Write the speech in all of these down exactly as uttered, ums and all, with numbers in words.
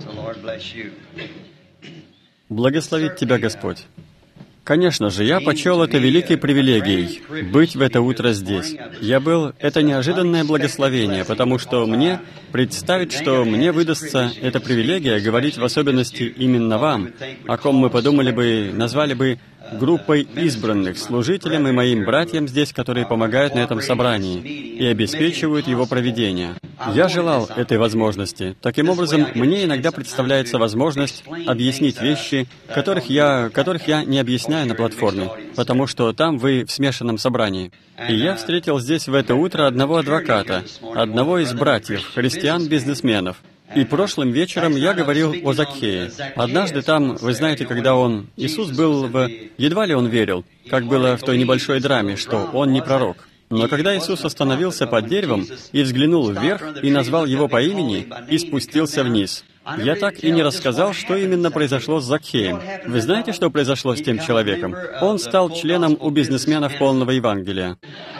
Благословит тебя Господь. Конечно же, я почел это великой привилегией — быть в это утро здесь. Я был... Это неожиданное благословение, потому что мне представить, что мне выдастся эта привилегия говорить в особенности именно вам, о ком мы подумали бы, назвали бы группой избранных, служителям и моим братьям здесь, которые помогают на этом собрании и обеспечивают его проведение. Я желал этой возможности. Таким образом, мне иногда представляется возможность объяснить вещи, которых я, которых я не объясняю на платформе, потому что там вы в смешанном собрании. И я встретил здесь в это утро одного адвоката, одного из братьев, христиан-бизнесменов. И прошлым вечером я говорил о Закхее. Однажды там, вы знаете, когда он... Иисус был в... Едва ли он верил, как было в той небольшой драме, что он не пророк. Но когда Иисус остановился под деревом и взглянул вверх, и назвал его по имени, и спустился вниз, я так и не рассказал, что именно произошло с Закхеем. Вы знаете, что произошло с тем человеком? Он стал членом у бизнесменов полного Евангелия.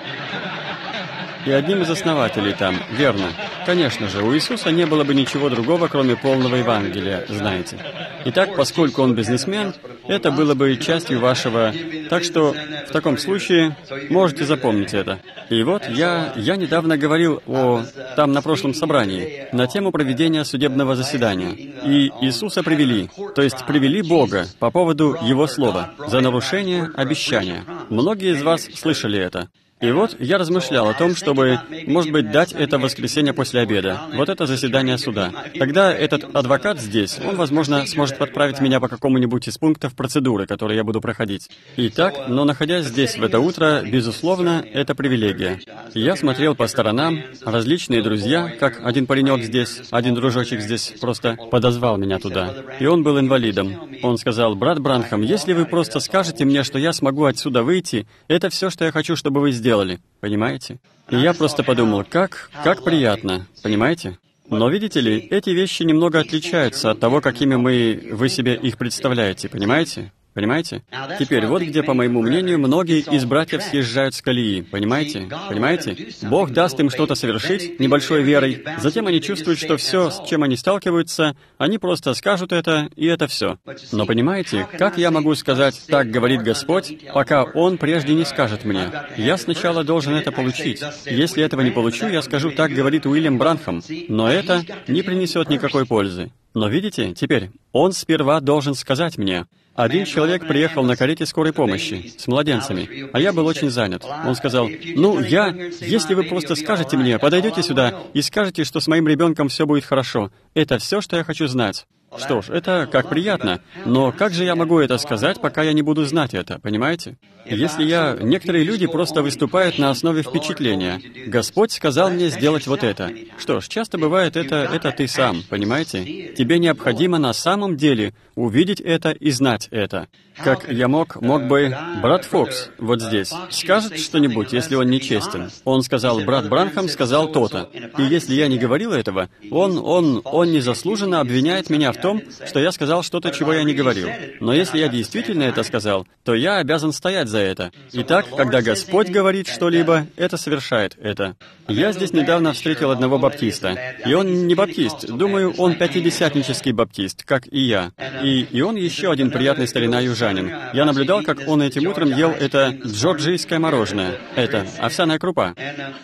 И одним из основателей там, верно. Конечно же, у Иисуса не было бы ничего другого, кроме полного Евангелия, знаете. Итак, поскольку он бизнесмен, это было бы частью вашего... Так что, в таком случае, можете запомнить это. И вот я, я недавно говорил о... там, на прошлом собрании, на тему проведения судебного заседания. И Иисуса привели, то есть привели Бога по поводу Его Слова за нарушение обещания. Многие из вас слышали это. И вот я размышлял о том, чтобы, может быть, дать это в воскресенье после обеда. Вот это заседание суда. Тогда этот адвокат здесь, он, возможно, сможет подправить меня по какому-нибудь из пунктов процедуры, которые я буду проходить. Итак, но находясь здесь в это утро, безусловно, это привилегия. Я смотрел по сторонам, различные друзья, как один паренек здесь, один дружочек здесь просто подозвал меня туда. И он был инвалидом. Он сказал: «Брат Бранхам, если вы просто скажете мне, что я смогу отсюда выйти, это все, что я хочу, чтобы вы сделали». Понимаете? И я просто подумал, как, как приятно, понимаете? Но видите ли, эти вещи немного отличаются от того, какими мы, вы себе их представляете, понимаете? Понимаете? Теперь, вот где, по моему мнению, многие из братьев съезжают с колеи. Понимаете? Понимаете? Бог даст им что-то совершить, небольшой верой. Затем они чувствуют, что все, с чем они сталкиваются, они просто скажут это, и это все. Но понимаете, как я могу сказать «так говорит Господь», пока Он прежде не скажет мне? Я сначала должен это получить. Если этого не получу, я скажу «так говорит Уильям Бранхам», но это не принесет никакой пользы. Но видите, теперь, он сперва должен сказать мне. Один человек приехал на карете скорой помощи с младенцами, а я был очень занят. Он сказал: «Ну, я, если вы просто скажете мне, подойдете сюда и скажете, что с моим ребенком все будет хорошо, это все, что я хочу знать». Что ж, это как приятно, но как же я могу это сказать, пока я не буду знать это, понимаете? Если я... Некоторые люди просто выступают на основе впечатления. Господь сказал мне сделать вот это. Что ж, часто бывает это, это ты сам, понимаете? Тебе необходимо на самом деле увидеть это и знать это. Как я мог, мог бы... Брат Фокс вот здесь скажет что-нибудь, если он нечестен. Он сказал: «Брат Бранхам сказал то-то». И если я не говорил этого, он, он, он незаслуженно обвиняет меня в том, что я сказал что-то, чего я не говорил. Но если я действительно это сказал, то я обязан стоять за это. Итак, когда Господь говорит что-либо, это совершает это. Я здесь недавно встретил одного баптиста. И он не баптист. Думаю, он пятидесятнический баптист, как и я. И, и он еще один приятный старина южанин. Я наблюдал, как он этим утром ел это джорджийское мороженое. Это овсяная крупа.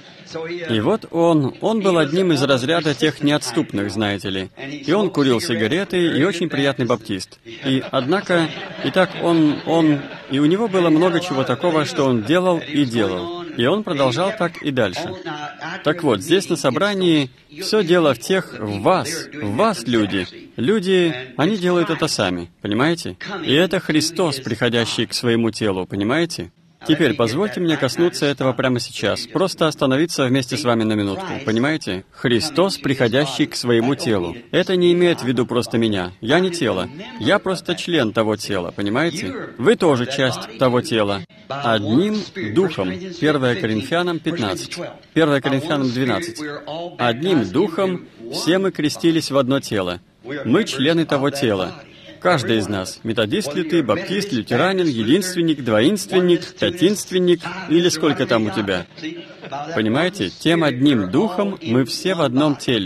И вот он, он был одним из разряда тех неотступных, знаете ли. И он курил сигареты, и очень приятный баптист. И, однако, и так он, он... И у него было много чего такого, что он делал и делал. И он продолжал так и дальше. Так вот, здесь на собрании все дело в тех, в вас, в вас, люди. Люди, они делают это сами, понимаете? И это Христос, приходящий к своему телу, понимаете? Теперь позвольте мне коснуться этого прямо сейчас, просто остановиться вместе с вами на минутку, понимаете? Христос, приходящий к своему телу. Это не имеет в виду просто меня. Я не тело. Я просто член того тела, понимаете? Вы тоже часть того тела. Одним духом. первое Коринфянам пятнадцать. первое Коринфянам двенадцать. Одним духом все мы крестились в одно тело. Мы члены того тела. Каждый из нас, методист ли ты, баптист, лютеранин, единственник, двоинственник, пятинственник, или сколько там у тебя. Понимаете, тем одним духом мы все в одном теле.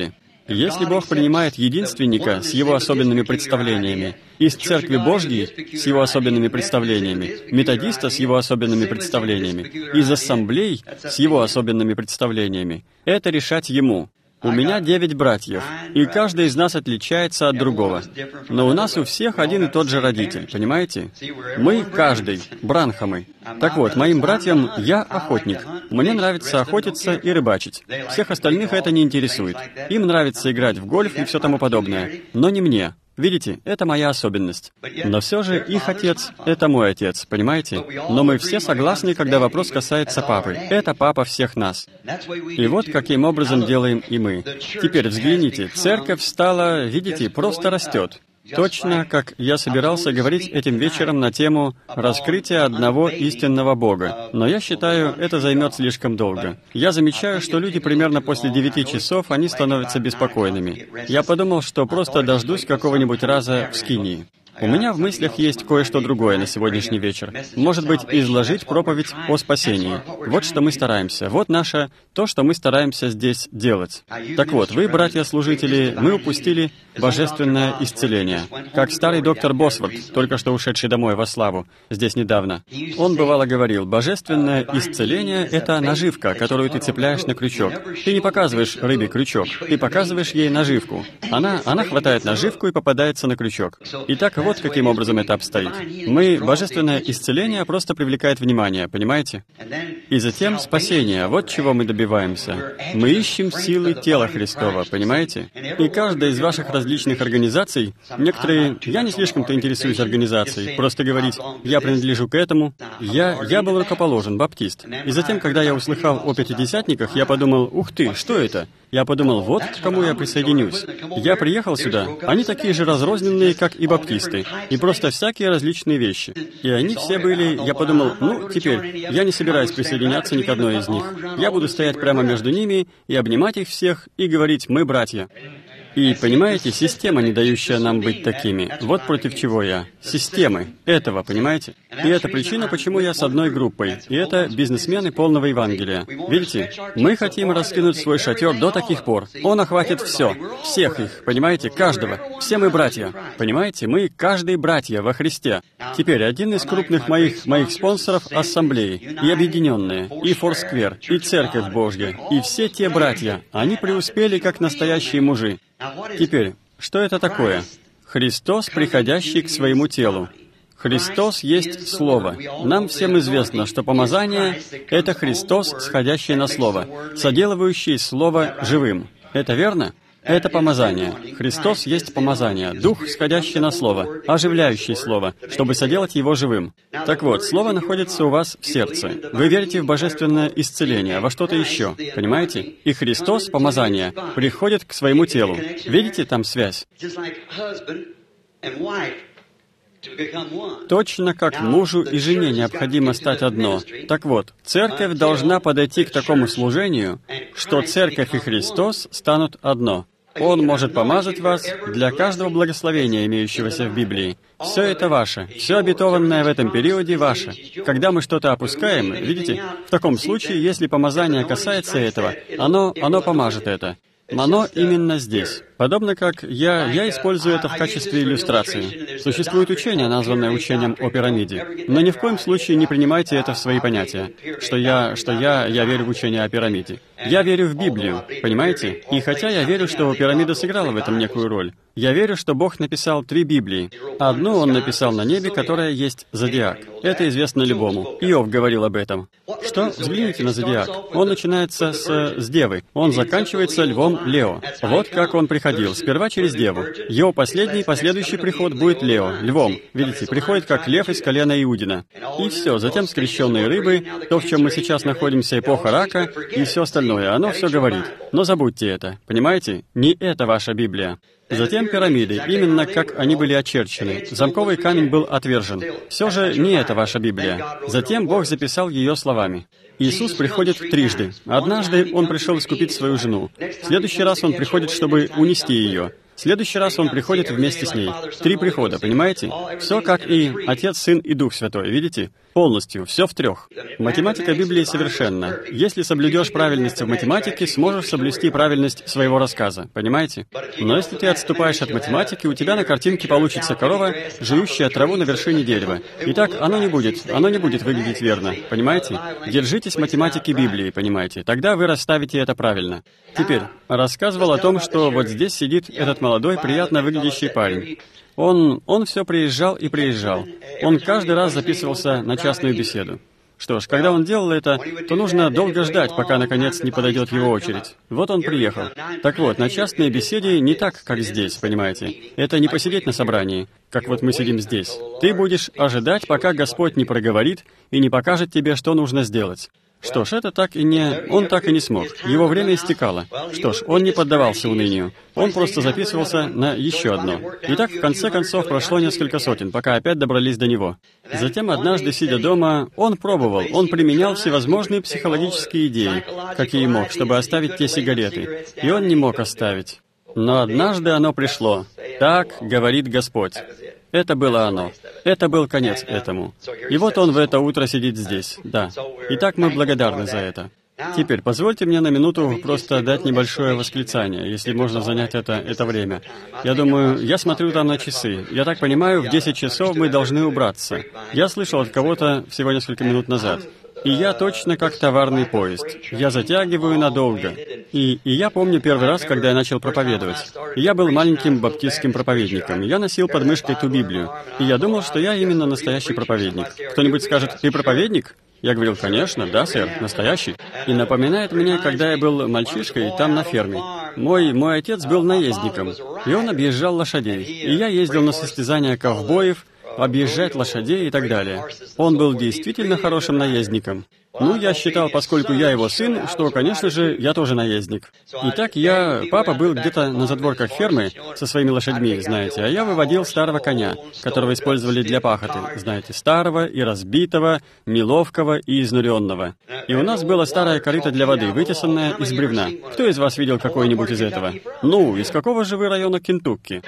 Если Бог принимает единственника с его особенными представлениями, из Церкви Божьей с его особенными представлениями, методиста с его особенными представлениями, из ассамблей с его особенными представлениями, это решать ему. У меня девять братьев, и каждый из нас отличается от другого. Но у нас у всех один и тот же родитель, понимаете? Мы, каждый, бранхамы. Так вот, моим братьям я охотник. Мне нравится охотиться и рыбачить. Всех остальных это не интересует. Им нравится играть в гольф и все тому подобное. Но не мне. Видите, это моя особенность. Но все же их отец — это мой отец, понимаете? Но мы все согласны, когда вопрос касается папы. Это папа всех нас. И вот каким образом делаем и мы. Теперь взгляните, церковь стала, видите, просто растет. Точно, как я собирался говорить этим вечером на тему раскрытия одного истинного Бога. Но я считаю, это займет слишком долго. Я замечаю, что люди примерно после девяти часов, они становятся беспокойными. Я подумал, что просто дождусь какого-нибудь раза в скинии. У меня в мыслях есть кое-что другое на сегодняшний вечер. Может быть, изложить проповедь о спасении. Вот что мы стараемся. Вот наше, то, что мы стараемся здесь делать. Так вот, вы, братья-служители, мы упустили божественное исцеление. Как старый доктор Босворт, только что ушедший домой во славу, здесь недавно. Он бывало говорил, божественное исцеление — это наживка, которую ты цепляешь на крючок. Ты не показываешь рыбе крючок, ты показываешь ей наживку. Она, она хватает наживку и попадается на крючок. Итак, вот каким образом это обстоит. Мы, божественное исцеление просто привлекает внимание, понимаете? И затем спасение, вот чего мы добиваемся. Мы ищем силы тела Христова, понимаете? И каждая из ваших различных организаций, некоторые, я не слишком-то интересуюсь организацией, просто говорить, я принадлежу к этому, я, я был рукоположен, баптист. И затем, когда я услыхал о пятидесятниках, я подумал, ух ты, что это? Я подумал, вот к кому я присоединюсь. Я приехал сюда, они такие же разрозненные, как и баптисты, и просто всякие различные вещи. И они все были, я подумал, ну, теперь, я не собираюсь присоединяться ни к одной из них. Я буду стоять прямо между ними и обнимать их всех и говорить, мы братья. И, понимаете, система, не дающая нам быть такими. Вот против чего я. Системы. Этого, понимаете? И это причина, почему я с одной группой. И это бизнесмены полного Евангелия. Видите? Мы хотим раскинуть свой шатер до таких пор. Он охватит все. Всех их. Понимаете? Каждого. Все мы братья. Понимаете? Мы каждый братья во Христе. Теперь, один из крупных моих, моих спонсоров — Ассамблеи, и Объединенные, и Форсквер, и Церковь Божья, и все те братья. Они преуспели, как настоящие мужи. Теперь, что это такое? Христос, приходящий к своему телу. Христос есть Слово. Нам всем известно, что помазание — это Христос, сходящий на Слово, соделывающий Слово живым. Это верно? Это помазание. Христос есть помазание, Дух, сходящий на Слово, оживляющий Слово, чтобы соделать его живым. Так вот, Слово находится у вас в сердце. Вы верите в божественное исцеление, во что-то еще, понимаете? И Христос, помазание, приходит к своему телу. Видите там связь? Точно как мужу и жене необходимо стать одно. Так вот, церковь должна подойти к такому служению, что церковь и Христос станут одно. Он может помазать вас для каждого благословения, имеющегося в Библии. Все это ваше. Все обетованное в этом периоде ваше. Когда мы что-то опускаем, видите, в таком случае, если помазание касается этого, оно, оно помажет это. Оно именно здесь. Подобно как я, я использую это в качестве иллюстрации. Существует учение, названное учением о пирамиде. Но ни в коем случае не принимайте это в свои понятия, что я, что я, я верю в учение о пирамиде. Я верю в Библию, понимаете? И хотя я верю, что пирамида сыграла в этом некую роль, я верю, что Бог написал три Библии. Одну Он написал на небе, которая есть зодиак. Это известно любому. Иов говорил об этом. Что? Взгляните на зодиак. Он начинается с, с Девы. Он заканчивается львом Лео. Вот как он приходил. Сперва через Деву. Его последний, последующий приход будет Лео, львом. Видите, приходит как лев из колена Иудина. И все. Затем скрещенные рыбы, то, в чем мы сейчас находимся, эпоха рака, и все остальное. Оно все говорит. Но забудьте это. Понимаете? Не это ваша Библия. Затем пирамиды, именно как они были очерчены. Замковый камень был отвержен. Все же не это ваша Библия. Затем Бог записал ее словами. Иисус приходит трижды. Однажды Он пришел искупить свою жену. В следующий раз Он приходит, чтобы унести ее. В следующий раз он приходит вместе с ней. Три прихода, понимаете? Все как и Отец, Сын и Дух Святой, видите? Полностью, все в трех. Математика Библии совершенна. Если соблюдешь правильность в математике, сможешь соблюсти правильность своего рассказа, понимаете? Но если ты отступаешь от математики, у тебя на картинке получится корова, жующая траву на вершине дерева. Итак, оно не будет, оно не будет выглядеть верно, понимаете? Держитесь математики Библии, понимаете? Тогда вы расставите это правильно. Теперь, рассказывал о том, что вот здесь сидит этот молодой, приятно выглядящий парень. Он, он все приезжал и приезжал. Он каждый раз записывался на частную беседу. Что ж, когда он делал это, то нужно долго ждать, пока, наконец, не подойдет его очередь. Вот он приехал. Так вот, на частной беседе не так, как здесь, понимаете? Это не посидеть на собрании, как вот мы сидим здесь. Ты будешь ожидать, пока Господь не проговорит и не покажет тебе, что нужно сделать. Что ж, это так и не... Он так и не смог. Его время истекало. Что ж, он не поддавался унынию. Он просто записывался на еще одно. И так, в конце концов, прошло несколько сотен, пока опять добрались до него. Затем, однажды, сидя дома, он пробовал, он применял всевозможные психологические идеи, какие мог, чтобы оставить те сигареты. И он не мог оставить. Но однажды оно пришло. Так говорит Господь. Это было оно. Это был конец этому. И вот он в это утро сидит здесь. Да. Итак, мы благодарны за это. Теперь позвольте мне на минуту просто дать небольшое восклицание, если можно занять это, это время. Я думаю, я смотрю там на часы. Я так понимаю, в десять часов мы должны убраться. Я слышал от кого-то всего несколько минут назад. И я точно как товарный поезд. Я затягиваю надолго. И, и я помню первый раз, когда я начал проповедовать. Я был маленьким баптистским проповедником. Я носил под мышкой ту Библию. И я думал, что я именно настоящий проповедник. Кто-нибудь скажет: «Ты проповедник?» Я говорил: «Конечно, да, сэр, настоящий». И напоминает мне, когда я был мальчишкой там на ферме. Мой, мой отец был наездником, и он объезжал лошадей. И я ездил на состязания ковбоев, объезжать лошадей и так далее. Он был действительно хорошим наездником. Ну, я считал, поскольку я его сын, что, конечно же, я тоже наездник. Итак, я... Папа был где-то на задворках фермы со своими лошадьми, знаете, а я выводил старого коня, которого использовали для пахоты, знаете, старого и разбитого, неловкого и изнуренного. И у нас было старое корыто для воды, вытесанное из бревна. Кто из вас видел какое-нибудь из этого? Ну, из какого же вы района Кентукки?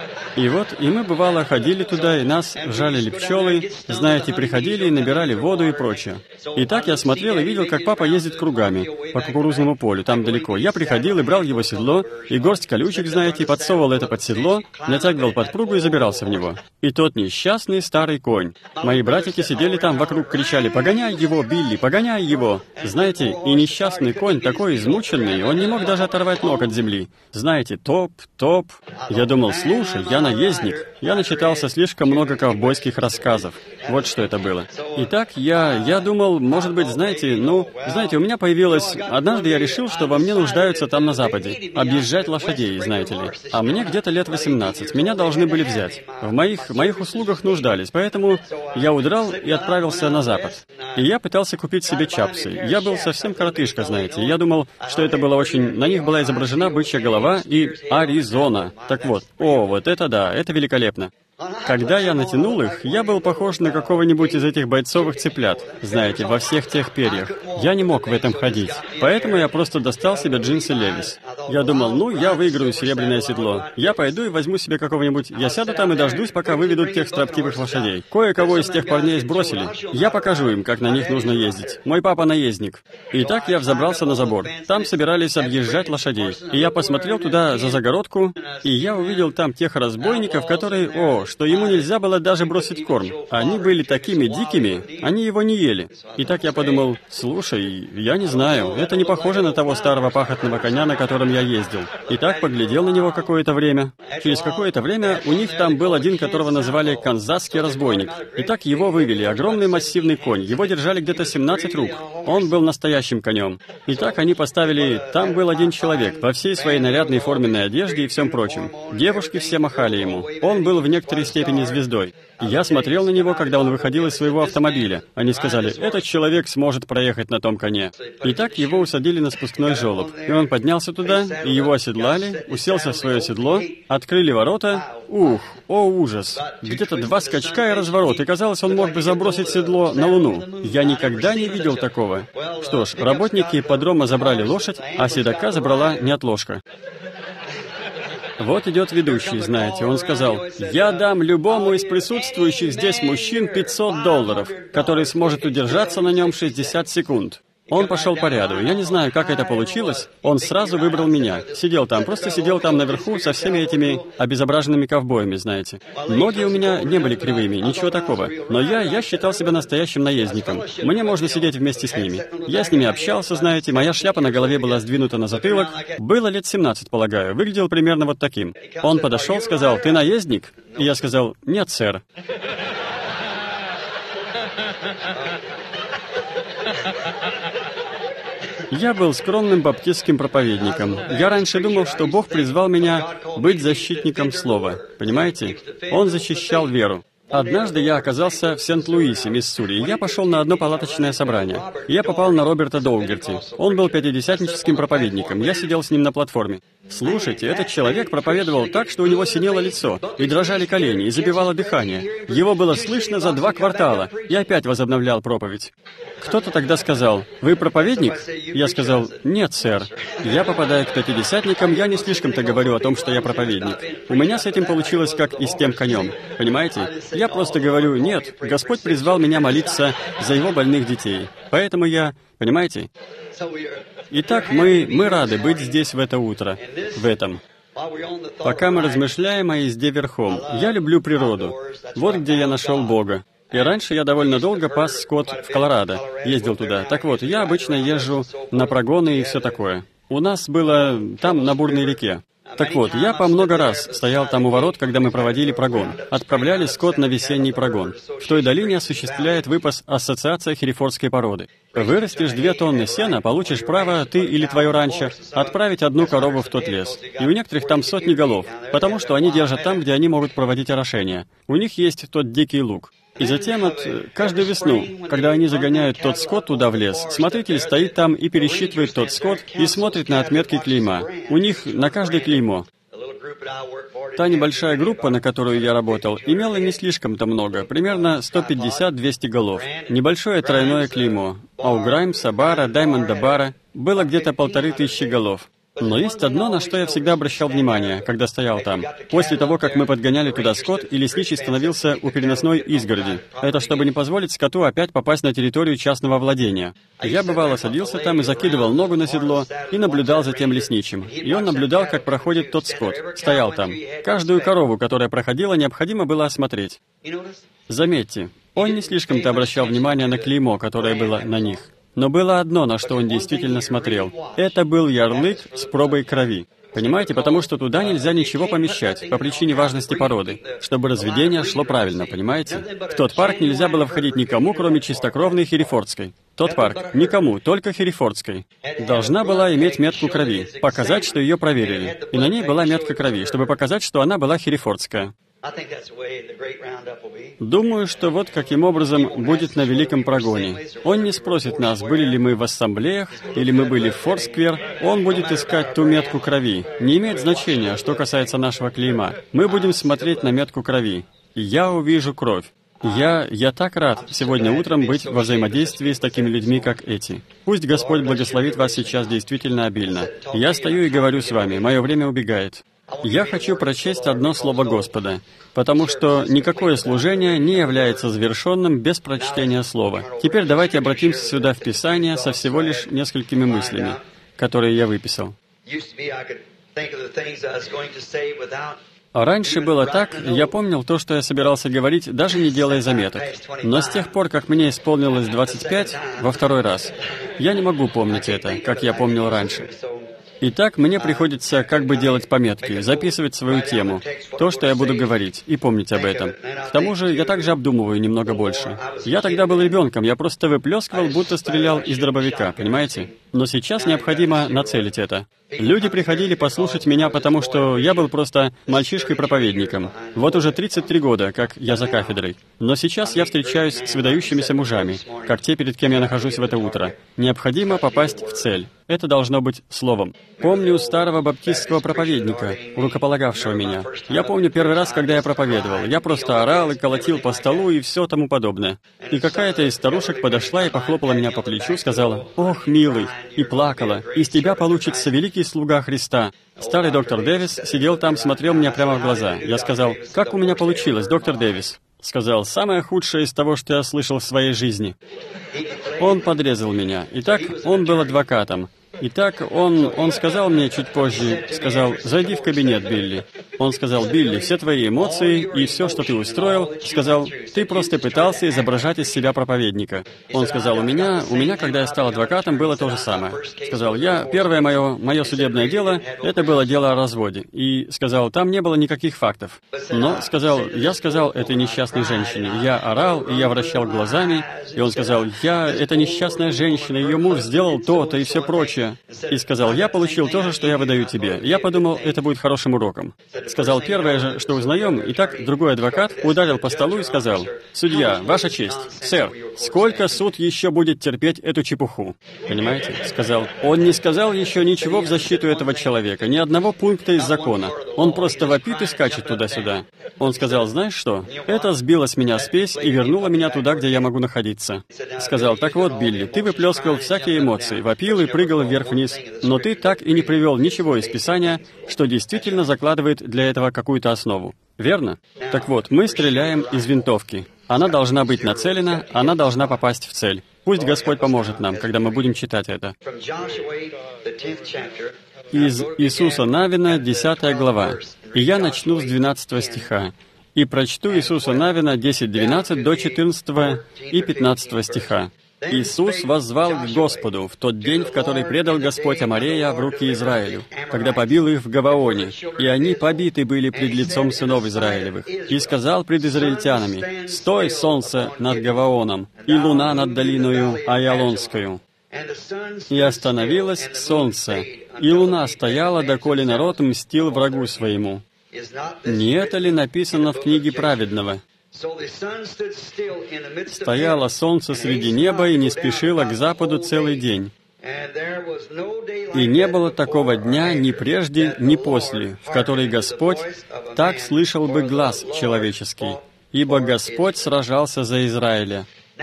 И вот, и мы, бывало, ходили туда, и нас жалили пчелы, знаете, приходили и набирали воду и прочее. И так я смотрел и видел, как папа ездит кругами по кукурузному полю, там далеко. Я приходил и брал его седло, и горсть колючек, знаете, подсовывал это под седло, натягивал подпругу и забирался в него. И тот несчастный старый конь. Мои братики сидели там вокруг, кричали: «Погоняй его, Билли, погоняй его!» Знаете, и несчастный конь такой измученный, он не мог даже оторвать ног от земли. Знаете, топ, топ. Я думал: слушай, я наездник. Я начитался слишком много ковбойских рассказов. Вот что это было. Итак, я, я думал, может быть, знаете, ну, знаете, у меня появилось... Однажды я решил, что во мне нуждаются там на Западе. Объезжать лошадей, знаете ли. А мне где-то лет восемнадцать. Меня должны были взять. В моих, моих услугах нуждались, поэтому я удрал и отправился на Запад. И я пытался купить себе чапсы. Я был совсем коротышка, знаете. Я думал, что это было очень... На них была изображена бычья голова и Аризона. Так вот, о, вот это да, это великолепно. Когда я натянул их, я был похож на какого-нибудь из этих бойцовых цыплят, знаете, во всех тех перьях. Я не мог в этом ходить, поэтому я просто достал себе джинсы Левис. Я думал, ну, я выиграю серебряное седло. Я пойду и возьму себе какого-нибудь... Я сяду там и дождусь, пока выведут тех строптивых лошадей. Кое-кого из тех парней сбросили. Я покажу им, как на них нужно ездить. Мой папа наездник. И так я взобрался на забор. Там собирались объезжать лошадей. И я посмотрел туда за загородку, и я увидел там тех разбойников, которые... О, что ему нельзя было даже бросить корм. Они были такими дикими, они его не ели. И так я подумал: слушай, я не знаю, это не похоже на того старого пахотного коня, на котором я ездил. И так поглядел на него какое-то время. Через какое-то время у них там был один, которого называли «Канзасский разбойник». И так его вывели, огромный массивный конь. Его держали где-то семнадцать рук. Он был настоящим конем. И так они поставили... Там был один человек, во всей своей нарядной форменной одежде и всем прочем. Девушки все махали ему. Он был в некоторой степени звездой. Я смотрел на него, когда он выходил из своего автомобиля. Они сказали: «Этот человек сможет проехать на том коне». И так его усадили на спускной желоб. И он поднялся туда, и его оседлали, уселся в свое седло, открыли ворота. Ух, о ужас! Где-то два скачка и разворот, и казалось, он мог бы забросить седло на Луну. Я никогда не видел такого. Что ж, работники ипподрома забрали лошадь, а седока забрала неотложка. Вот идет ведущий, знаете, он сказал: «Я дам любому из присутствующих здесь мужчин пятьсот долларов, который сможет удержаться на нем шестьдесят секунд». Он пошел по ряду. Я не знаю, как это получилось. Он сразу выбрал меня. Сидел там, просто сидел там наверху со всеми этими обезображенными ковбоями, знаете. Ноги у меня не были кривыми, ничего такого. Но я, я считал себя настоящим наездником. Мне можно сидеть вместе с ними. Я с ними общался, знаете, моя шляпа на голове была сдвинута на затылок. Было лет семнадцать, полагаю. Выглядел примерно вот таким. Он подошел, сказал: «Ты наездник?» И я сказал: «Нет, сэр». Я был скромным баптистским проповедником. Я раньше думал, что Бог призвал меня быть защитником Слова. Понимаете? Он защищал веру. Однажды я оказался в Сент-Луисе, Миссури, и я пошел на одно палаточное собрание. Я попал на Роберта Доугерти. Он был пятидесятническим проповедником. Я сидел с ним на платформе. Слушайте, этот человек проповедовал так, что у него синело лицо, и дрожали колени, и забивало дыхание. Его было слышно за два квартала. Я опять возобновлял проповедь. Кто-то тогда сказал: «Вы проповедник?» Я сказал: «Нет, сэр. Я попадаю к пятидесятникам, я не слишком-то говорю о том, что я проповедник. У меня с этим получилось, как и с тем конем. Понимаете? Я просто говорю: нет, Господь призвал меня молиться за Его больных детей. Поэтому я... Понимаете? Итак, мы, мы рады быть здесь в это утро, в этом. Пока мы размышляем о езде верхом, я люблю природу. Вот где я нашел Бога. И раньше я довольно долго пас скот в Колорадо, ездил туда. Так вот, я обычно езжу на прогоны и все такое. У нас было там, на бурной реке. Так вот, я по много раз стоял там у ворот, когда мы проводили прогон. Отправляли скот на весенний прогон. В той долине осуществляет выпас Ассоциация херефордской породы. Вырастешь две тонны сена, получишь право, ты или твое ранчо, отправить одну корову в тот лес. И у некоторых там сотни голов, потому что они держат там, где они могут проводить орошение. У них есть тот дикий луг. И затем от каждую весну, когда они загоняют тот скот туда в лес, смотритель стоит там и пересчитывает тот скот и смотрит на отметки клейма. У них на каждое клеймо. Та небольшая группа, на которую я работал, имела не слишком-то много, примерно сто пятьдесят - двести голов. Небольшое тройное клеймо. А у Граймса, Бара, Даймонда Бара было где-то полторы тысячи голов. Но есть одно, на что я всегда обращал внимание, когда стоял там. После того, как мы подгоняли туда скот, и лесничий становился у переносной изгороди. Это чтобы не позволить скоту опять попасть на территорию частного владения. Я, бывало, садился там и закидывал ногу на седло, и наблюдал за тем лесничим. И он наблюдал, как проходит тот скот. Стоял там. Каждую корову, которая проходила, необходимо было осмотреть. Заметьте, он не слишком-то обращал внимание на клеймо, которое было на них. Но было одно, на что он действительно смотрел. Это был ярлык с пробой крови. Понимаете, потому что туда нельзя ничего помещать, по причине важности породы, чтобы разведение шло правильно, понимаете? В тот парк нельзя было входить никому, кроме чистокровной херефордской. Тот парк никому, только херефордской. Должна была иметь метку крови, показать, что ее проверили. И на ней была метка крови, чтобы показать, что она была херефордская. Думаю, что вот каким образом будет на Великом Прогоне. Он не спросит нас, были ли мы в ассамблеях, или мы были в Форсквер. Он будет искать ту метку крови. Не имеет значения, что касается нашего клейма. Мы будем смотреть на метку крови. Я увижу кровь. Я, я так рад сегодня утром быть во взаимодействии с такими людьми, как эти. Пусть Господь благословит вас сейчас действительно обильно. Я стою и говорю с вами, мое время убегает. Я хочу прочесть одно слово Господа, потому что никакое служение не является завершенным без прочтения слова. Теперь давайте обратимся сюда в Писание со всего лишь несколькими мыслями, которые я выписал. А раньше было так, я помнил то, что я собирался говорить, даже не делая заметок. Но с тех пор, как мне исполнилось двадцать пять, во второй раз, я не могу помнить это, как я помнил раньше. Итак, мне приходится как бы делать пометки, записывать свою тему, то, что я буду говорить, и помнить об этом. К тому же, я также обдумываю немного больше. Я тогда был ребенком, я просто выплескивал, будто стрелял из дробовика, понимаете? Но сейчас необходимо нацелить это. Люди приходили послушать меня, потому что я был просто мальчишкой-проповедником. Вот уже тридцать три года, как я за кафедрой. Но сейчас я встречаюсь с выдающимися мужами, как те, перед кем я нахожусь в это утро. Необходимо попасть в цель. Это должно быть словом. Помню старого баптистского проповедника, рукополагавшего меня. Я помню первый раз, когда я проповедовал. Я просто орал и колотил по столу и все тому подобное. И какая-то из старушек подошла и похлопала меня по плечу, сказала: «Ох, милый, и плакала. Из тебя получится великий слуга Христа. Старый доктор Дэвис сидел там, смотрел мне прямо в глаза. Я сказал: «Как у меня получилось, доктор Дэвис?» Сказал: «Самое худшее из того, что я слышал в своей жизни». Он подрезал меня. Итак, он был адвокатом. Итак, он, он сказал мне чуть позже, сказал: «Зайди в кабинет, Билли». Он сказал: «Билли, все твои эмоции и все, что ты устроил, сказал, ты просто пытался изображать из себя проповедника». Он сказал: «У меня, у меня, когда я стал адвокатом, было то же самое». Сказал: «Я, первое мое, мое судебное дело, это было дело о разводе». И сказал: «Там не было никаких фактов». Но, сказал, я сказал этой несчастной женщине, я орал, и я вращал глазами, и он сказал: «Я, эта несчастная женщина, ее муж сделал то-то и все прочее». И сказал: «Я получил то же, что я выдаю тебе». Я подумал, это будет хорошим уроком. Сказал: «Первое же, что узнаем». Итак, другой адвокат ударил по столу и сказал: «Судья, ваша честь, сэр, сколько суд еще будет терпеть эту чепуху?» Понимаете? Сказал. Он не сказал еще ничего в защиту этого человека, ни одного пункта из закона. Он просто вопит и скачет туда-сюда. Он сказал: «Знаешь что? Это сбило с меня спесь и вернуло меня туда, где я могу находиться». Сказал: «Так вот, Билли, ты выплескивал всякие эмоции, вопил и прыгал вверх-вниз, но ты так и не привел ничего из Писания, что действительно закладывает для этого какую-то основу. Верно? Так вот, мы стреляем из винтовки. Она должна быть нацелена, она должна попасть в цель. Пусть Господь поможет нам, когда мы будем читать это». Из Иисуса Навина, десятая глава. И я начну с двенадцатого стиха. И прочту Иисуса Навина десять двенадцать до четырнадцатого и пятнадцатого стиха. «Иисус воззвал к Господу в тот день, в который предал Господь Аморея в руки Израилю, когда побил их в Гаваоне, и они побиты были пред лицом сынов Израилевых. И сказал пред израильтянами: «Стой, солнце, над Гаваоном, и луна над долиною Айалонскою». И остановилось солнце, и луна стояла, доколе народ мстил врагу своему. Не это ли написано в книге праведного? Стояло солнце среди неба и не спешило к западу целый день. И не было такого дня ни прежде, ни после, в который Господь так слышал бы глас человеческий, ибо Господь сражался за Израиля.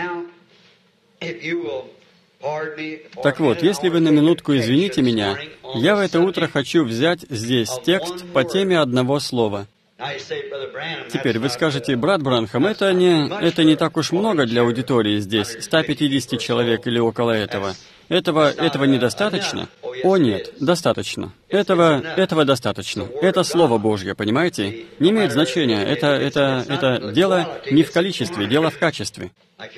Так вот, если вы на минутку извините меня, я в это утро хочу взять здесь текст по теме одного слова. Теперь вы скажете: «Брат Бранхам, это не, это не так уж много для аудитории здесь, ста пятидесяти человек или около этого. Этого, этого недостаточно?» О, нет, достаточно. Этого, этого достаточно. Это Слово Божье, понимаете? Не имеет значения. Это, это, это дело не в количестве, дело в качестве.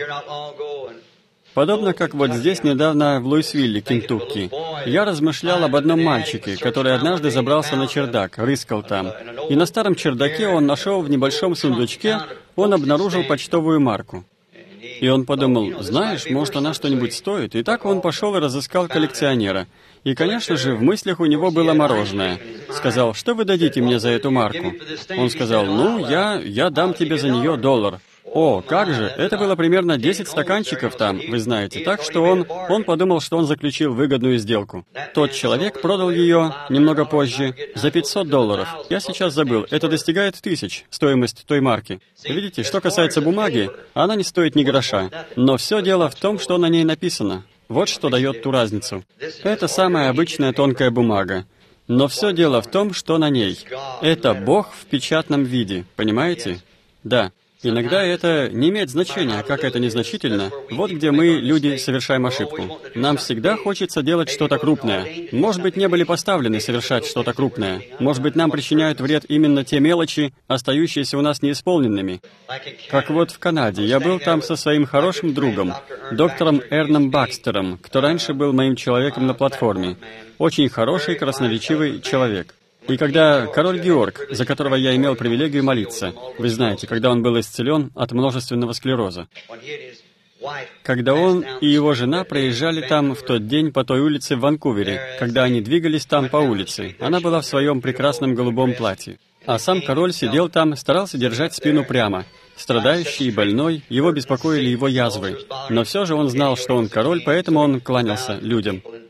Подобно как вот здесь недавно в Луисвилле, Кентукки, я размышлял об одном мальчике, который однажды забрался на чердак, рыскал там. И на старом чердаке он нашел в небольшом сундучке, он обнаружил почтовую марку. И он подумал: знаешь, может, она что-нибудь стоит. И так он пошел и разыскал коллекционера. И, конечно же, в мыслях у него было мороженое. Сказал: «Что вы дадите мне за эту марку?» Он сказал: «Ну, я, я дам тебе за нее доллар». О, как же! Это было примерно десять стаканчиков там, вы знаете. Так что он, он подумал, что он заключил выгодную сделку. Тот человек продал ее немного позже за пятьсот долларов. Я сейчас забыл, это достигает тысяч, стоимость той марки. Видите, что касается бумаги, она не стоит ни гроша. Но все дело в том, что на ней написано. Вот что дает ту разницу. Это самая обычная тонкая бумага. Но все дело в том, что на ней. Это Бог в печатном виде, понимаете? Да. Иногда это не имеет значения, как это незначительно. Вот где мы, люди, совершаем ошибку. Нам всегда хочется делать что-то крупное. Может быть, не были поставлены совершать что-то крупное. Может быть, нам причиняют вред именно те мелочи, остающиеся у нас неисполненными. Как вот в Канаде. Я был там со своим хорошим другом, доктором Эрном Бакстером, кто раньше был моим человеком на платформе. Очень хороший, красноречивый человек. И когда король Георг, за которого я имел привилегию молиться, вы знаете, когда он был исцелен от множественного склероза, когда он и его жена проезжали там в тот день по той улице в Ванкувере, когда они двигались там по улице, она была в своем прекрасном голубом платье. А сам король сидел там, старался держать спину прямо. Страдающий и больной, его беспокоили его язвы. Но все же он знал, что он король, поэтому он кланялся людям.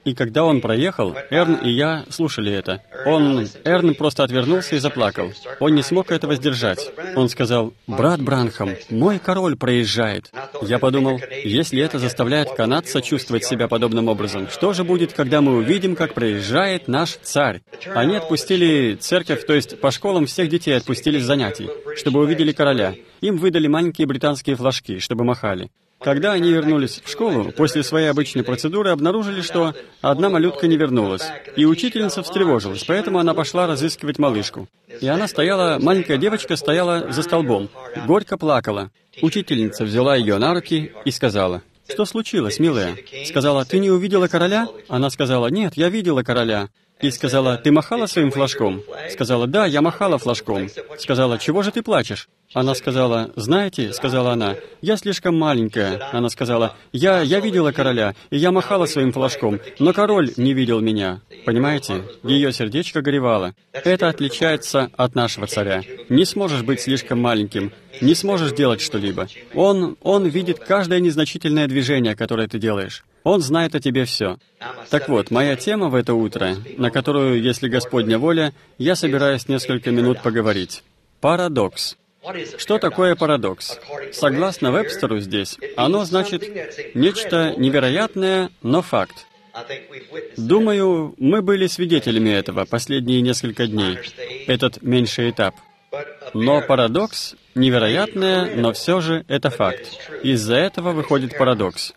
И когда он проехал, Эрн и я слушали это. Он, Эрн просто отвернулся и заплакал. Он не смог этого сдержать. Он сказал: «Брат Бранхам, мой король проезжает». Я подумал, если это заставляет канадца чувствовать себя подобным образом, что же будет, когда мы увидим, как проезжает наш царь? Они отпустили церковь, то есть по школам всех детей отпустили с занятий, чтобы увидели короля. Им выдали маленькие британские флажки, чтобы махали. Когда они вернулись в школу, после своей обычной процедуры обнаружили, что одна малютка не вернулась. И учительница встревожилась, поэтому она пошла разыскивать малышку. И она стояла, маленькая девочка стояла за столбом, горько плакала. Учительница взяла ее на руки и сказала: «Что случилось, милая?» Сказала: «Ты не увидела короля?» Она сказала: «Нет, я видела короля». И сказала: «Ты махала своим флажком?» Сказала: «Да, я махала флажком». Сказала: «Чего же ты плачешь?» Она сказала: «Знаете, — сказала она, — я слишком маленькая». Она сказала: «Я, я видела короля, и я махала своим флажком, но король не видел меня». Понимаете? Ее сердечко горевало. Это отличается от нашего царя. Не сможешь быть слишком маленьким, не сможешь делать что-либо. Он, он видит каждое незначительное движение, которое ты делаешь. Он знает о тебе все. Так вот, моя тема в это утро, на которую, если Господня воля, я собираюсь несколько минут поговорить. Парадокс. Что такое парадокс? Согласно Вебстеру здесь, оно значит нечто невероятное, но факт. Думаю, мы были свидетелями этого последние несколько дней, этот меньший этап. Но парадокс невероятное, но все же это факт. Из-за этого выходит парадокс.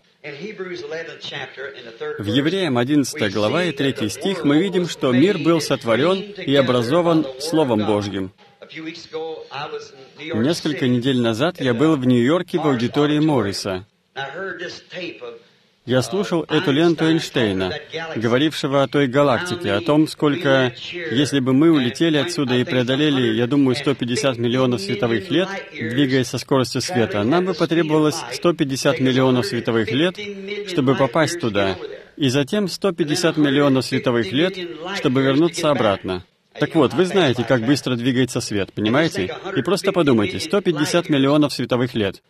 В Евреям одиннадцатая глава и третий стих мы видим, что мир был сотворен и образован Словом Божьим. Несколько недель назад я был в Нью-Йорке в аудитории Морриса. Я слушал эту ленту Эйнштейна, говорившего о той галактике, о том, сколько, если бы мы улетели отсюда и преодолели, я думаю, сто пятьдесят миллионов световых лет, двигаясь со скоростью света, нам бы потребовалось сто пятьдесят миллионов световых лет, чтобы попасть туда, и затем сто пятьдесят миллионов световых лет, чтобы вернуться обратно. Так вот, вы знаете, как быстро двигается свет, понимаете? И просто подумайте, сто пятьдесят миллионов световых лет.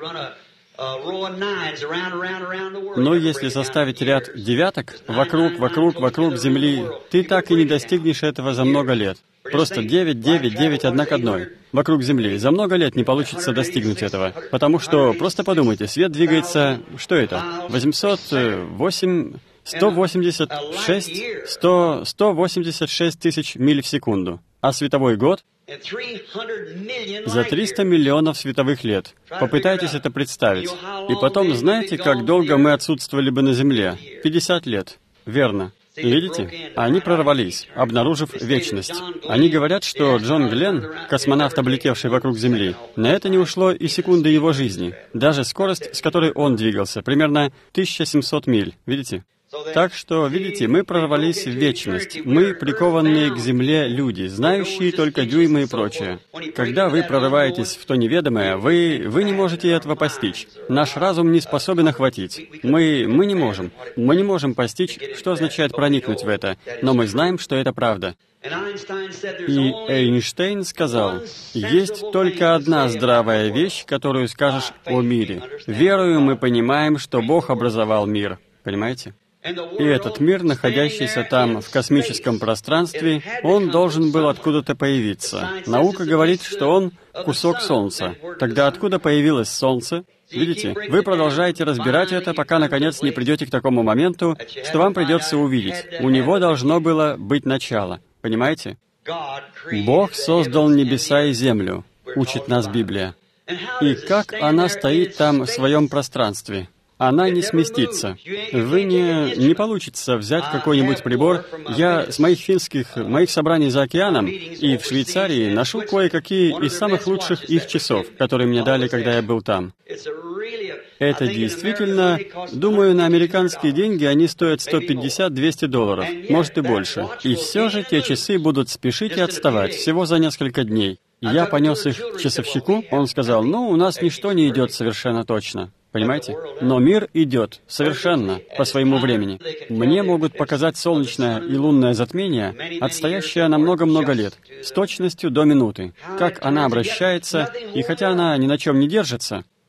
Но если составить ряд девяток вокруг, вокруг, вокруг Земли, ты так и не достигнешь этого за много лет. Просто девять, девять, девять, одна к одной. Вокруг Земли. За много лет не получится достигнуть этого. Потому что, просто подумайте, свет двигается... Что это? восемьсот восемь... сто восемьдесят шесть... сто... сто восемьдесят шесть тысяч миль в секунду. А световой год? За триста миллионов световых лет. Попытайтесь это представить. И потом, знаете, как долго мы отсутствовали бы на Земле? пятьдесят лет. Верно. Видите? Они прорвались, обнаружив вечность. Они говорят, что Джон Гленн, космонавт, облетевший вокруг Земли, на это не ушло и секунды его жизни. Даже скорость, с которой он двигался, примерно тысяча семьсот миль. Видите? Так что, видите, мы прорвались в вечность. Мы прикованные к земле люди, знающие только дюймы и прочее. Когда вы прорываетесь в то неведомое, вы, вы не можете этого постичь. Наш разум не способен охватить. Мы, мы не можем. Мы не можем постичь, что означает проникнуть в это, но мы знаем, что это правда. И Эйнштейн сказал: «Есть только одна здравая вещь, которую скажешь о мире. Верою мы понимаем, что Бог образовал мир». Понимаете? И этот мир, находящийся там, в космическом пространстве, он должен был откуда-то появиться. Наука говорит, что он кусок Солнца. Тогда откуда появилось Солнце? Видите, вы продолжаете разбирать это, пока, наконец, не придете к такому моменту, что вам придется увидеть. У него должно было быть начало. Понимаете? Бог создал небеса и землю, учит нас Библия. И как она стоит там в своем пространстве? Она не сместится. Вы не, не получится взять какой-нибудь прибор. Я с моих финских, моих собраний за океаном и в Швейцарии ношу кое-какие из самых лучших их часов, которые мне дали, когда я был там. Это действительно, думаю, на американские деньги они стоят сто пятьдесят - двести долларов, может и больше. И все же те часы будут спешить и отставать всего за несколько дней. Я понес их к часовщику, он сказал: «Ну, у нас ничто не идет совершенно точно». Понимаете? Но мир идет совершенно по своему времени. Мне могут показать солнечное и лунное затмение, отстоящее на много-много лет, с точностью до минуты. Как она обращается, и хотя она ни на чем не держится,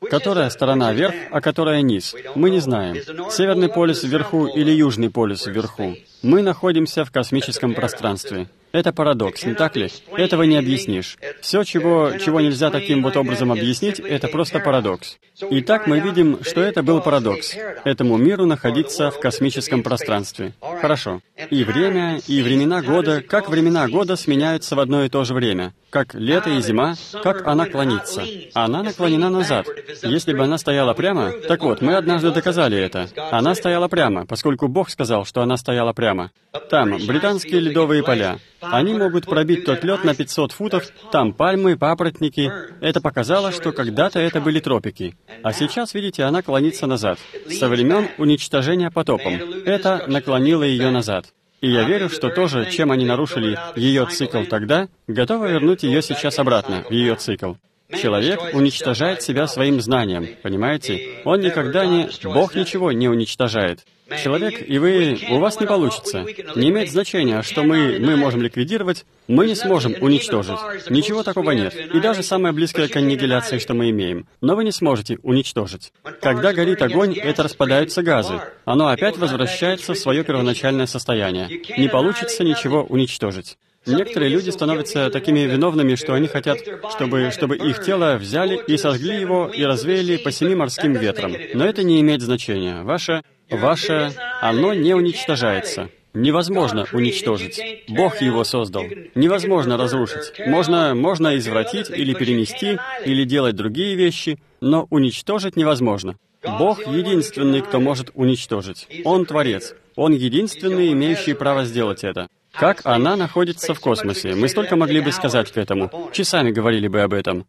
Которая сторона вверх, а которая низ? Мы не знаем. Северный полюс вверху или Южный полюс вверху? Мы находимся в космическом пространстве. Это парадокс, не так ли? Этого не объяснишь. Все, чего, чего нельзя таким вот образом объяснить, это просто парадокс. Итак, мы видим, что это был парадокс. Этому миру находиться в космическом пространстве. Хорошо. И время, и времена года, как времена года сменяются в одно и то же время. Как лето и зима, как она клонится. Она наклонена назад. Если бы она стояла прямо... Так вот, мы однажды доказали это. Она стояла прямо, поскольку Бог сказал, что она стояла прямо. Там британские ледовые поля. Они могут пробить тот лед на пятьсот футов, там пальмы, папоротники. Это показало, что когда-то это были тропики. А сейчас, видите, она клонится назад. Со времен уничтожения потопом. Это наклонило ее назад. И я верю, что то же, чем они нарушили ее цикл тогда, готово вернуть ее сейчас обратно, в ее цикл. Человек уничтожает себя своим знанием, понимаете? Он никогда не... Бог ничего не уничтожает. Человек, и вы... У вас не получится. Не имеет значения, что мы, мы можем ликвидировать, мы не сможем уничтожить. Ничего такого нет. И даже самое близкое к аннигиляции, что мы имеем. Но вы не сможете уничтожить. Когда горит огонь, это распадаются газы. Оно опять возвращается в свое первоначальное состояние. Не получится ничего уничтожить. Некоторые люди становятся такими виновными, что они хотят, чтобы, чтобы их тело взяли и сожгли его и развеяли по семи морским ветрам. Но это не имеет значения. Ваше, ваше, оно не уничтожается. Невозможно уничтожить. Бог его создал. Невозможно разрушить. Можно, можно извратить или перенести, или делать другие вещи, но уничтожить невозможно. Бог единственный, кто может уничтожить. Он Творец. Он единственный, имеющий право сделать это. Как она находится в космосе? Мы столько могли бы сказать к этому. Часами говорили бы об этом.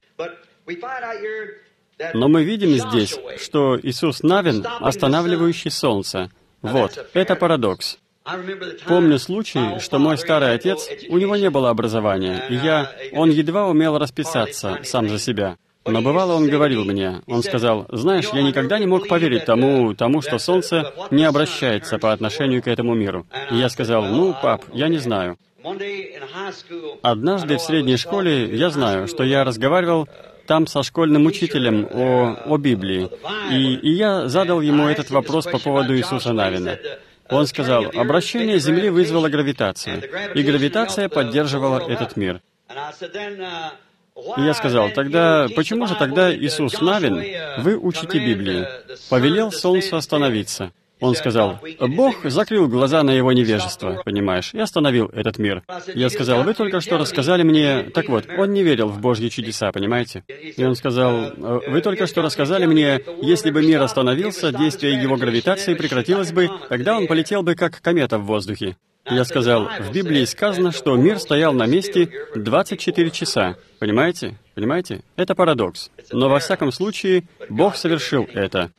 Но мы видим здесь, что Иисус Навин, останавливающий Солнце. Вот, это парадокс. Помню случай, что мой старый отец, у него не было образования, и я, он едва умел расписаться сам за себя. Но бывало, он говорил мне, он сказал, «Знаешь, я никогда не мог поверить тому, тому, что Солнце не обращается по отношению к этому миру». И я сказал, «Ну, пап, я не знаю». Однажды в средней школе я знаю, что я разговаривал там со школьным учителем о, о Библии, и, и я задал ему этот вопрос по поводу Иисуса Навина. Он сказал, обращение Земли вызвало гравитацию, и гравитация поддерживала этот мир. И я сказал, тогда почему же тогда Иисус Навин, вы учите Библию, повелел Солнцу остановиться? Он сказал, Бог закрыл глаза на его невежество, понимаешь, и остановил этот мир. Я сказал, вы только что рассказали мне... Так вот, он не верил в Божьи чудеса, понимаете? И он сказал, вы только что рассказали мне, если бы мир остановился, действие его гравитации прекратилось бы, тогда он полетел бы как комета в воздухе. Я сказал, в Библии сказано, что мир стоял на месте двадцать четыре часа. Понимаете? Понимаете? Это парадокс. Но во всяком случае, Бог совершил это.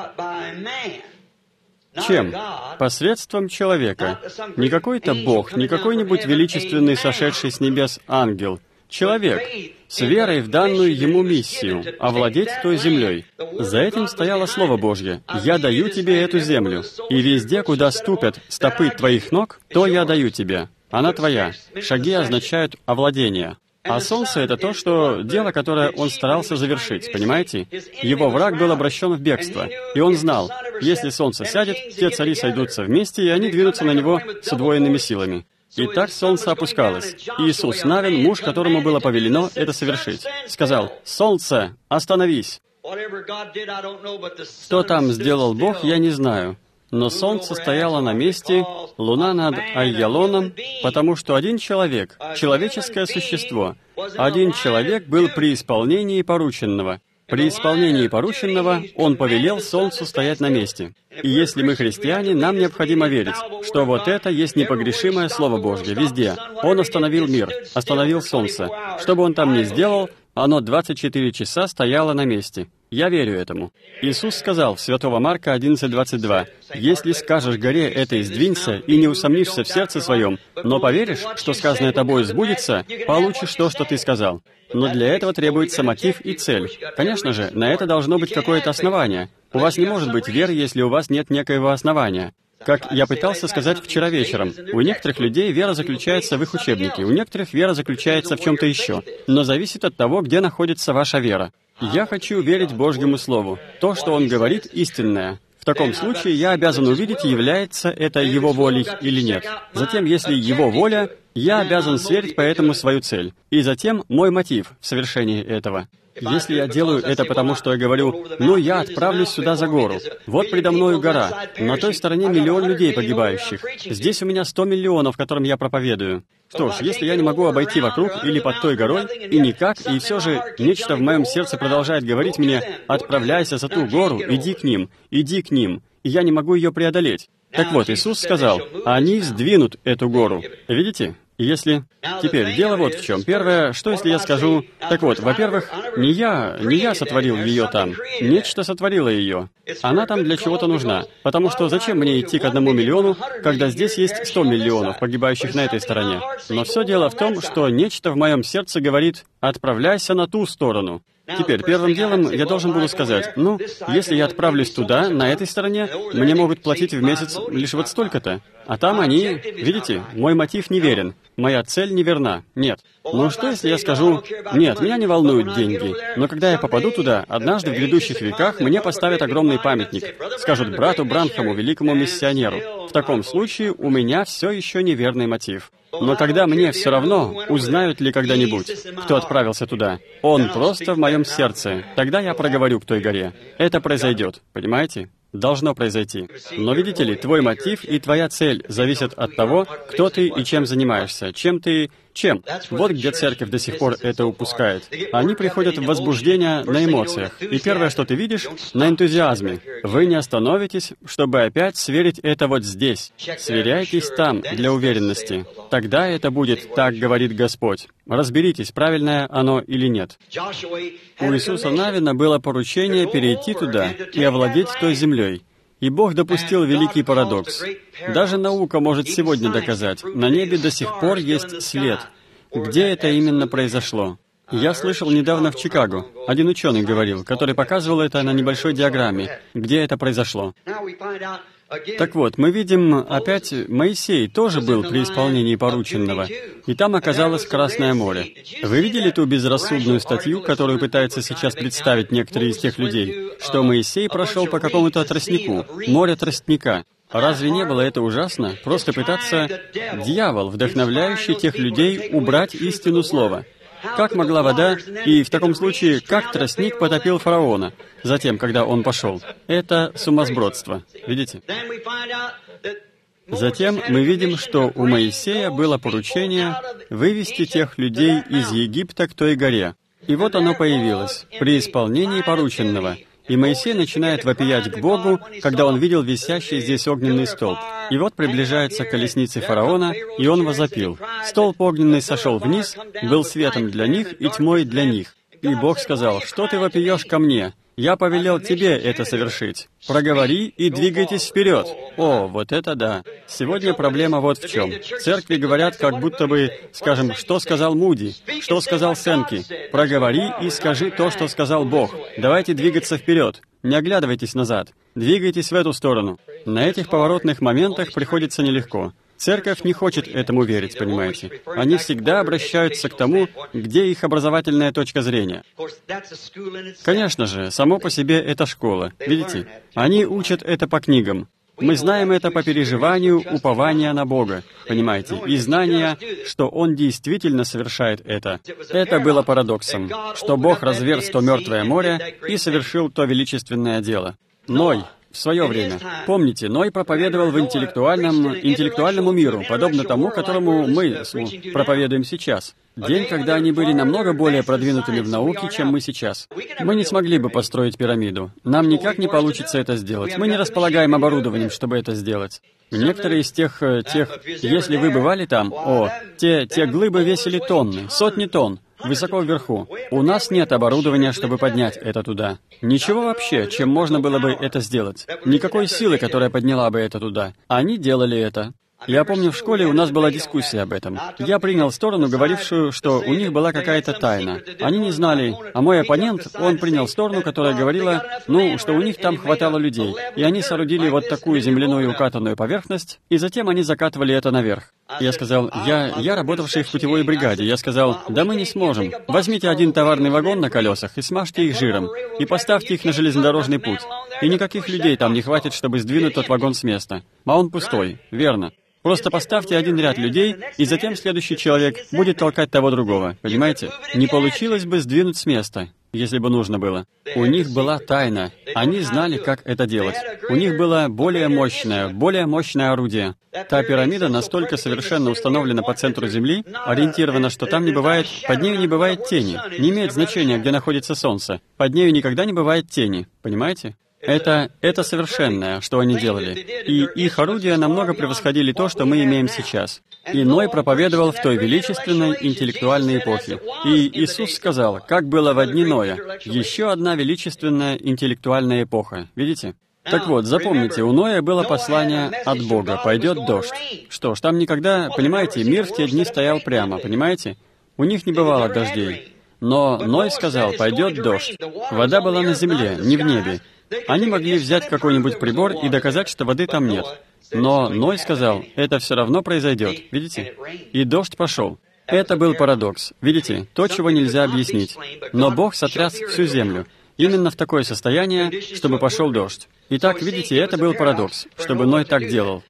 Чем? Посредством человека. Не какой-то Бог, не какой-нибудь величественный, сошедший с небес ангел. Человек, с верой в данную ему миссию, овладеть той землей. За этим стояло Слово Божье. «Я даю тебе эту землю, и везде, куда ступят стопы твоих ног, то я даю тебе. Она твоя». Шаги означают овладение. А солнце — это то, что дело, которое он старался завершить, понимаете? Его враг был обращен в бегство, и он знал, если солнце сядет, те цари сойдутся вместе, и они двинутся на него с удвоенными силами. И так солнце опускалось. Иисус Навин, муж, которому было повелено это совершить, сказал, «Солнце, остановись!» Что там сделал Бог, я не знаю. Но солнце стояло на месте, луна над Айялоном, потому что один человек, человеческое существо, один человек был при исполнении порученного. При исполнении порученного он повелел солнцу стоять на месте. И если мы христиане, нам необходимо верить, что вот это есть непогрешимое Слово Божье везде. Он остановил мир, остановил солнце. Что бы он там ни сделал, оно двадцать четыре часа стояло на месте. Я верю этому. Иисус сказал в Святого Марка одиннадцать двадцать два, «Если скажешь горе этой сдвинься и не усомнишься в сердце своем, но поверишь, что сказанное тобой сбудется, получишь то, что ты сказал». Но для этого требуется мотив и цель. Конечно же, на это должно быть какое-то основание. У вас не может быть веры, если у вас нет некоего основания. Как я пытался сказать вчера вечером, у некоторых людей вера заключается в их учебнике, у некоторых вера заключается в чем-то еще. Но зависит от того, где находится ваша вера. Я хочу верить Божьему Слову. То, что Он говорит, истинное. В таком случае я обязан увидеть, является это Его волей или нет. Затем, если Его воля, я обязан сверить поэтому свою цель. И затем мой мотив в совершении этого. Если я делаю это потому, что я говорю, ну, я отправлюсь сюда за гору. Вот предо мною гора. На той стороне миллион людей погибающих. Здесь у меня сто миллионов, которым я проповедую. Что ж, если я не могу обойти вокруг или под той горой, и никак, и все же нечто в моем сердце продолжает говорить мне, «Отправляйся за ту гору, иди к ним, иди к ним», и я не могу ее преодолеть. Так вот, Иисус сказал, «Они сдвинут эту гору». Видите? Если... Теперь, дело вот в чем. Первое, что если я скажу... Так вот, во-первых, не я, не я сотворил ее там. Нечто сотворило ее. Она там для чего-то нужна. Потому что зачем мне идти к одному миллиону, когда здесь есть сто миллионов, погибающих на этой стороне? Но все дело в том, что нечто в моем сердце говорит, «Отправляйся на ту сторону». Теперь, первым делом я должен буду сказать, ну, если я отправлюсь туда, на этой стороне, мне могут платить в месяц лишь вот столько-то. А там они, видите, мой мотив неверен, моя цель неверна, нет. Ну что, если я скажу, нет, меня не волнуют деньги, но когда я попаду туда, однажды в грядущих веках мне поставят огромный памятник, скажут брату Бранхаму, великому миссионеру. В таком случае у меня все еще неверный мотив. Но тогда мне все равно, узнают ли когда-нибудь, кто отправился туда. Он просто в моем сердце. Тогда я проговорю к той горе. Это произойдет, понимаете? Должно произойти. Но видите ли, твой мотив и твоя цель зависят от того, кто ты и чем занимаешься, чем ты... Чем? Вот где церковь до сих пор это упускает. Они приходят в возбуждение на эмоциях. И первое, что ты видишь, на энтузиазме. Вы не остановитесь, чтобы опять сверить это вот здесь. Сверяйтесь там, для уверенности. Тогда это будет, так говорит Господь. Разберитесь, правильное оно или нет. У Иисуса Навина было поручение перейти туда и овладеть той землей. И Бог допустил великий парадокс. Даже наука может сегодня доказать, на небе до сих пор есть след. Где это именно произошло? Я слышал недавно в Чикаго. Один ученый говорил, который показывал это на небольшой диаграмме, где это произошло. Так вот, мы видим, опять, Моисей тоже был при исполнении порученного, и там оказалось Красное море. Вы видели ту безрассудную статью, которую пытаются сейчас представить некоторые из тех людей, что Моисей прошел по какому-то тростнику, море тростника? Разве не было это ужасно? Просто пытаться... Дьявол, вдохновляющий тех людей убрать истину слова. Как могла вода, и в таком случае, как тростник потопил фараона, затем, когда он пошел? Это сумасбродство. Видите? Затем мы видим, что у Моисея было поручение вывести тех людей из Египта к той горе. И вот оно появилось, при исполнении порученного. И Моисей начинает вопиять к Богу, когда он видел висящий здесь огненный столб. И вот приближается к колеснице фараона, и он возопил. Столб огненный сошел вниз, был светом для них и тьмой для них. И Бог сказал, что ты вопиешь ко мне? Я повелел тебе это совершить. Проговори и двигайтесь вперед. О, вот это да. Сегодня проблема вот в чем. Церкви говорят, как будто бы, скажем, что сказал Муди, что сказал Сенки. Проговори и скажи то, что сказал Бог. Давайте двигаться вперед. Не оглядывайтесь назад. Двигайтесь в эту сторону. На этих поворотных моментах приходится нелегко. Церковь не хочет этому верить, понимаете? Они всегда обращаются к тому, где их образовательная точка зрения. Конечно же, само по себе это школа. Видите? Они учат это по книгам. Мы знаем это по переживанию упования на Бога, понимаете, и знания, что Он действительно совершает это. Это было парадоксом, что Бог разверз то мертвое море и совершил то величественное дело. Ной. В свое время. Помните, Ной проповедовал в интеллектуальном, интеллектуальному миру, подобно тому, которому мы проповедуем сейчас. День, когда они были намного более продвинутыми в науке, чем мы сейчас. Мы не смогли бы построить пирамиду. Нам никак не получится это сделать. Мы не располагаем оборудованием, чтобы это сделать. Некоторые из тех, тех, если вы бывали там, о, те, те глыбы весили тонны, сотни тонн. Высоко вверху. У нас нет оборудования, чтобы поднять это туда. Ничего вообще, чем можно было бы это сделать. Никакой силы, которая подняла бы это туда. Они делали это. Я помню, в школе у нас была дискуссия об этом. Я принял сторону, говорившую, что у них была какая-то тайна. Они не знали, а мой оппонент, он принял сторону, которая говорила, ну, что у них там хватало людей. И они соорудили вот такую земляную укатанную поверхность, и затем они закатывали это наверх. Я сказал, я, я работавший в путевой бригаде, я сказал, да мы не сможем. Возьмите один товарный вагон на колесах и смажьте их жиром, и поставьте их на железнодорожный путь. И никаких людей там не хватит, чтобы сдвинуть тот вагон с места. А он пустой, верно. Просто поставьте один ряд людей, и затем следующий человек будет толкать того другого. Понимаете? Не получилось бы сдвинуть с места, если бы нужно было. У них была тайна. Они знали, как это делать. У них было более мощное, более мощное орудие. Та пирамида настолько совершенно установлена по центру Земли, ориентирована, что там не бывает, под нею не бывает тени. Не имеет значения, где находится Солнце. Под нею никогда не бывает тени. Понимаете? Это, это совершенное, что они делали. И их орудия намного превосходили то, что мы имеем сейчас. И Ной проповедовал в той величественной интеллектуальной эпохе. И Иисус сказал, как было во дни Ноя, еще одна величественная интеллектуальная эпоха. Видите? Так вот, запомните, у Ноя было послание от Бога, пойдет дождь. Что ж, там никогда, понимаете, мир в те дни стоял прямо, понимаете? У них не бывало дождей. Но Ной сказал, пойдет дождь. Вода была на земле, не в небе. Они могли взять какой-нибудь прибор и доказать, что воды там нет. Но Ной сказал, это все равно произойдет, видите? И дождь пошел. Это был парадокс. Видите, то, чего нельзя объяснить. Но Бог сотряс всю землю. Именно в такое состояние, чтобы пошел дождь. Итак, видите, это был парадокс, чтобы Ной так делал.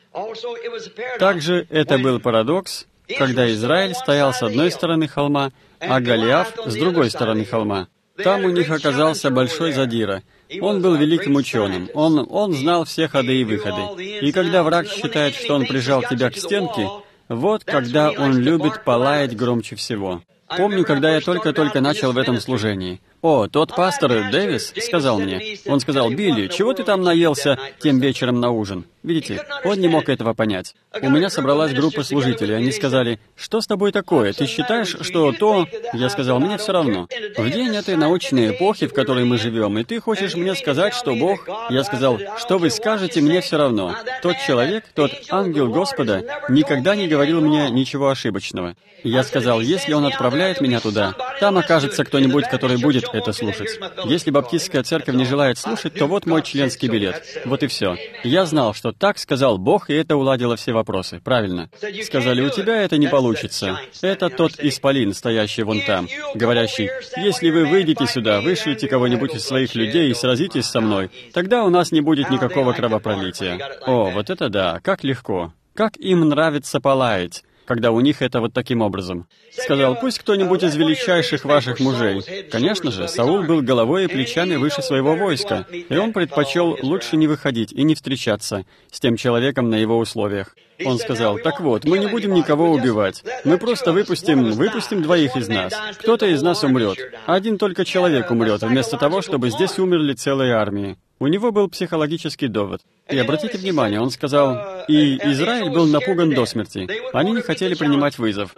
Также это был парадокс, когда Израиль стоял с одной стороны холма, а Голиаф с другой стороны холма. Там у них оказался большой задира. Он был великим ученым. Он, он знал все ходы и выходы. И когда враг считает, что он прижал тебя к стенке, вот когда он любит полаять громче всего. Помню, когда я только-только начал в этом служении. О, тот пастор Дэвис сказал мне, он сказал, «Билли, чего ты там наелся тем вечером на ужин?» Видите, он не мог этого понять. У меня собралась группа служителей, они сказали, «Что с тобой такое? Ты считаешь, что то...» Я сказал, «Мне все равно. В день этой научной эпохи, в которой мы живем, и ты хочешь мне сказать, что Бог...» Я сказал, «Что вы скажете, мне все равно. Тот человек, тот ангел Господа, никогда не говорил мне ничего ошибочного». Я сказал, «Если он отправляет меня туда, там окажется кто-нибудь, который будет это слушать. Если баптистская церковь не желает слушать, то вот мой членский билет. Вот и все». Я знал, что так сказал Бог, и это уладило все вопросы. Правильно. Сказали, у тебя это не получится. Это тот исполин, стоящий вон там, говорящий, если вы выйдете сюда, вышлите кого-нибудь из своих людей и сразитесь со мной, тогда у нас не будет никакого кровопролития. О, вот это да, как легко. Как им нравится полаять, когда у них это вот таким образом. Сказал, пусть кто-нибудь из величайших ваших мужей. Конечно же, Саул был головой и плечами выше своего войска, и он предпочел лучше не выходить и не встречаться с тем человеком на его условиях. Он сказал, так вот, мы не будем никого убивать. Мы просто выпустим, выпустим двоих из нас. Кто-то из нас умрет. Один только человек умрет, вместо того, чтобы здесь умерли целые армии. У него был психологический довод. И обратите внимание, он сказал, и Израиль был напуган до смерти. Они не хотели принимать вызов.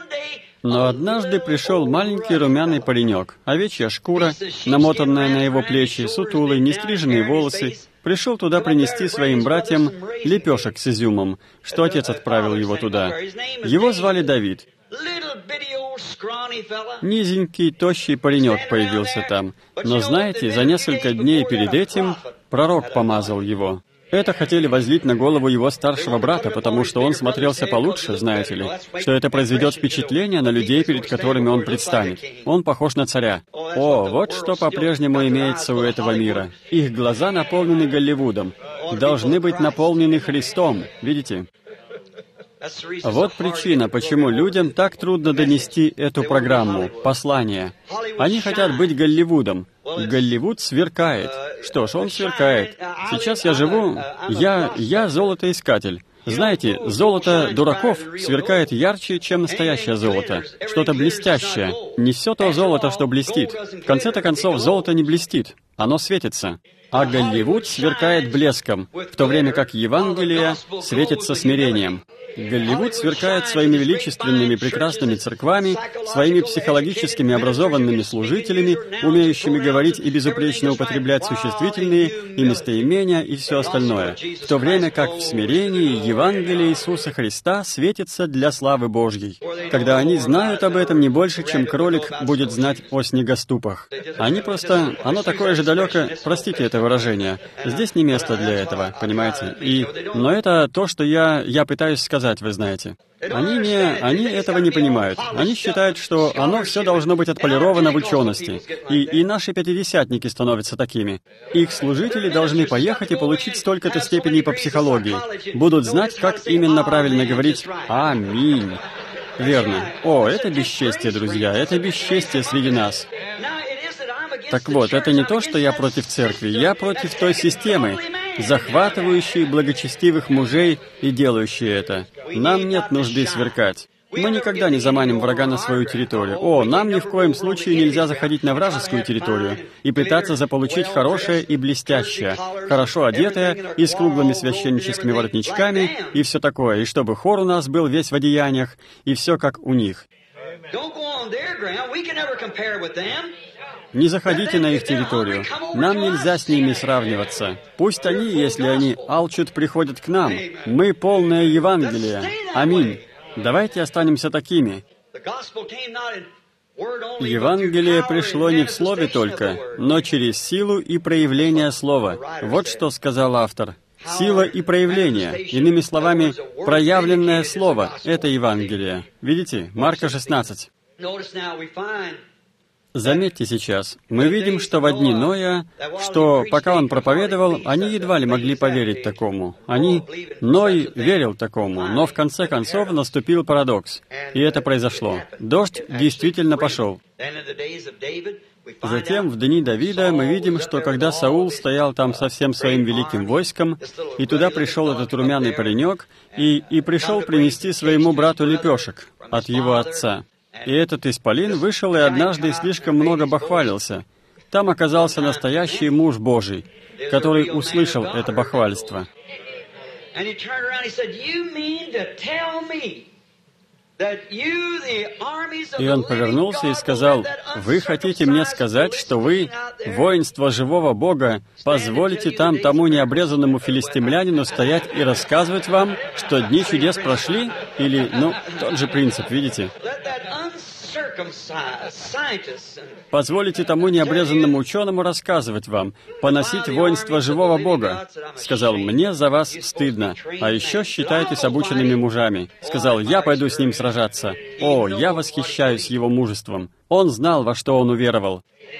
Но однажды пришел маленький румяный паренек, овечья шкура, намотанная на его плечи, сутулый, нестриженные волосы, пришел туда принести своим братьям лепешек с изюмом, что отец отправил его туда. Его звали Давид. Низенький, тощий паренек появился там. Но знаете, за несколько дней перед этим пророк помазал его. Это хотели возлить на голову его старшего брата, потому что он смотрелся получше, знаете ли, что это произведет впечатление на людей, перед которыми он предстанет. Он похож на царя. О, вот что по-прежнему имеется у этого мира. Их глаза наполнены Голливудом. Должны быть наполнены Христом. Видите? Вот причина, почему людям так трудно донести эту программу, послание. Они хотят быть Голливудом. Голливуд сверкает. Что ж, он сверкает. Сейчас я живу... Я... Я золотоискатель. Знаете, золото дураков сверкает ярче, чем настоящее золото. Что-то блестящее. Не все то золото, что блестит. В конце-то концов, золото не блестит. Оно светится. А Голливуд сверкает блеском, в то время как Евангелие светится смирением. Голливуд сверкает своими величественными прекрасными церквами, своими психологическими образованными служителями, умеющими говорить и безупречно употреблять существительные и местоимения и все остальное, в то время как в смирении Евангелие Иисуса Христа светится для славы Божьей, когда они знают об этом не больше, чем кролик будет знать о снегоступах. Они просто... Оно такое же далеко... Простите это выражение. Здесь не место для этого, понимаете? И... Но это то, что я... я пытаюсь сказать, вы знаете. Они не... Они этого не понимают. Они считают, что оно все должно быть отполировано в учености. И, и наши пятидесятники становятся такими. Их служители должны поехать и получить столько-то степеней по психологии. Будут знать, как именно правильно говорить «Аминь». Верно. О, это бесчестие, друзья, это бесчестие среди нас. Так вот, это не то, что я против церкви, я против той системы, захватывающей благочестивых мужей и делающей это. Нам нет нужды сверкать. Мы никогда не заманим врага на свою территорию. О, нам ни в коем случае нельзя заходить на вражескую территорию и пытаться заполучить хорошее и блестящее, хорошо одетое и с круглыми священническими воротничками и все такое, и чтобы хор у нас был весь в одеяниях, и все как у них. Не заходите на их территорию. Нам нельзя с ними сравниваться. Пусть они, если они алчут, приходят к нам. Мы полное Евангелие. Аминь. Давайте останемся такими. Евангелие пришло не в слове только, но через силу и проявление слова. Вот что сказал автор. Сила и проявление. Иными словами, проявленное слово — это Евангелие. Видите? Марка шестнадцать. Заметьте сейчас, мы видим, что в дни Ноя, что пока он проповедовал, они едва ли могли поверить такому. Они... Ной верил такому, но в конце концов наступил парадокс. И это произошло. Дождь действительно пошел. Затем, в дни Давида, мы видим, что когда Саул стоял там со всем своим великим войском, и туда пришел этот румяный паренек, и, и пришел принести своему брату лепешек от его отца. И этот исполин вышел и однажды слишком много бахвалился. Там оказался настоящий муж Божий, который услышал это бахвальство. И он повернулся и сказал: «Вы хотите мне сказать, что вы, воинство живого Бога, позволите там тому необрезанному филистимлянину стоять и рассказывать вам, что дни чудес прошли?» Или, ну, тот же принцип, видите? «Позволите тому необрезанному ученому рассказывать вам, поносить воинство живого Бога». Сказал: «Мне за вас стыдно, а еще считайтесь обученными мужами». Сказал: «Я пойду с ним сражаться». О, я восхищаюсь его мужеством. Он знал, во что он уверовал.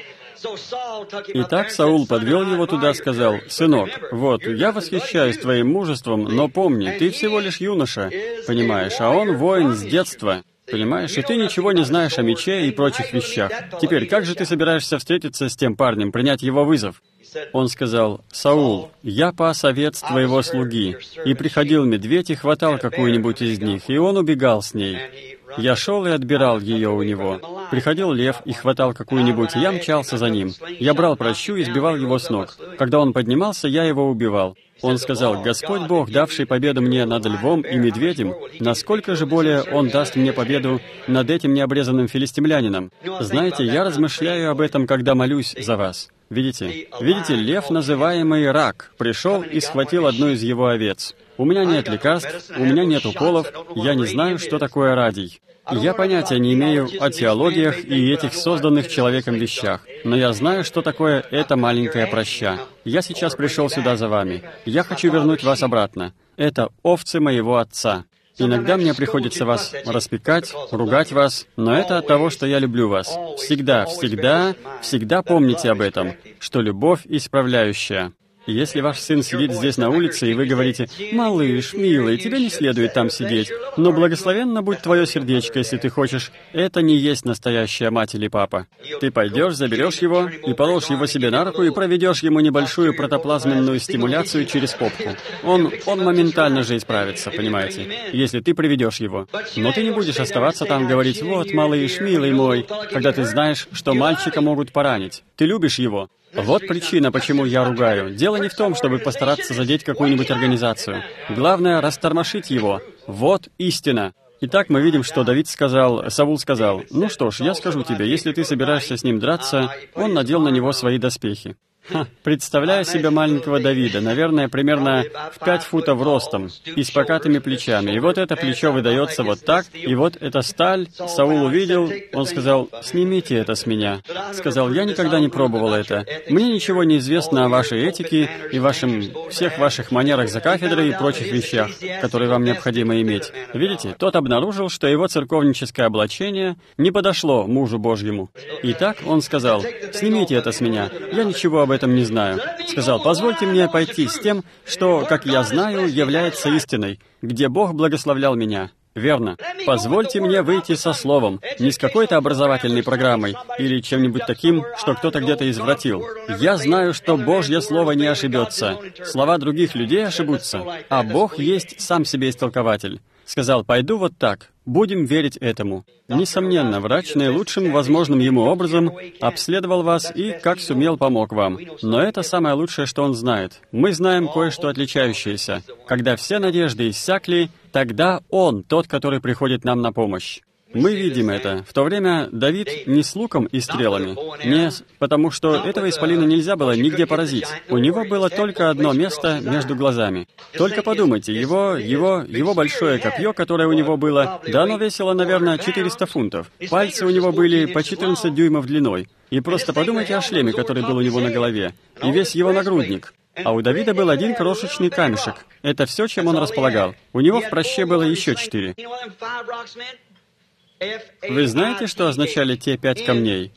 Итак, Саул подвел его туда, сказал: «Сынок, вот, я восхищаюсь твоим мужеством, но помни, ты всего лишь юноша, понимаешь, а он воин с детства». Понимаешь, и ты ничего не знаешь о мече и прочих вещах. Теперь, как же ты собираешься встретиться с тем парнем, принять его вызов? Он сказал: «Саул, я пас овец твоего слуги, и приходил медведь и хватал какую-нибудь из них, и он убегал с ней. Я шел и отбирал ее у него. Приходил лев и хватал какую-нибудь, и я мчался за ним. Я брал прощу и сбивал его с ног. Когда он поднимался, я его убивал». Он сказал: «Господь Бог, давший победу мне над львом и медведем, насколько же более Он даст мне победу над этим необрезанным филистимлянином? Знаете, я размышляю об этом, когда молюсь за вас. Видите? Видите, лев, называемый рак, пришел и схватил одну из его овец. У меня нет лекарств, у меня нет уколов, я не знаю, что такое радий. Я понятия не имею о теологиях и этих созданных человеком вещах, но я знаю, что такое эта маленькая проща. Я сейчас пришел сюда за вами. Я хочу вернуть вас обратно. Это овцы моего отца. Иногда мне приходится вас распекать, ругать вас, но это от того, что я люблю вас. Всегда, всегда, всегда помните об этом, что любовь исправляющая». Если ваш сын сидит здесь на улице, и вы говорите: «Малыш, милый, тебе не следует там сидеть, но благословенно будь твое сердечко, если ты хочешь», это не есть настоящая мать или папа. Ты пойдешь, заберешь его, и положишь его себе на руку, и проведешь ему небольшую протоплазменную стимуляцию через попку. Он, он моментально же исправится, понимаете, если ты приведешь его. Но ты не будешь оставаться там говорить: «Вот, малыш, милый мой», когда ты знаешь, что мальчика могут поранить. Ты любишь его. Вот причина, почему я ругаю. Дело не в том, чтобы постараться задеть какую-нибудь организацию. Главное — растормошить его. Вот истина. Итак, мы видим, что Давид сказал, Саул сказал, «Ну что ж, я скажу тебе, если ты собираешься с ним драться, он надел на него свои доспехи». Ха, представляю себе маленького Давида, наверное, примерно в пять футов ростом и с покатыми плечами. И вот это плечо выдается вот так, и вот эта сталь. Саул увидел, он сказал, «Снимите это с меня». Сказал, «Я никогда не пробовал это. Мне ничего не известно о вашей этике и вашем, всех ваших манерах за кафедрой и прочих вещах, которые вам необходимо иметь». Видите, тот обнаружил, что его церковническое облачение не подошло мужу Божьему. Итак, он сказал, «Снимите это с меня. Я ничего об этом не знаю». Сказал, «Позвольте мне пойти с тем, что, как я знаю, является истиной, где Бог благословлял меня». Верно. Позвольте мне выйти со словом, не с какой-то образовательной программой или чем-нибудь таким, что кто-то где-то извратил. Я знаю, что Божье Слово не ошибется. Слова других людей ошибутся, а Бог есть сам себе истолкователь. Сказал, пойду вот так, будем верить этому. Несомненно, врач наилучшим возможным ему образом обследовал вас и, как сумел, помог вам. Но это самое лучшее, что он знает. Мы знаем кое-что отличающееся. Когда все надежды иссякли, тогда он тот, который приходит нам на помощь. Мы видим это. В то время Давид не с луком и стрелами, не с... потому что этого исполина нельзя было нигде поразить. У него было только одно место между глазами. Только подумайте, его, его, его большое копье, которое у него было, да оно весило, наверное, четыреста фунтов. Пальцы у него были по четырнадцать дюймов длиной. И просто подумайте о шлеме, который был у него на голове, и весь его нагрудник. А у Давида был один крошечный камешек. Это все, чем он располагал. У него в праще было еще четыре. Вы знаете, что означали те пять камней?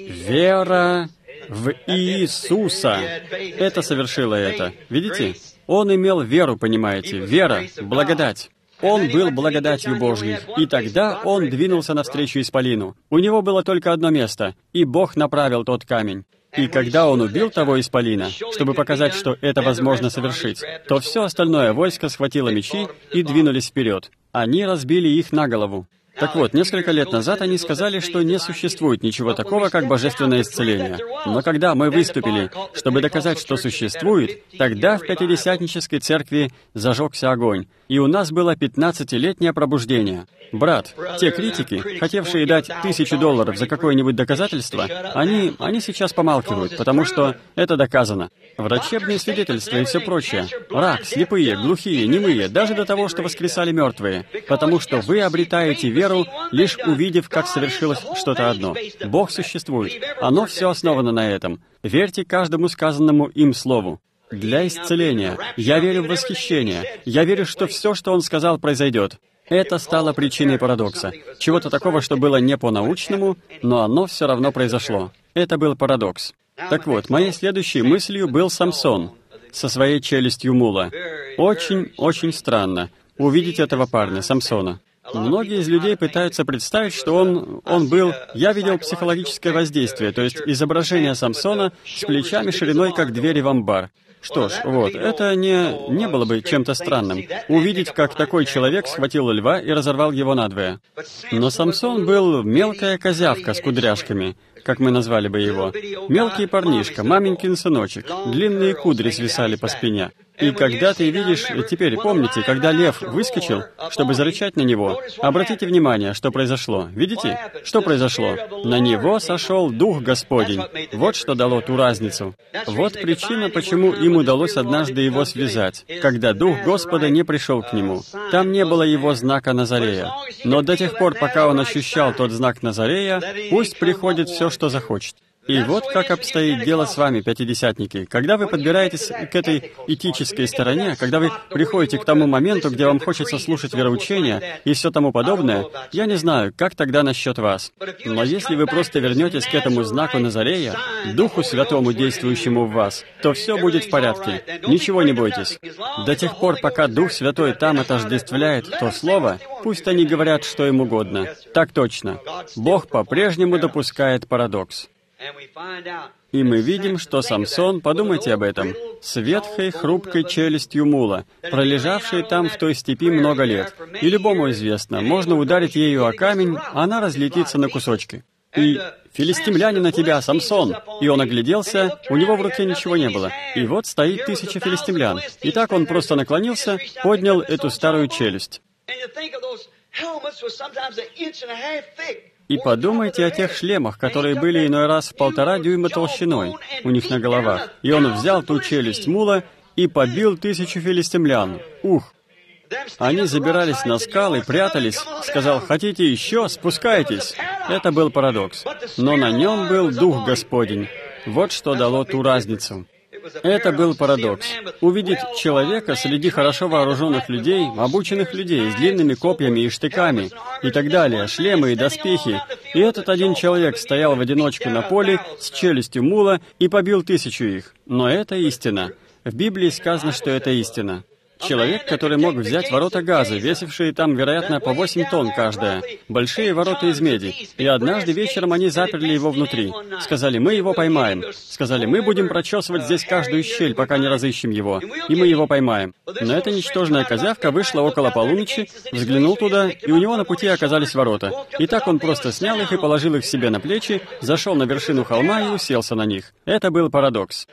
Вера в Иисуса. Это совершило это. Видите? Он имел веру, понимаете? Вера, благодать. Он был благодатью Божьей, и тогда он двинулся навстречу исполину. У него было только одно место, и Бог направил тот камень. И когда он убил того исполина, чтобы показать, что это возможно совершить, то все остальное войско схватило мечи и двинулись вперед. Они разбили их на голову. Так вот, несколько лет назад они сказали, что не существует ничего такого, как божественное исцеление. Но когда мы выступили, чтобы доказать, что существует, тогда в Пятидесятнической церкви зажегся огонь, и у нас было пятнадцатилетнее пробуждение. Брат, те критики, хотевшие дать тысячу долларов за какое-нибудь доказательство, они, они сейчас помалкивают, потому что это доказано. Врачебные свидетельства и все прочее. Рак, слепые, глухие, немые, даже до того, что воскресали мертвые. Потому что вы обретаете веру, лишь увидев, как совершилось что-то одно. Бог существует. Оно все основано на этом. Верьте каждому сказанному им слову. Для исцеления. Я верю в восхищение. Я верю, что все, что он сказал, произойдет. Это стало причиной парадокса. Чего-то такого, что было не по-научному, но оно все равно произошло. Это был парадокс. Так вот, моей следующей мыслью был Самсон со своей челюстью мула. Очень-очень странно увидеть этого парня, Самсона. Многие из людей пытаются представить, что он, он был... Я видел психологическое воздействие, то есть изображение Самсона с плечами шириной, как двери в амбар. Что ж, вот, это не, не было бы чем-то странным. Увидеть, как такой человек схватил льва и разорвал его надвое. Но Самсон был мелкая козявка с кудряшками, как мы назвали бы его. Мелкий парнишка, маменькин сыночек, длинные кудри свисали по спине. И когда ты видишь, теперь помните, когда лев выскочил, чтобы зарычать на него, обратите внимание, что произошло. Видите, что произошло? На него сошел Дух Господень. Вот что дало ту разницу. Вот причина, почему им удалось однажды его связать, когда Дух Господа не пришел к нему. Там не было его знака Назарея. Но до тех пор, пока он ощущал тот знак Назарея, пусть приходит все, что захочет. И вот как обстоит дело с вами, пятидесятники. Когда вы подбираетесь к этой этической стороне, когда вы приходите к тому моменту, где вам хочется слушать вероучения и все тому подобное, я не знаю, как тогда насчет вас. Но если вы просто вернетесь к этому знаку Назарея, Духу Святому, действующему в вас, то все будет в порядке. Ничего не бойтесь. До тех пор, пока Дух Святой там отождествляет то слово, пусть они говорят, что им угодно. Так точно. Бог по-прежнему допускает парадокс. И мы видим, что Самсон, подумайте об этом, с ветхой, хрупкой челюстью мула, пролежавшей там в той степи много лет. И любому известно, можно ударить ею о камень, она разлетится на кусочки. И «Филистимляне на тебя, Самсон!» И он огляделся, у него в руке ничего не было. И вот стоит тысяча филистимлян. И так он просто наклонился, поднял эту старую челюсть. И подумайте о тех шлемах, которые были иной раз в полтора дюйма толщиной у них на головах. И он взял ту челюсть мула и побил тысячу филистимлян. Ух! Они забирались на скалы, прятались, сказал: «Хотите еще? Спускайтесь!» Это был парадокс. Но на нем был Дух Господень. Вот что дало ту разницу. Это был парадокс. Увидеть человека среди хорошо вооруженных людей, обученных людей, с длинными копьями и штыками, и так далее, шлемы и доспехи. И этот один человек стоял в одиночку на поле с челюстью мула и побил тысячу их. Но это истина. В Библии сказано, что это истина. Человек, который мог взять ворота Газы, весившие там, вероятно, по восемь тонн каждая, большие ворота из меди, и однажды вечером они заперли его внутри. Сказали: «Мы его поймаем». Сказали: «Мы будем прочесывать здесь каждую щель, пока не разыщем его, и мы его поймаем». Но эта ничтожная козявка вышла около полуночи, взглянул туда, и у него на пути оказались ворота. И так он просто снял их и положил их себе на плечи, зашел на вершину холма и уселся на них. Это был парадокс.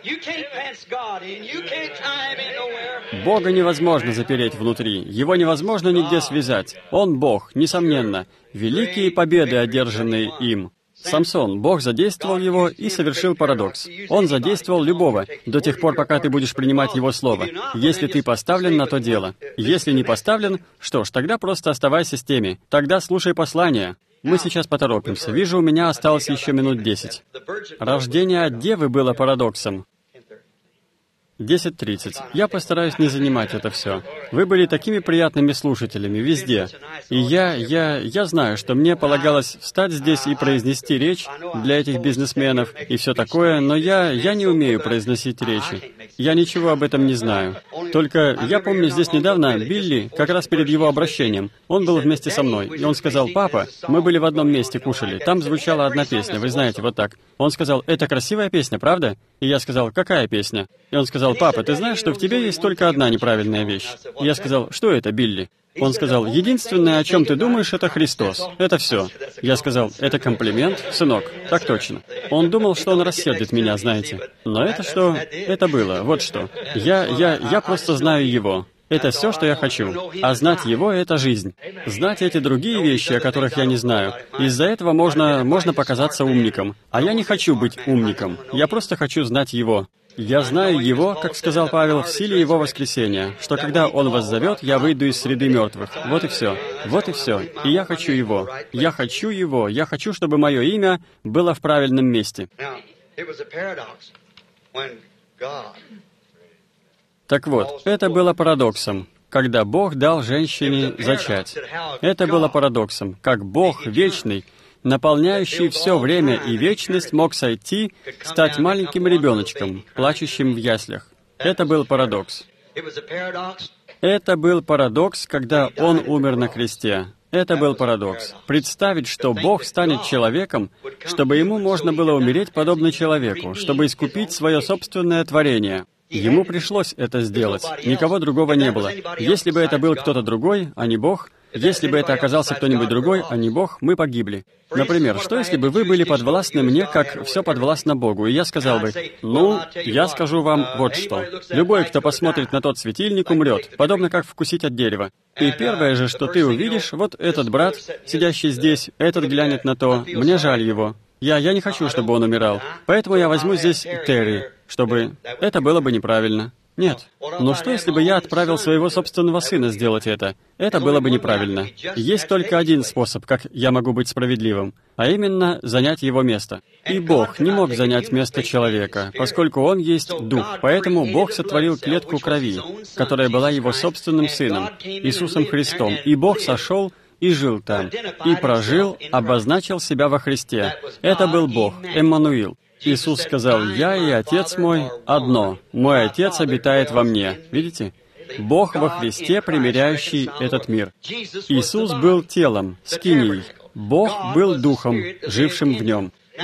Бога невозможно запереть внутри, Его невозможно нигде связать. Он Бог, несомненно. Великие победы, одержанные им. Самсон, Бог задействовал его и совершил парадокс. Он задействовал любого, до тех пор, пока ты будешь принимать его слово, если ты поставлен на то дело. Если не поставлен, что ж, тогда просто оставайся с теми. Тогда слушай послание. Мы сейчас поторопимся. Вижу, у меня осталось еще минут десять. Рождение от девы было парадоксом. десять тридцать. Я постараюсь не занимать это все. Вы были такими приятными слушателями везде. И я, я, я знаю, что мне полагалось встать здесь и произнести речь для этих бизнесменов и все такое, но я, я не умею произносить речи. Я ничего об этом не знаю. Только я помню здесь недавно Билли, как раз перед его обращением, он был вместе со мной, и он сказал: «Папа, мы были в одном месте, кушали, там звучала одна песня, вы знаете, вот так». Он сказал: «Это красивая песня, правда?» И я сказал: «Какая песня?» И он сказал: «Папа, ты знаешь, что в тебе есть только одна неправильная вещь?» И я сказал: «Что это, Билли?» Он сказал: «Единственное, о чем ты думаешь, это Христос. Это все». Я сказал: «Это комплимент, сынок?» «Так точно». Он думал, что он рассердит меня, знаете. Но это что? Это было. Вот что. Я, я, я просто знаю Его. Это все, что я хочу. А знать Его — это жизнь. Знать эти другие вещи, о которых я не знаю, из-за этого можно, можно показаться умником. А я не хочу быть умником. Я просто хочу знать Его. Я знаю Его, как сказал Павел, в силе Его воскресения, что когда Он вас зовет, я выйду из среды мертвых. Вот и все. Вот и все. И я хочу Его. Я хочу Его. Я хочу, чтобы мое имя было в правильном месте. Так вот, это было парадоксом, когда Бог дал женщине зачать. Это было парадоксом, как Бог вечный, наполняющий все время и вечность, мог сойти, стать маленьким ребеночком, плачущим в яслях. Это был парадокс. Это был парадокс, когда Он умер на кресте. Это был парадокс. Представить, что Бог станет человеком, чтобы Ему можно было умереть подобно человеку, чтобы искупить свое собственное творение. Ему пришлось это сделать. Никого другого не было. Если бы это был кто-то другой, а не Бог, если бы это оказался кто-нибудь другой, а не Бог, мы погибли. Например, что если бы вы были подвластны мне, как все подвластно Богу, и я сказал бы: «Ну, я скажу вам вот что. Любой, кто посмотрит на тот светильник, умрет, подобно как вкусить от дерева. И первое же, что ты увидишь, вот этот брат, сидящий здесь, этот глянет на то, мне жаль его. Я, я не хочу, чтобы он умирал. Поэтому я возьму здесь Терри, чтобы... Это было бы неправильно». Нет. Но что, если бы я отправил своего собственного сына сделать это? Это было бы неправильно. Есть только один способ, как я могу быть справедливым, а именно занять его место. И Бог не мог занять место человека, поскольку Он есть Дух. Поэтому Бог сотворил клетку крови, которая была Его собственным Сыном, Иисусом Христом. И Бог сошел и жил там, и прожил, обозначил себя во Христе. Это был Бог, Эммануил. Иисус сказал: «Я и Отец мой одно. Мой Отец обитает во мне». Видите? Бог во Христе, примиряющий этот мир. Иисус был телом, скинией. Бог был Духом, жившим в нем.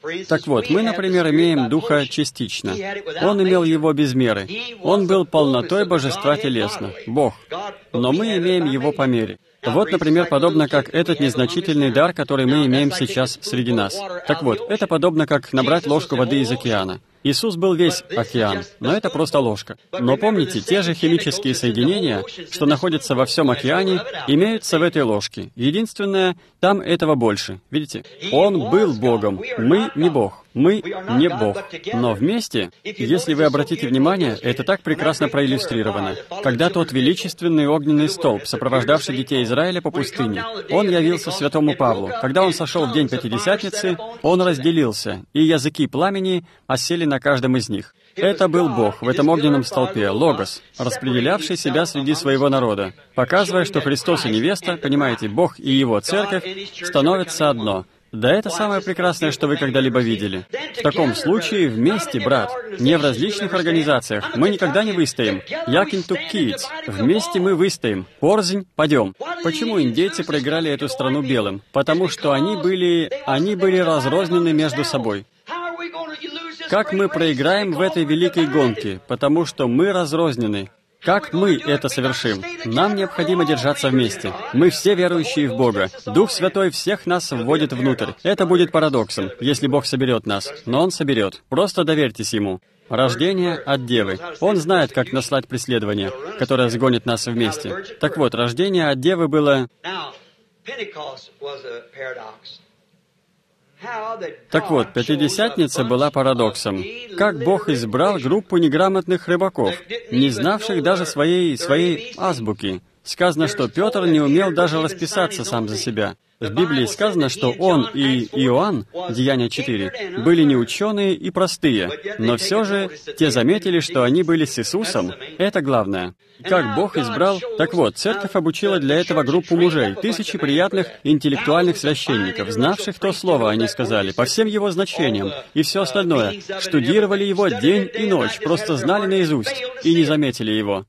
Так вот, мы, например, имеем Духа частично. Он имел его без меры. Он был полнотой божества телесно, Бог. Но мы имеем его по мере. Вот, например, подобно как этот незначительный дар, который мы имеем сейчас среди нас. Так вот, это подобно как набрать ложку воды из океана. Иисус был весь океан, но это просто ложка. Но помните, те же химические соединения, что находятся во всем океане, имеются в этой ложке. Единственное, там этого больше. Видите? Он был Богом. Мы не Бог. Мы не Бог. Но вместе, если вы обратите внимание, это так прекрасно проиллюстрировано. Когда тот величественный огненный столб, сопровождавший детей Израиля по пустыне, он явился святому Павлу. Когда он сошел в день Пятидесятницы, он разделился, и языки пламени осели на каждом из них. Это был Бог в этом огненном столпе, Логос, распределявший себя среди своего народа, показывая, что Христос и невеста, понимаете, Бог и Его Церковь становятся одно. Да это самое прекрасное, что вы когда-либо видели. В таком случае вместе, брат, не в различных организациях, мы никогда не выстоим. Якинтук киец. Вместе мы выстоим. Порзнь, падем. Почему индейцы проиграли эту страну белым? Потому что они были... они были разрознены между собой. Как мы проиграем в этой великой гонке? Потому что мы разрознены. Как мы это совершим? Нам необходимо держаться вместе. Мы все верующие в Бога. Дух Святой всех нас вводит внутрь. Это будет парадоксом, если Бог соберет нас. Но Он соберет. Просто доверьтесь Ему. Рождение от Девы. Он знает, как наслать преследование, которое сгонит нас вместе. Так вот, рождение от Девы было... Так вот, Пятидесятница была парадоксом. Как Бог избрал группу неграмотных рыбаков, не знавших даже своей, своей азбуки. Сказано, что Петр не умел даже расписаться сам за себя. В Библии сказано, что он и Иоанн, Деяния четыре, были не ученые и простые, но все же те заметили, что они были с Иисусом. Это главное. Как Бог избрал... Так вот, церковь обучила для этого группу мужей, тысячи приятных интеллектуальных священников, знавших то слово, они сказали, по всем его значениям, и все остальное. Штудировали его день и ночь, просто знали наизусть, и не заметили его.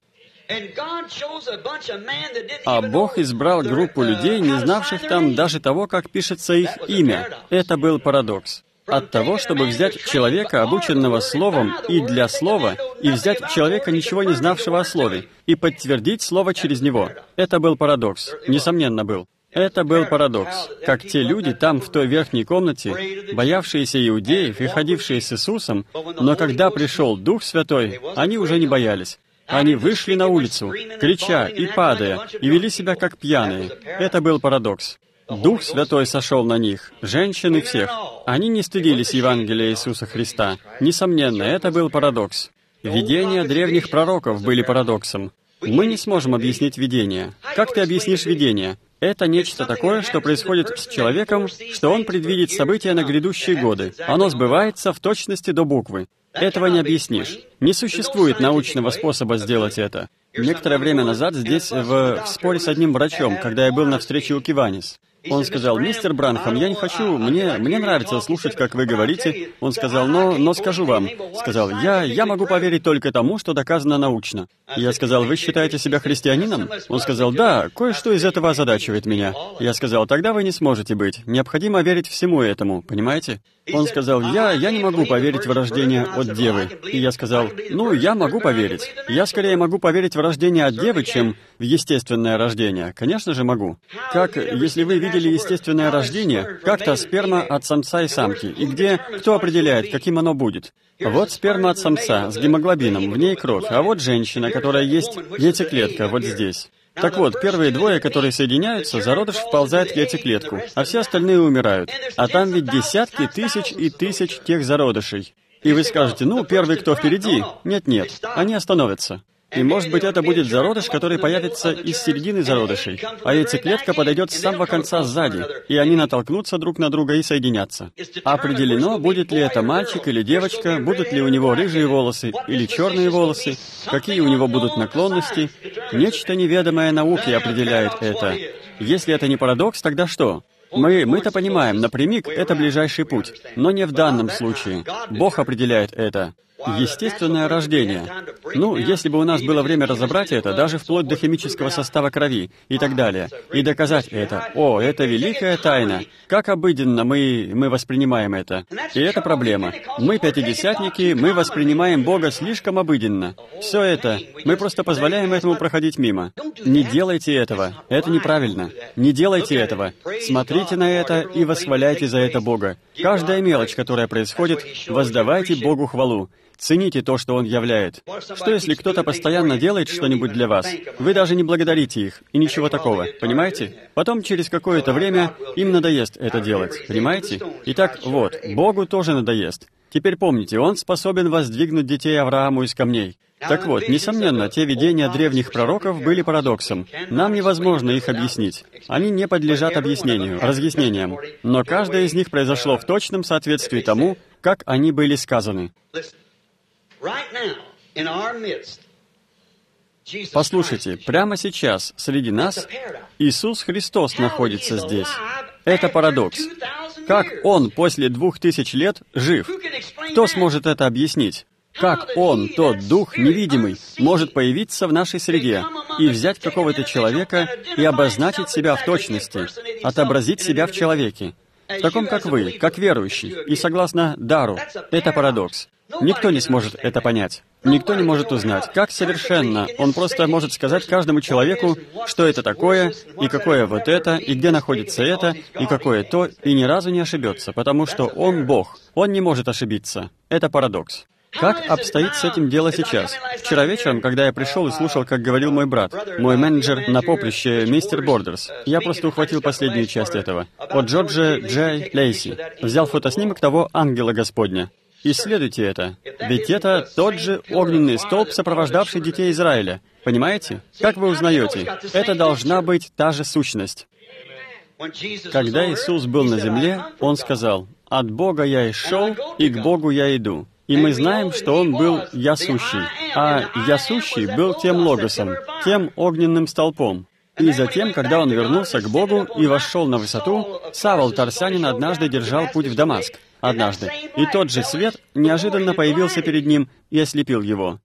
А Бог избрал группу людей, не знавших там даже того, как пишется их имя. Это был парадокс. От того, чтобы взять человека, обученного словом и для слова, и взять человека, ничего не знавшего о слове, и подтвердить слово через него. Это был парадокс. Несомненно, был. Это был парадокс. Как те люди там, в той верхней комнате, боявшиеся иудеев и ходившие с Иисусом, но когда пришел Дух Святой, они уже не боялись. Они вышли на улицу, крича и падая, и вели себя как пьяные. Это был парадокс. Дух Святой сошел на них, женщин и всех. Они не стыдились Евангелия Иисуса Христа. Несомненно, это был парадокс. Видения древних пророков были парадоксом. Мы не сможем объяснить видение. Как ты объяснишь видение? Это нечто такое, что происходит с человеком, что он предвидит события на грядущие годы. Оно сбывается в точности до буквы. Этого не объяснишь. Не существует научного способа сделать это. Некоторое время назад здесь, в, в споре с одним врачом, когда я был на встрече у Киванис, он сказал: «Мистер Бранхам, я не хочу, мне, мне нравится слушать, как вы говорите». Он сказал: «Но, но скажу вам». Сказал: «Я, я могу поверить только тому, что доказано научно». Я сказал: «Вы считаете себя христианином?» Он сказал: «Да, кое-что из этого озадачивает меня». Я сказал: «Тогда вы не сможете быть. Необходимо верить всему этому, понимаете?» Он сказал: «Я, я не могу поверить в рождение от Девы». И я сказал: «Ну, я могу поверить. Я скорее могу поверить в рождение от Девы, чем в естественное рождение. Конечно же, могу. Как, если вы видели естественное рождение, как-то сперма от самца и самки, и где, кто определяет, каким оно будет? Вот сперма от самца с гемоглобином, в ней кровь, а вот женщина, которая есть яйцеклетка, вот здесь». Так вот, первые двое, которые соединяются, зародыш вползает в яйцеклетку, а все остальные умирают. А там ведь десятки тысяч и тысяч тех зародышей. И вы скажете: «Ну, первый, кто впереди». Нет-нет, они остановятся. И, может быть, это будет зародыш, который появится из середины зародышей, а яйцеклетка подойдет с самого конца сзади, и они натолкнутся друг на друга и соединятся. Определено, будет ли это мальчик или девочка, будут ли у него рыжие волосы или черные волосы, какие у него будут наклонности. Нечто неведомое науке определяет это. Если это не парадокс, тогда что? Мы, мы-то понимаем, напрямик — это ближайший путь, но не в данном случае. Бог определяет это. Естественное рождение. Ну, если бы у нас было время разобрать это, даже вплоть до химического состава крови и так далее, и доказать это. О, это великая тайна. Как обыденно мы, мы воспринимаем это. И это проблема. Мы, пятидесятники, мы воспринимаем Бога слишком обыденно. Все это, мы просто позволяем этому проходить мимо. Не делайте этого. Это неправильно. Не делайте этого. Смотрите на это и восхваляйте за это Бога. Каждая мелочь, которая происходит, воздавайте Богу хвалу. Цените то, что Он являет. Что если кто-то постоянно делает что-нибудь для вас? Вы даже не благодарите их, и ничего такого, понимаете? Потом, через какое-то время, им надоест это делать, понимаете? Итак, вот, Богу тоже надоест. Теперь помните, Он способен воздвигнуть детей Аврааму из камней. Так вот, несомненно, те видения древних пророков были парадоксом. Нам невозможно их объяснить. Они не подлежат объяснению, разъяснениям. Но каждое из них произошло в точном соответствии тому, как они были сказаны. Послушайте, прямо сейчас среди нас Иисус Христос находится здесь. Это парадокс. Как Он после двух тысяч лет жив? Кто сможет это объяснить? Как Он, тот Дух невидимый, может появиться в нашей среде и взять какого-то человека и обозначить себя в точности, отобразить себя в человеке, в таком, как вы, как верующий, и согласно дару? Это парадокс. Никто не сможет это понять. Никто не может узнать, как совершенно. Он просто может сказать каждому человеку, что это такое, и какое вот это, и где находится это, и какое то, и ни разу не ошибется, потому что Он Бог. Он не может ошибиться. Это парадокс. Как обстоит с этим дело сейчас? Вчера вечером, когда я пришел и слушал, как говорил мой брат, мой менеджер на поприще, мистер Бордерс, я просто ухватил последнюю часть этого, от Джорджа Джей Лейси. Взял фотоснимок того ангела Господня. Исследуйте это. Ведь это тот же огненный столб, сопровождавший детей Израиля. Понимаете? Как вы узнаете? Это должна быть та же сущность. Когда Иисус был на земле, Он сказал: «От Бога я и шел, и к Богу я иду». И мы знаем, что Он был «Я сущий», а «Я сущий» был тем логосом, тем огненным столпом. И затем, когда Он вернулся к Богу и вошел на высоту, Савл Тарсянин однажды держал путь в Дамаск. Однажды. И тот же свет неожиданно появился перед ним и ослепил его.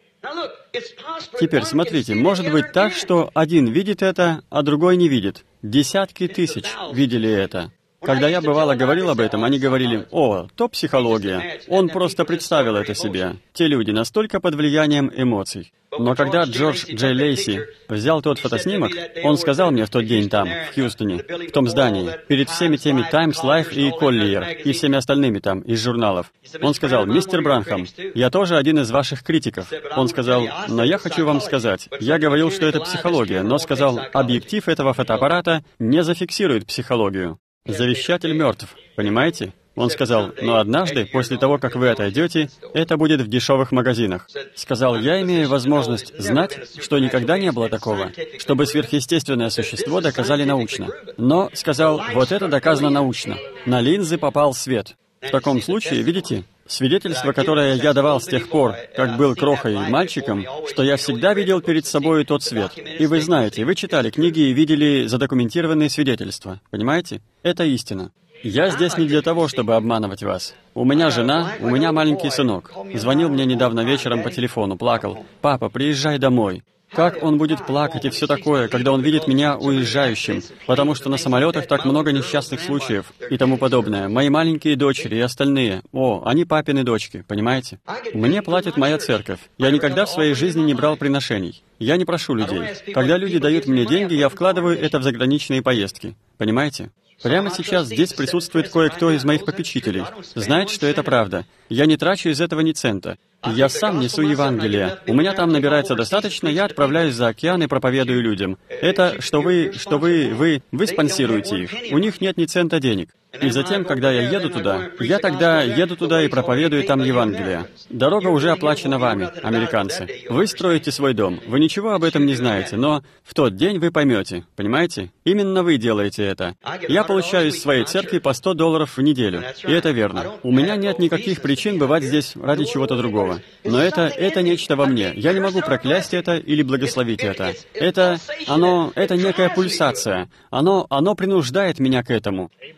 Теперь смотрите, может быть так, что один видит это, а другой не видит. Десятки тысяч видели это. Когда я, бывало, говорил об этом, они говорили: «О, то психология». Он просто представил это себе. Те люди настолько под влиянием эмоций. Но когда Джордж Джей Лейси взял тот фотоснимок, он сказал мне в тот день там, в Хьюстоне, в том здании, перед всеми теми Times, Life и Collier, и всеми остальными там, из журналов. Он сказал: «Мистер Бранхам, я тоже один из ваших критиков». Он сказал: «Но я хочу вам сказать, я говорил, что это психология, но сказал, объектив этого фотоаппарата не зафиксирует психологию. Завещатель мертв, понимаете?» Он сказал: «Но однажды, после того, как вы отойдете, это будет в дешевых магазинах». Сказал: «Я имею возможность знать, что никогда не было такого, чтобы сверхъестественное существо доказали научно. Но, сказал, вот это доказано научно. На линзы попал свет. В таком случае, видите, свидетельство, которое я давал с тех пор, как был крохой и мальчиком, что я всегда видел перед собой тот свет. И вы знаете, вы читали книги и видели задокументированные свидетельства. Понимаете? Это истина. Я здесь не для того, чтобы обманывать вас. У меня жена, у меня маленький сынок. Звонил мне недавно вечером по телефону, плакал: «Папа, приезжай домой». Как он будет плакать и все такое, когда он видит меня уезжающим, потому что на самолетах так много несчастных случаев и тому подобное. Мои маленькие дочери и остальные. О, они папины дочки, понимаете? Мне платит моя церковь. Я никогда в своей жизни не брал приношений. Я не прошу людей. Когда люди дают мне деньги, я вкладываю это в заграничные поездки. Понимаете? Прямо сейчас здесь присутствует кое-кто из моих попечителей. Знает, что это правда. Я не трачу из этого ни цента. Я сам несу Евангелие. У меня там набирается достаточно, я отправляюсь за океан и проповедую людям. Это, что вы, что вы, вы, вы спонсируете их. У них нет ни цента денег. И затем, когда я еду туда, я тогда еду туда и проповедую там Евангелие. Дорога уже оплачена вами, американцы. Вы строите свой дом. Вы ничего об этом не знаете, но в тот день вы поймете. Понимаете? Именно вы делаете это. Я получаю из своей церкви по сто долларов в неделю. И это верно. У меня нет никаких причин бывать здесь ради чего-то другого. Но это, это нечто во мне. Я не могу проклясть это или благословить это. Это, оно, это некая пульсация. Оно, оно принуждает меня к этому.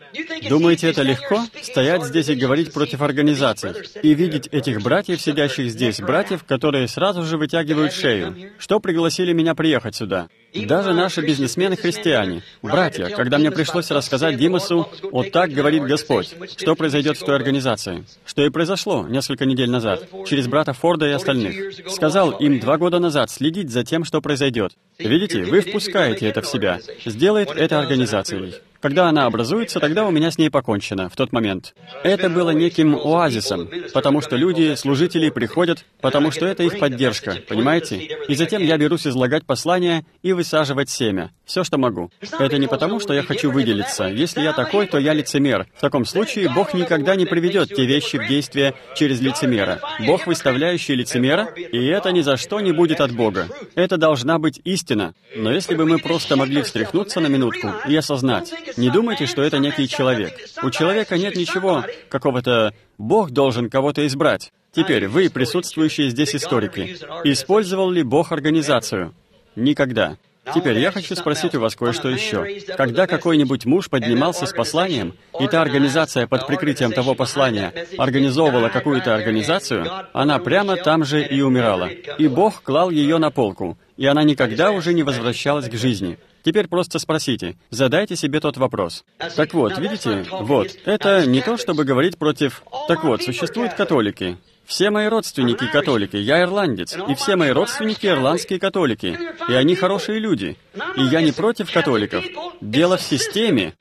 Думаете, это легко? Стоять здесь и говорить против организаций. И видеть этих братьев, сидящих здесь, братьев, которые сразу же вытягивают шею. Что пригласили меня приехать сюда? Даже наши бизнесмены-христиане. Братья, когда мне пришлось рассказать Димасу, вот так говорит Господь, что произойдет в той организации. Что и произошло несколько недель назад, через брата Форда и остальных. Сказал им два года назад следить за тем, что произойдет. Видите, вы впускаете это в себя. Сделает это организацией. Когда она образуется, тогда у меня с ней покончено, в тот момент. Это было неким оазисом, потому что люди, служители приходят, потому что это их поддержка, понимаете? И затем я берусь излагать послание и высаживать семя. Все, что могу. Это не потому, что я хочу выделиться. Если я такой, то я лицемер. В таком случае Бог никогда не приведет те вещи в действие через лицемера. Бог, выставляющий лицемера, и это ни за что не будет от Бога. Это должна быть истина. Но если бы мы просто могли встряхнуться на минутку и осознать, не думайте, что это некий человек. У человека нет ничего, какого-то... Бог должен кого-то избрать. Теперь, вы, присутствующие здесь историки, использовал ли Бог организацию? Никогда. Теперь я хочу спросить у вас кое-что еще. Когда какой-нибудь муж поднимался с посланием, и та организация под прикрытием того послания организовывала какую-то организацию, она прямо там же и умирала. И Бог клал ее на полку, и она никогда уже не возвращалась к жизни. Теперь просто спросите, задайте себе тот вопрос. Так вот, видите, вот, это не то, чтобы говорить против... Так вот, существуют католики. Все мои родственники католики, я ирландец, и все мои родственники ирландские католики, и они хорошие люди. И я не против католиков. Дело в системе.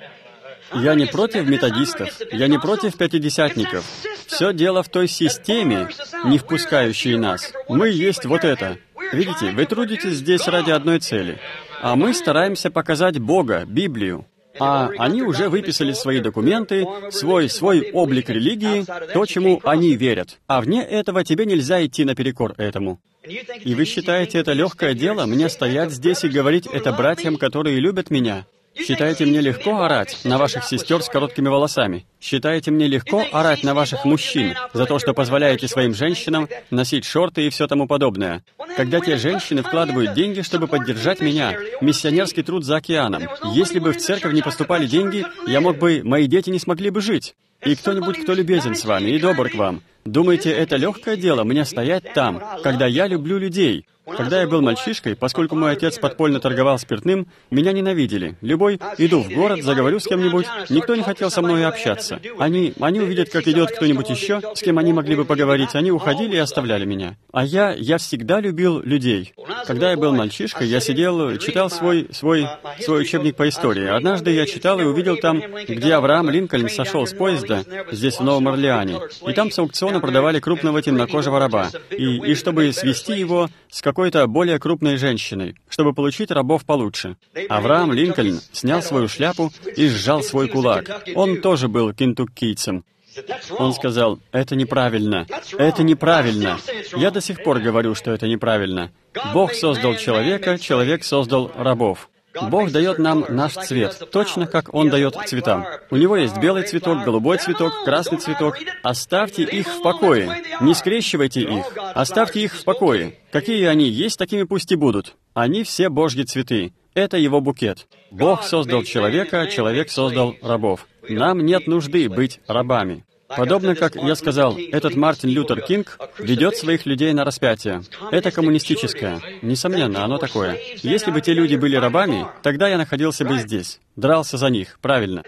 Я не против методистов, я не против пятидесятников. Все дело в той системе, не впускающей нас. Мы есть вот это. Видите, вы трудитесь здесь ради одной цели. А мы стараемся показать Бога, Библию. А они уже выписали свои документы, свой, свой облик религии, то, чему они верят. А вне этого тебе нельзя идти наперекор этому. И вы считаете, это легкое дело, мне стоять здесь и говорить это братьям, которые любят меня? Считаете, мне легко орать на ваших сестер с короткими волосами? Считаете, мне легко орать на ваших мужчин за то, что позволяете своим женщинам носить шорты и все тому подобное? Когда те женщины вкладывают деньги, чтобы поддержать меня, миссионерский труд за океаном, если бы в церковь не поступали деньги, я мог бы, мои дети не смогли бы жить. И кто-нибудь, кто любезен с вами и добр к вам, думаете, это легкое дело мне стоять там, когда я люблю людей? Когда я был мальчишкой, поскольку мой отец подпольно торговал спиртным, меня ненавидели. Любой, иду в город, заговорю с кем-нибудь, никто не хотел со мной общаться. Они, они увидят, как идет кто-нибудь еще, с кем они могли бы поговорить, они уходили и оставляли меня. А я, я всегда любил людей. Когда я был мальчишкой, я сидел, читал свой, свой, свой учебник по истории. Однажды я читал и увидел там, где Авраам Линкольн сошел с поезда, здесь, в Новом Орлеане, и там с аукциона продавали крупного темнокожего раба. И, и чтобы свести его с какой-то более крупной женщиной, чтобы получить рабов получше. Авраам Линкольн снял свою шляпу и сжал свой кулак. Он тоже был кентуккийцем. Он сказал, это неправильно, это неправильно. Я до сих пор говорю, что это неправильно. Бог создал человека, человек создал рабов. Бог дает нам наш цвет, точно как Он дает цветам. У Него есть белый цветок, голубой цветок, красный цветок. Оставьте их в покое. Не скрещивайте их. Оставьте их в покое. Какие они есть, такими пусть и будут. Они все Божьи цветы. Это Его букет. Бог создал человека, человек создал рабов. Нам нет нужды быть рабами. Подобно как я сказал, этот Мартин Лютер Кинг ведет своих людей на распятие. Это коммунистическое. Несомненно, оно такое. Если бы те люди были рабами, тогда я находился бы здесь. Дрался за них, правильно.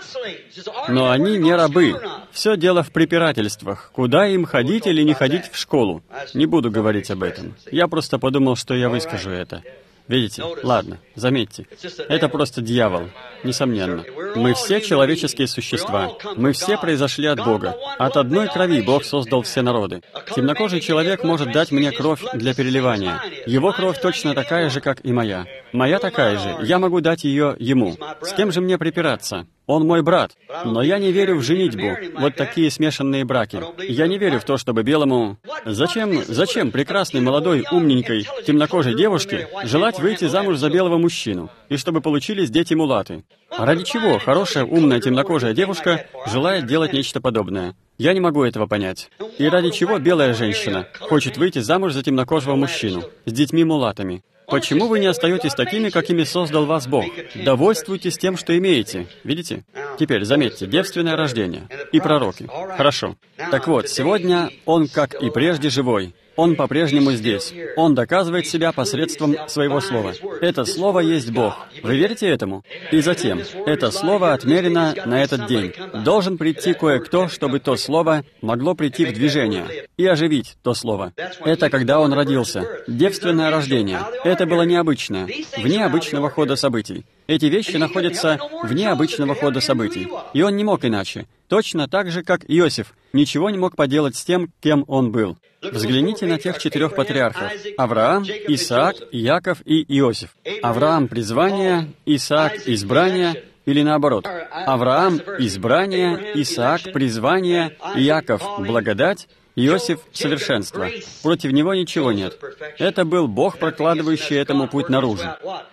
Но они не рабы. Все дело в препирательствах. Куда им ходить или не ходить в школу? Не буду говорить об этом. Я просто подумал, что я выскажу это. Видите? Ладно, заметьте. Это просто дьявол, несомненно. Мы все человеческие существа. Мы все произошли от Бога. От одной крови Бог создал все народы. Темнокожий человек может дать мне кровь для переливания. Его кровь точно такая же, как и моя. Моя такая же. Я могу дать ее ему. С кем же мне припираться? Он мой брат. Но я не верю в женитьбу. Вот такие смешанные браки. Я не верю в то, чтобы белому... Зачем, зачем прекрасной, молодой, умненькой, темнокожей девушке желать выйти замуж за белого мужчину? И чтобы получились дети-мулаты? Ради чего хорошая, умная, темнокожая девушка желает делать нечто подобное? Я не могу этого понять. И ради чего белая женщина хочет выйти замуж за темнокожего мужчину с детьми-мулатами? Почему вы не остаетесь такими, какими создал вас Бог? Довольствуйтесь тем, что имеете. Видите? Теперь, заметьте, девственное рождение и пророки. Хорошо. Так вот, сегодня Он, как и прежде, живой. Он по-прежнему здесь. Он доказывает себя посредством Своего Слова. Это Слово есть Бог. Вы верите этому? И затем, это Слово отмерено на этот день. Должен прийти кое-кто, чтобы то Слово могло прийти в движение и оживить то Слово. Это когда Он родился. Девственное рождение. Это было необычное, вне обычного хода событий. Эти вещи находятся вне обычного хода событий. И Он не мог иначе. Точно так же, как Иосиф ничего не мог поделать с тем, кем он был. Взгляните на тех четырех патриархов. Авраам, Исаак, Иаков и Иосиф. Авраам — призвание, Исаак — избрание, или наоборот. Авраам — избрание, Исаак — призвание, Иаков — благодать, Иосиф — совершенство. Против него ничего нет. Это был Бог, прокладывающий этому путь наружу.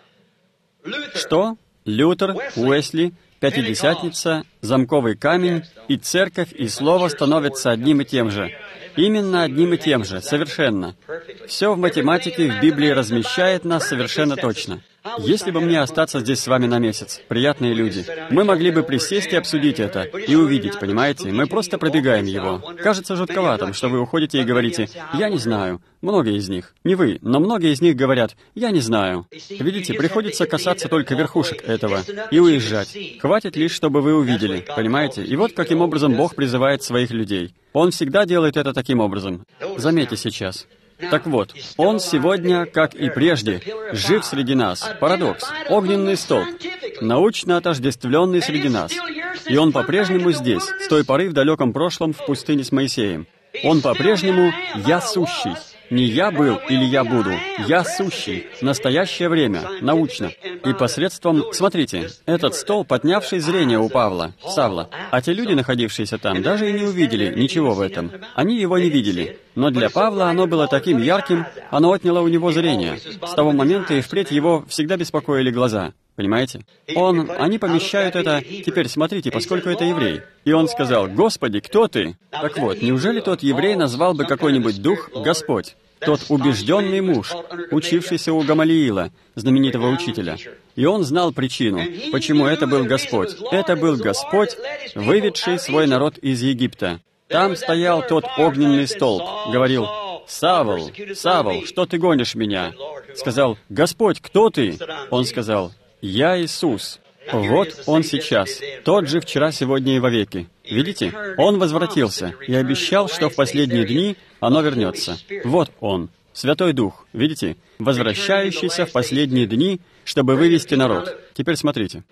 Что? Лютер, Уэсли, Пятидесятница, Замковый камень и Церковь и Слово становятся одним и тем же. Именно одним и тем же, совершенно. Все в математике в Библии размещает нас совершенно точно. Если бы мне остаться здесь с вами на месяц, приятные люди, мы могли бы присесть и обсудить это, и увидеть, понимаете? Мы просто пробегаем его. Кажется жутковатым, что вы уходите и говорите: «Я не знаю». Многие из них, не вы, но многие из них говорят: «Я не знаю». Видите, приходится касаться только верхушек этого и уезжать. Хватит лишь, чтобы вы увидели, понимаете? И вот каким образом Бог призывает своих людей. Он всегда делает это таким образом. Заметьте сейчас. Так вот, Он сегодня, как и прежде, жив среди нас. Парадокс. Огненный столб. Научно отождествленный среди нас. И Он по-прежнему здесь, с той поры в далеком прошлом в пустыне с Моисеем. Он по-прежнему «Я сущий». Не «я был» или «я буду». «Я сущий». Настоящее время. Научно. И посредством... Смотрите, этот стол, поднявший зрение у Павла, Савла. А те люди, находившиеся там, даже и не увидели ничего в этом. Они его не видели. Но для Павла оно было таким ярким, оно отняло у него зрение. С того момента и впредь его всегда беспокоили глаза. Понимаете? Он, они помещают это... Теперь смотрите, поскольку это еврей. И он сказал: «Господи, кто ты?» Так вот, неужели тот еврей назвал бы какой-нибудь дух «Господь»? Тот убежденный муж, учившийся у Гамалиила, знаменитого учителя. И он знал причину, почему это был Господь. Это был Господь, выведший свой народ из Египта. Там стоял тот огненный столб, говорил: «Савл, Савл, что ты гонишь меня?» Сказал: «Господь, кто ты?» Он сказал: «Я Иисус». Вот Он сейчас, тот же вчера, сегодня и вовеки. Видите? Он возвратился и обещал, что в последние дни оно вернется. Вот Он, Святой Дух, видите? Возвращающийся в последние дни, чтобы вывести народ. Теперь смотрите.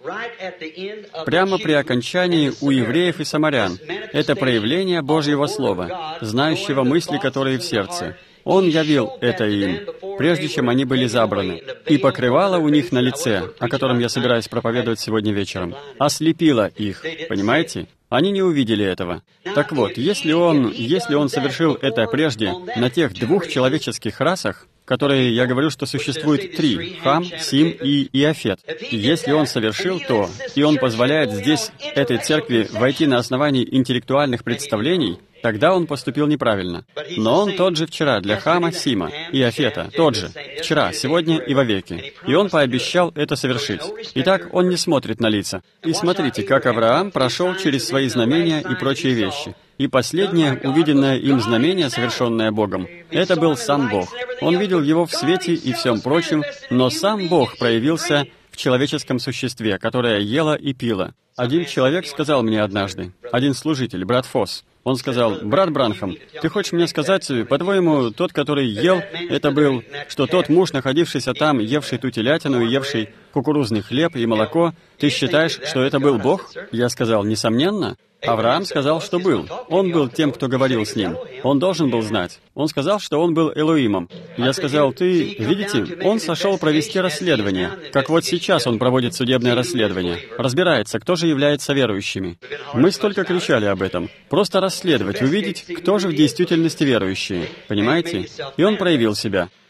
Прямо при окончании у евреев и самарян это проявление Божьего Слова, знающего мысли, которые в сердце. Он явил это им, прежде чем они были забраны, и покрывало у них на лице, о котором я собираюсь проповедовать сегодня вечером, ослепило их, понимаете? Они не увидели этого. Так вот, если он, если он совершил это прежде на тех двух человеческих расах, которые, я говорю, что существует три — Хам, Сим и Иафет. И если он совершил то, и он позволяет здесь, этой церкви, войти на основании интеллектуальных представлений, тогда он поступил неправильно. Но он тот же вчера для Хама, Сима и Иафета, тот же, вчера, сегодня и вовеки. И он пообещал это совершить. Итак, он не смотрит на лица. И смотрите, как Авраам прошел через свои знамения и прочие вещи. И последнее, увиденное им знамение, совершенное Богом, это был сам Бог. Он видел его в свете и всем прочем, но сам Бог проявился в человеческом существе, которое ело и пило. Один человек сказал мне однажды, один служитель, брат Фосс, он сказал: «Брат Бранхам, ты хочешь мне сказать, по-твоему, тот, который ел, это был, что тот муж, находившийся там, евший ту телятину и евший кукурузный хлеб и молоко, ты считаешь, что это был Бог?» Я сказал: «Несомненно». Авраам сказал, что был. Он был тем, кто говорил с ним. Он должен был знать. Он сказал, что он был Элоимом. Я сказал: «Ты, видите, он сошел провести расследование, как вот сейчас он проводит судебное расследование. Разбирается, кто же является верующими». Мы столько кричали об этом. Просто расследовать, увидеть, кто же в действительности верующие. Понимаете? И он проявил себя.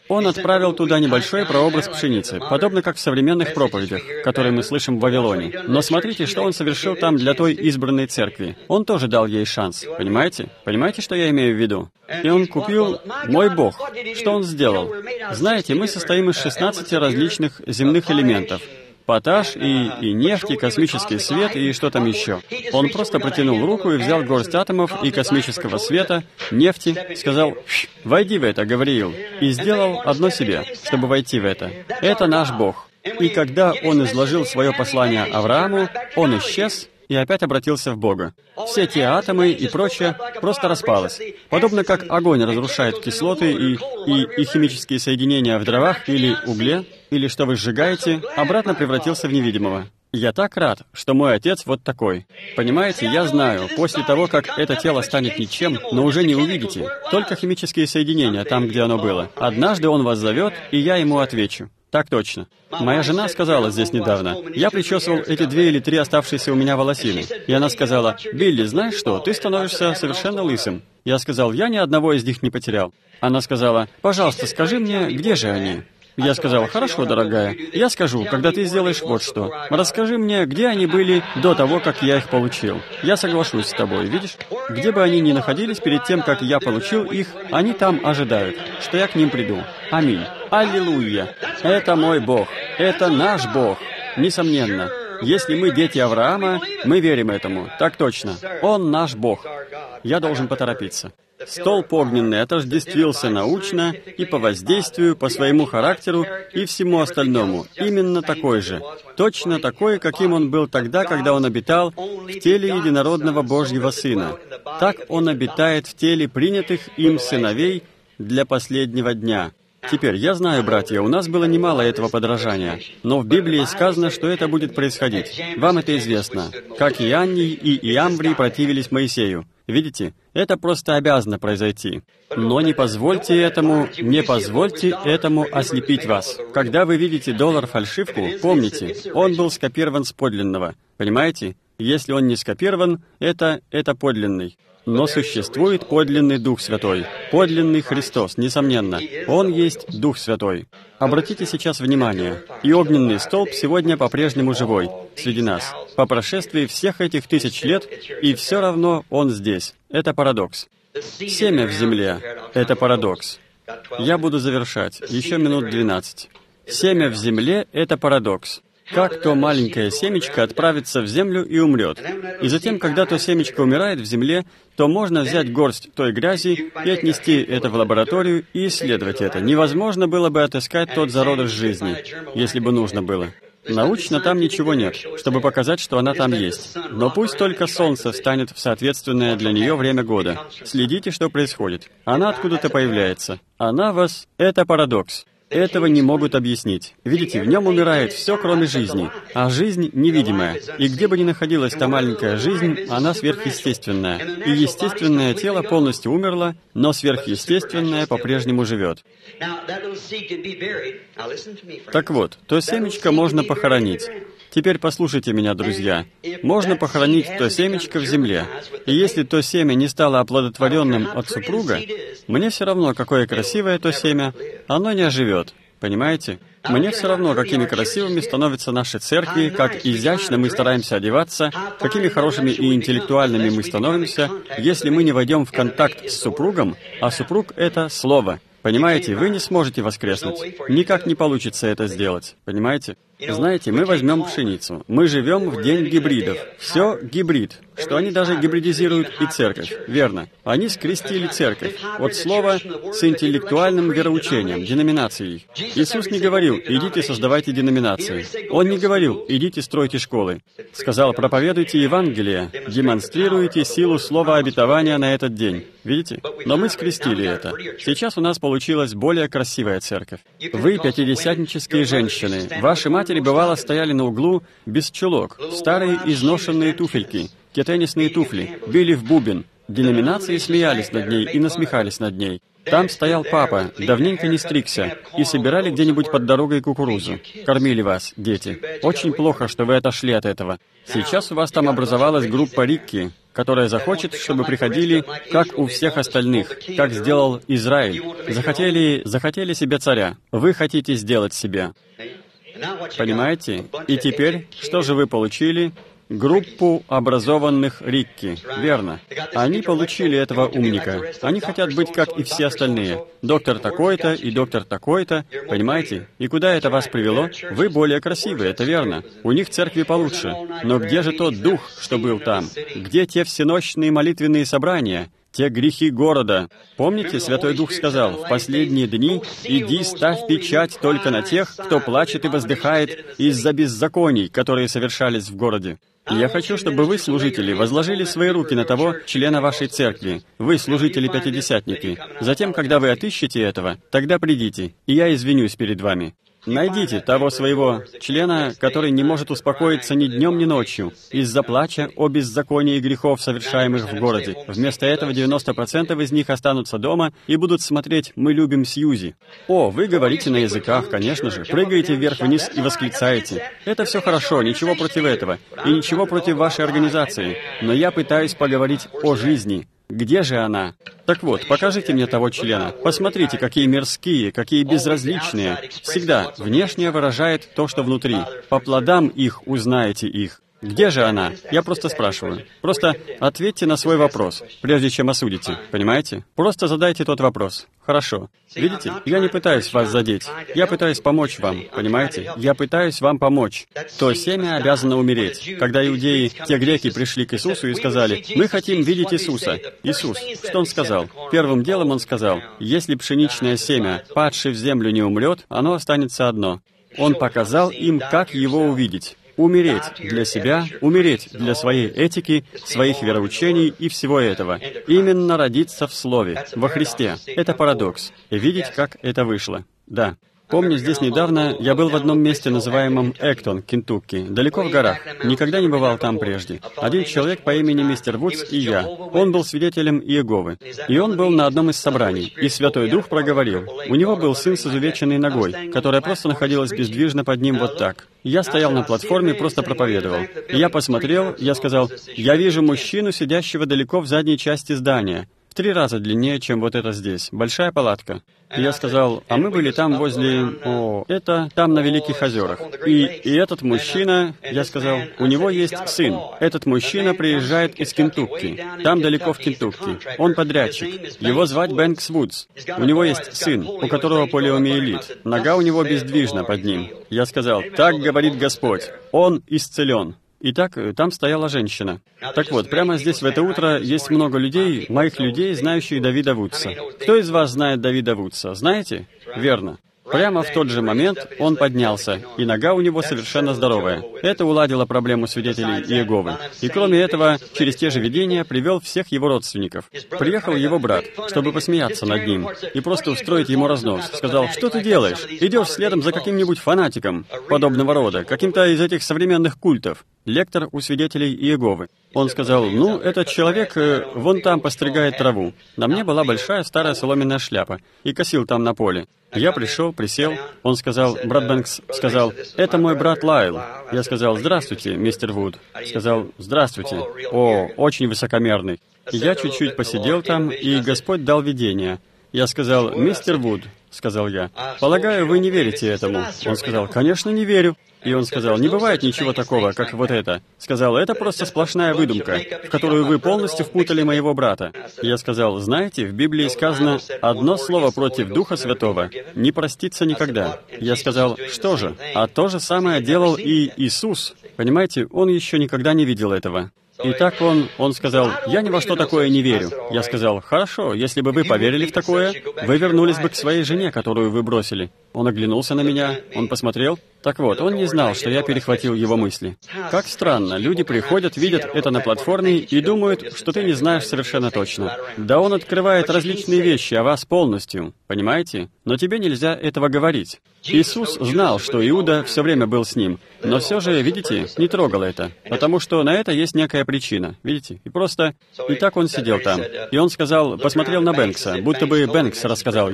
Он отправил туда небольшой прообраз пшеницы, подобно как в современных проповедях, которые мы слышим в Вавилоне. Но смотрите, что он совершил там для той избранной церкви. Он тоже дал ей шанс. Понимаете? Понимаете, что я имею в виду? И он купил «Мой Бог». Что он сделал? Знаете, мы состоим из шестнадцати различных земных элементов. Поташ и, и нефть, и космический свет, и что там еще. Он просто протянул руку и взял горсть атомов и космического света, нефти, сказал «Войди в это, Гавриил», и сделал одно себе, чтобы войти в это. Это наш Бог. И когда он изложил свое послание Аврааму, он исчез и опять обратился в Бога. Все те атомы и прочее просто распалось. Подобно как огонь разрушает кислоты и, и, и химические соединения в дровах или угле, или что вы сжигаете, обратно превратился в невидимого. Я так рад, что мой отец вот такой. Понимаете, я знаю, после того, как это тело станет ничем, но уже не увидите, только химические соединения там, где оно было. Однажды он вас зовет, и я ему отвечу. Так точно. Моя жена сказала здесь недавно, я причесывал эти две или три оставшиеся у меня волосины. И она сказала, «Билли, знаешь что, ты становишься совершенно лысым». Я сказал, «Я ни одного из них не потерял». Она сказала, «Пожалуйста, скажи мне, где же они?» Я сказал, «Хорошо, дорогая, я скажу, когда ты сделаешь вот что. Расскажи мне, где они были до того, как я их получил. Я соглашусь с тобой, видишь? Где бы они ни находились перед тем, как я получил их, они там ожидают, что я к ним приду. Аминь. Аллилуйя. Это мой Бог. Это наш Бог. Несомненно. Если мы дети Авраама, мы верим этому. Так точно. Он наш Бог. Я должен поторопиться. Столб огненный отождествился научно и по воздействию, по своему характеру и всему остальному. Именно такой же. Точно такой, каким он был тогда, когда он обитал в теле единородного Божьего Сына. Так он обитает в теле принятых им сыновей для последнего дня. Теперь, я знаю, братья, у нас было немало этого подражания, но в Библии сказано, что это будет происходить. Вам это известно. Как Ианний и Иамврий противились Моисею. Видите, это просто обязано произойти. Но не позвольте этому, не позвольте этому ослепить вас. Когда вы видите доллар-фальшивку, помните, он был скопирован с подлинного. Понимаете? Если он не скопирован, это, это подлинный. Но существует подлинный Дух Святой, подлинный Христос, несомненно. Он есть Дух Святой. Обратите сейчас внимание, и огненный столб сегодня по-прежнему живой среди нас. По прошествии всех этих тысяч лет, и все равно он здесь. Это парадокс. Семя в земле — это парадокс. Я буду завершать. Еще минут двенадцать. Семя в земле — это парадокс. Как то маленькое семечко отправится в землю и умрет. И затем, когда то семечко умирает в земле, то можно взять горсть той грязи и отнести это в лабораторию и исследовать это. Невозможно было бы отыскать тот зародыш жизни, если бы нужно было. Научно там ничего нет, чтобы показать, что она там есть. Но пусть только солнце встанет в соответственное для нее время года. Следите, что происходит. Она откуда-то появляется. Она вас... Это парадокс. Этого не могут объяснить. Видите, в нем умирает все, кроме жизни, а жизнь невидимая. И где бы ни находилась та маленькая жизнь, она сверхъестественная. И естественное тело полностью умерло, но сверхъестественное по-прежнему живет. Так вот, то семечко можно похоронить. Теперь послушайте меня, друзья. Можно похоронить то семечко в земле. И если то семя не стало оплодотворенным от супруга, мне все равно, какое красивое то семя, оно не оживет. Понимаете? Мне все равно, какими красивыми становятся наши церкви, как изящно мы стараемся одеваться, какими хорошими и интеллектуальными мы становимся, если мы не войдем в контакт с супругом, а супруг — это Слово. Понимаете, вы не сможете воскреснуть. Никак не получится это сделать. Понимаете? Знаете, мы возьмем пшеницу. Мы живем в день гибридов. Все гибрид. Что они даже гибридизируют и церковь. Верно. Они скрестили церковь. Вот слово с интеллектуальным вероучением, деноминацией. Иисус не говорил, идите создавайте деноминации. Он не говорил, идите стройте школы. Сказал, проповедуйте Евангелие, демонстрируйте силу слова обетования на этот день. Видите? Но мы скрестили это. Сейчас у нас получилась более красивая церковь. Вы пятидесятнические женщины. Ваши матери, бывало, стояли на углу без чулок, старые изношенные туфельки, те теннисные туфли, били в бубен. Деноминации смеялись над ней и насмехались над ней. Там стоял папа, давненько не стригся, и собирали где-нибудь под дорогой кукурузу. Кормили вас, дети. Очень плохо, что вы отошли от этого. Сейчас у вас там образовалась группа Рикки, которая захочет, чтобы приходили, как у всех остальных, как сделал Израиль. Захотели, захотели себе царя. Вы хотите сделать себе. Понимаете? И теперь, что же вы получили? Группу образованных Рикки, верно. Они получили этого умника. Они хотят быть, как и все остальные. Доктор такой-то и доктор такой-то, понимаете? И куда это вас привело? Вы более красивые, это верно. У них церкви получше. Но где же тот дух, что был там? Где те всенощные молитвенные собрания? Те грехи города. Помните, Святой Дух сказал, «В последние дни иди, ставь печать только на тех, кто плачет и воздыхает из-за беззаконий, которые совершались в городе». И я хочу, чтобы вы, служители, возложили свои руки на того члена вашей церкви. Вы, служители-пятидесятники. Затем, когда вы отыщете этого, тогда придите, и я извинюсь перед вами. Найдите того своего члена, который не может успокоиться ни днем, ни ночью, из-за плача о беззаконии и грехов, совершаемых в городе. Вместо этого девяносто процентов из них останутся дома и будут смотреть «Мы любим Сьюзи». О, вы говорите на языках, конечно же, прыгаете вверх-вниз и восклицаете. Это все хорошо, ничего против этого, и ничего против вашей организации. Но я пытаюсь поговорить о жизни. Где же она? Так вот, покажите мне того члена. Посмотрите, какие мирские, какие безразличные. Всегда внешнее выражает то, что внутри. По плодам их узнаете их. Где же она? Я просто спрашиваю. Просто ответьте на свой вопрос, прежде чем осудите. Понимаете? Просто задайте тот вопрос. Хорошо. Видите? Я не пытаюсь вас задеть. Я пытаюсь помочь вам. Понимаете? Я пытаюсь вам помочь. То семя обязано умереть. Когда иудеи, те греки, пришли к Иисусу и сказали, «Мы хотим видеть Иисуса». Иисус, что Он сказал? Первым делом Он сказал, «Если пшеничное семя, падшее в землю, не умрет, оно останется одно». Он показал им, как его увидеть. Умереть для себя, умереть для своей этики, своих вероучений и всего этого. Именно родиться в Слове, во Христе. Это парадокс. И видеть, как это вышло. Да. Помню, здесь недавно я был в одном месте, называемом Эктон, Кентукки, далеко в горах. Никогда не бывал там прежде. Один человек по имени мистер Вудс и я. Он был свидетелем Иеговы. И он был на одном из собраний. И Святой Дух проговорил. У него был сын с изувеченной ногой, которая просто находилась бездвижно под ним вот так. Я стоял на платформе, просто проповедовал. И я посмотрел, я сказал, «Я вижу мужчину, сидящего далеко в задней части здания. В три раза длиннее, чем вот это здесь. Большая палатка». И я сказал, а мы были там возле... О, это там на Великих озерах. И, и этот мужчина, я сказал, у него есть сын. Этот мужчина приезжает из Кентукки. Там далеко в Кентукки. Он подрядчик. Его звать Бэнкс Вудс. У него есть сын, у которого полиомиелит. Нога у него бездвижна под ним. Я сказал, так говорит Господь. Он исцелен. Итак, там стояла женщина. Так вот, прямо здесь в это утро есть много людей, моих людей, знающих Давида Вудса. Кто из вас знает Давида Вудса? Знаете? Верно. Прямо в тот же момент он поднялся, и нога у него совершенно здоровая. Это уладило проблему свидетелей Иеговы. И кроме этого, через те же видения привел всех его родственников. Приехал его брат, чтобы посмеяться над ним, и просто устроить ему разнос. Сказал, что ты делаешь? Идешь следом за каким-нибудь фанатиком подобного рода, каким-то из этих современных культов. Лектор у свидетелей Иеговы. Он сказал, ну, этот человек э, вон там постригает траву. На мне была большая старая соломенная шляпа, и косил там на поле. Я пришел, присел. Он сказал, брат Бэнкс сказал, это мой брат Лайл. Я сказал, здравствуйте, мистер Вуд. Сказал, здравствуйте. О, очень высокомерный. Я чуть-чуть посидел там, и Господь дал видение. Я сказал, мистер Вуд, сказал я, полагаю, вы не верите этому. Он сказал, конечно, не верю. И он сказал, не бывает ничего такого, как вот это. Сказал, это просто сплошная выдумка, в которую вы полностью впутали моего брата. И я сказал, знаете, в Библии сказано, одно слово против Духа Святого не простится никогда. Я сказал, что же? А то же самое делал и Иисус. Понимаете, он еще никогда не видел этого. И так он, он сказал, я ни во что такое не верю. Я сказал, хорошо, если бы вы поверили в такое, вы вернулись бы к своей жене, которую вы бросили. Он оглянулся на меня, он посмотрел. Так вот, он не знал, что я перехватил его мысли. Как странно, люди приходят, видят это на платформе и думают, что ты не знаешь совершенно точно. Да он открывает различные вещи о вас полностью, понимаете? Но тебе нельзя этого говорить. Иисус знал, что Иуда все время был с ним, но все же, видите, не трогал это, потому что на это есть некая причина, видите? И просто... И так он сидел там. И он сказал, посмотрел на Бэнкса, будто бы Бэнкс рассказал ему.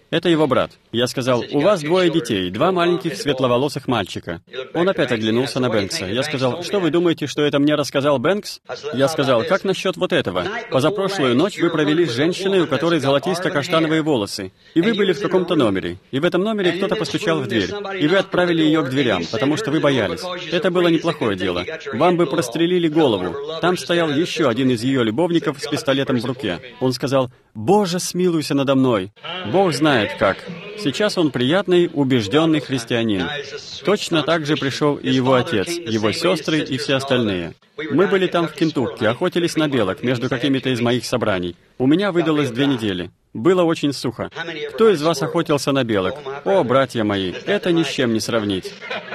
Это его брат. Я сказал, у вас двое детей, два маленьких светловолосых мальчика. Он опять оглянулся на Бэнкса. Я сказал, что вы думаете, что это мне рассказал Бэнкс? Я сказал, как насчет вот этого? Позапрошлую ночь вы провели с женщиной, у которой золотисто-каштановые волосы. И вы были в каком-то номере. И в этом номере кто-то постучал в дверь. И вы отправили ее к дверям, потому что вы боялись. Это было неплохое дело. Вам бы прострелили голову. Там стоял еще один из ее любовников с пистолетом в руке. Он сказал, «Боже, смилуйся надо мной». Бог знает как. Сейчас он приятный, убежденный христианин. Точно так же пришел и его отец, его сестры и все остальные. Мы были там в Кентукки, охотились на белок между какими-то из моих собраний. У меня выдалось две недели. Было очень сухо. Кто из вас охотился на белок? О, братья мои, это ни с чем не сравнить.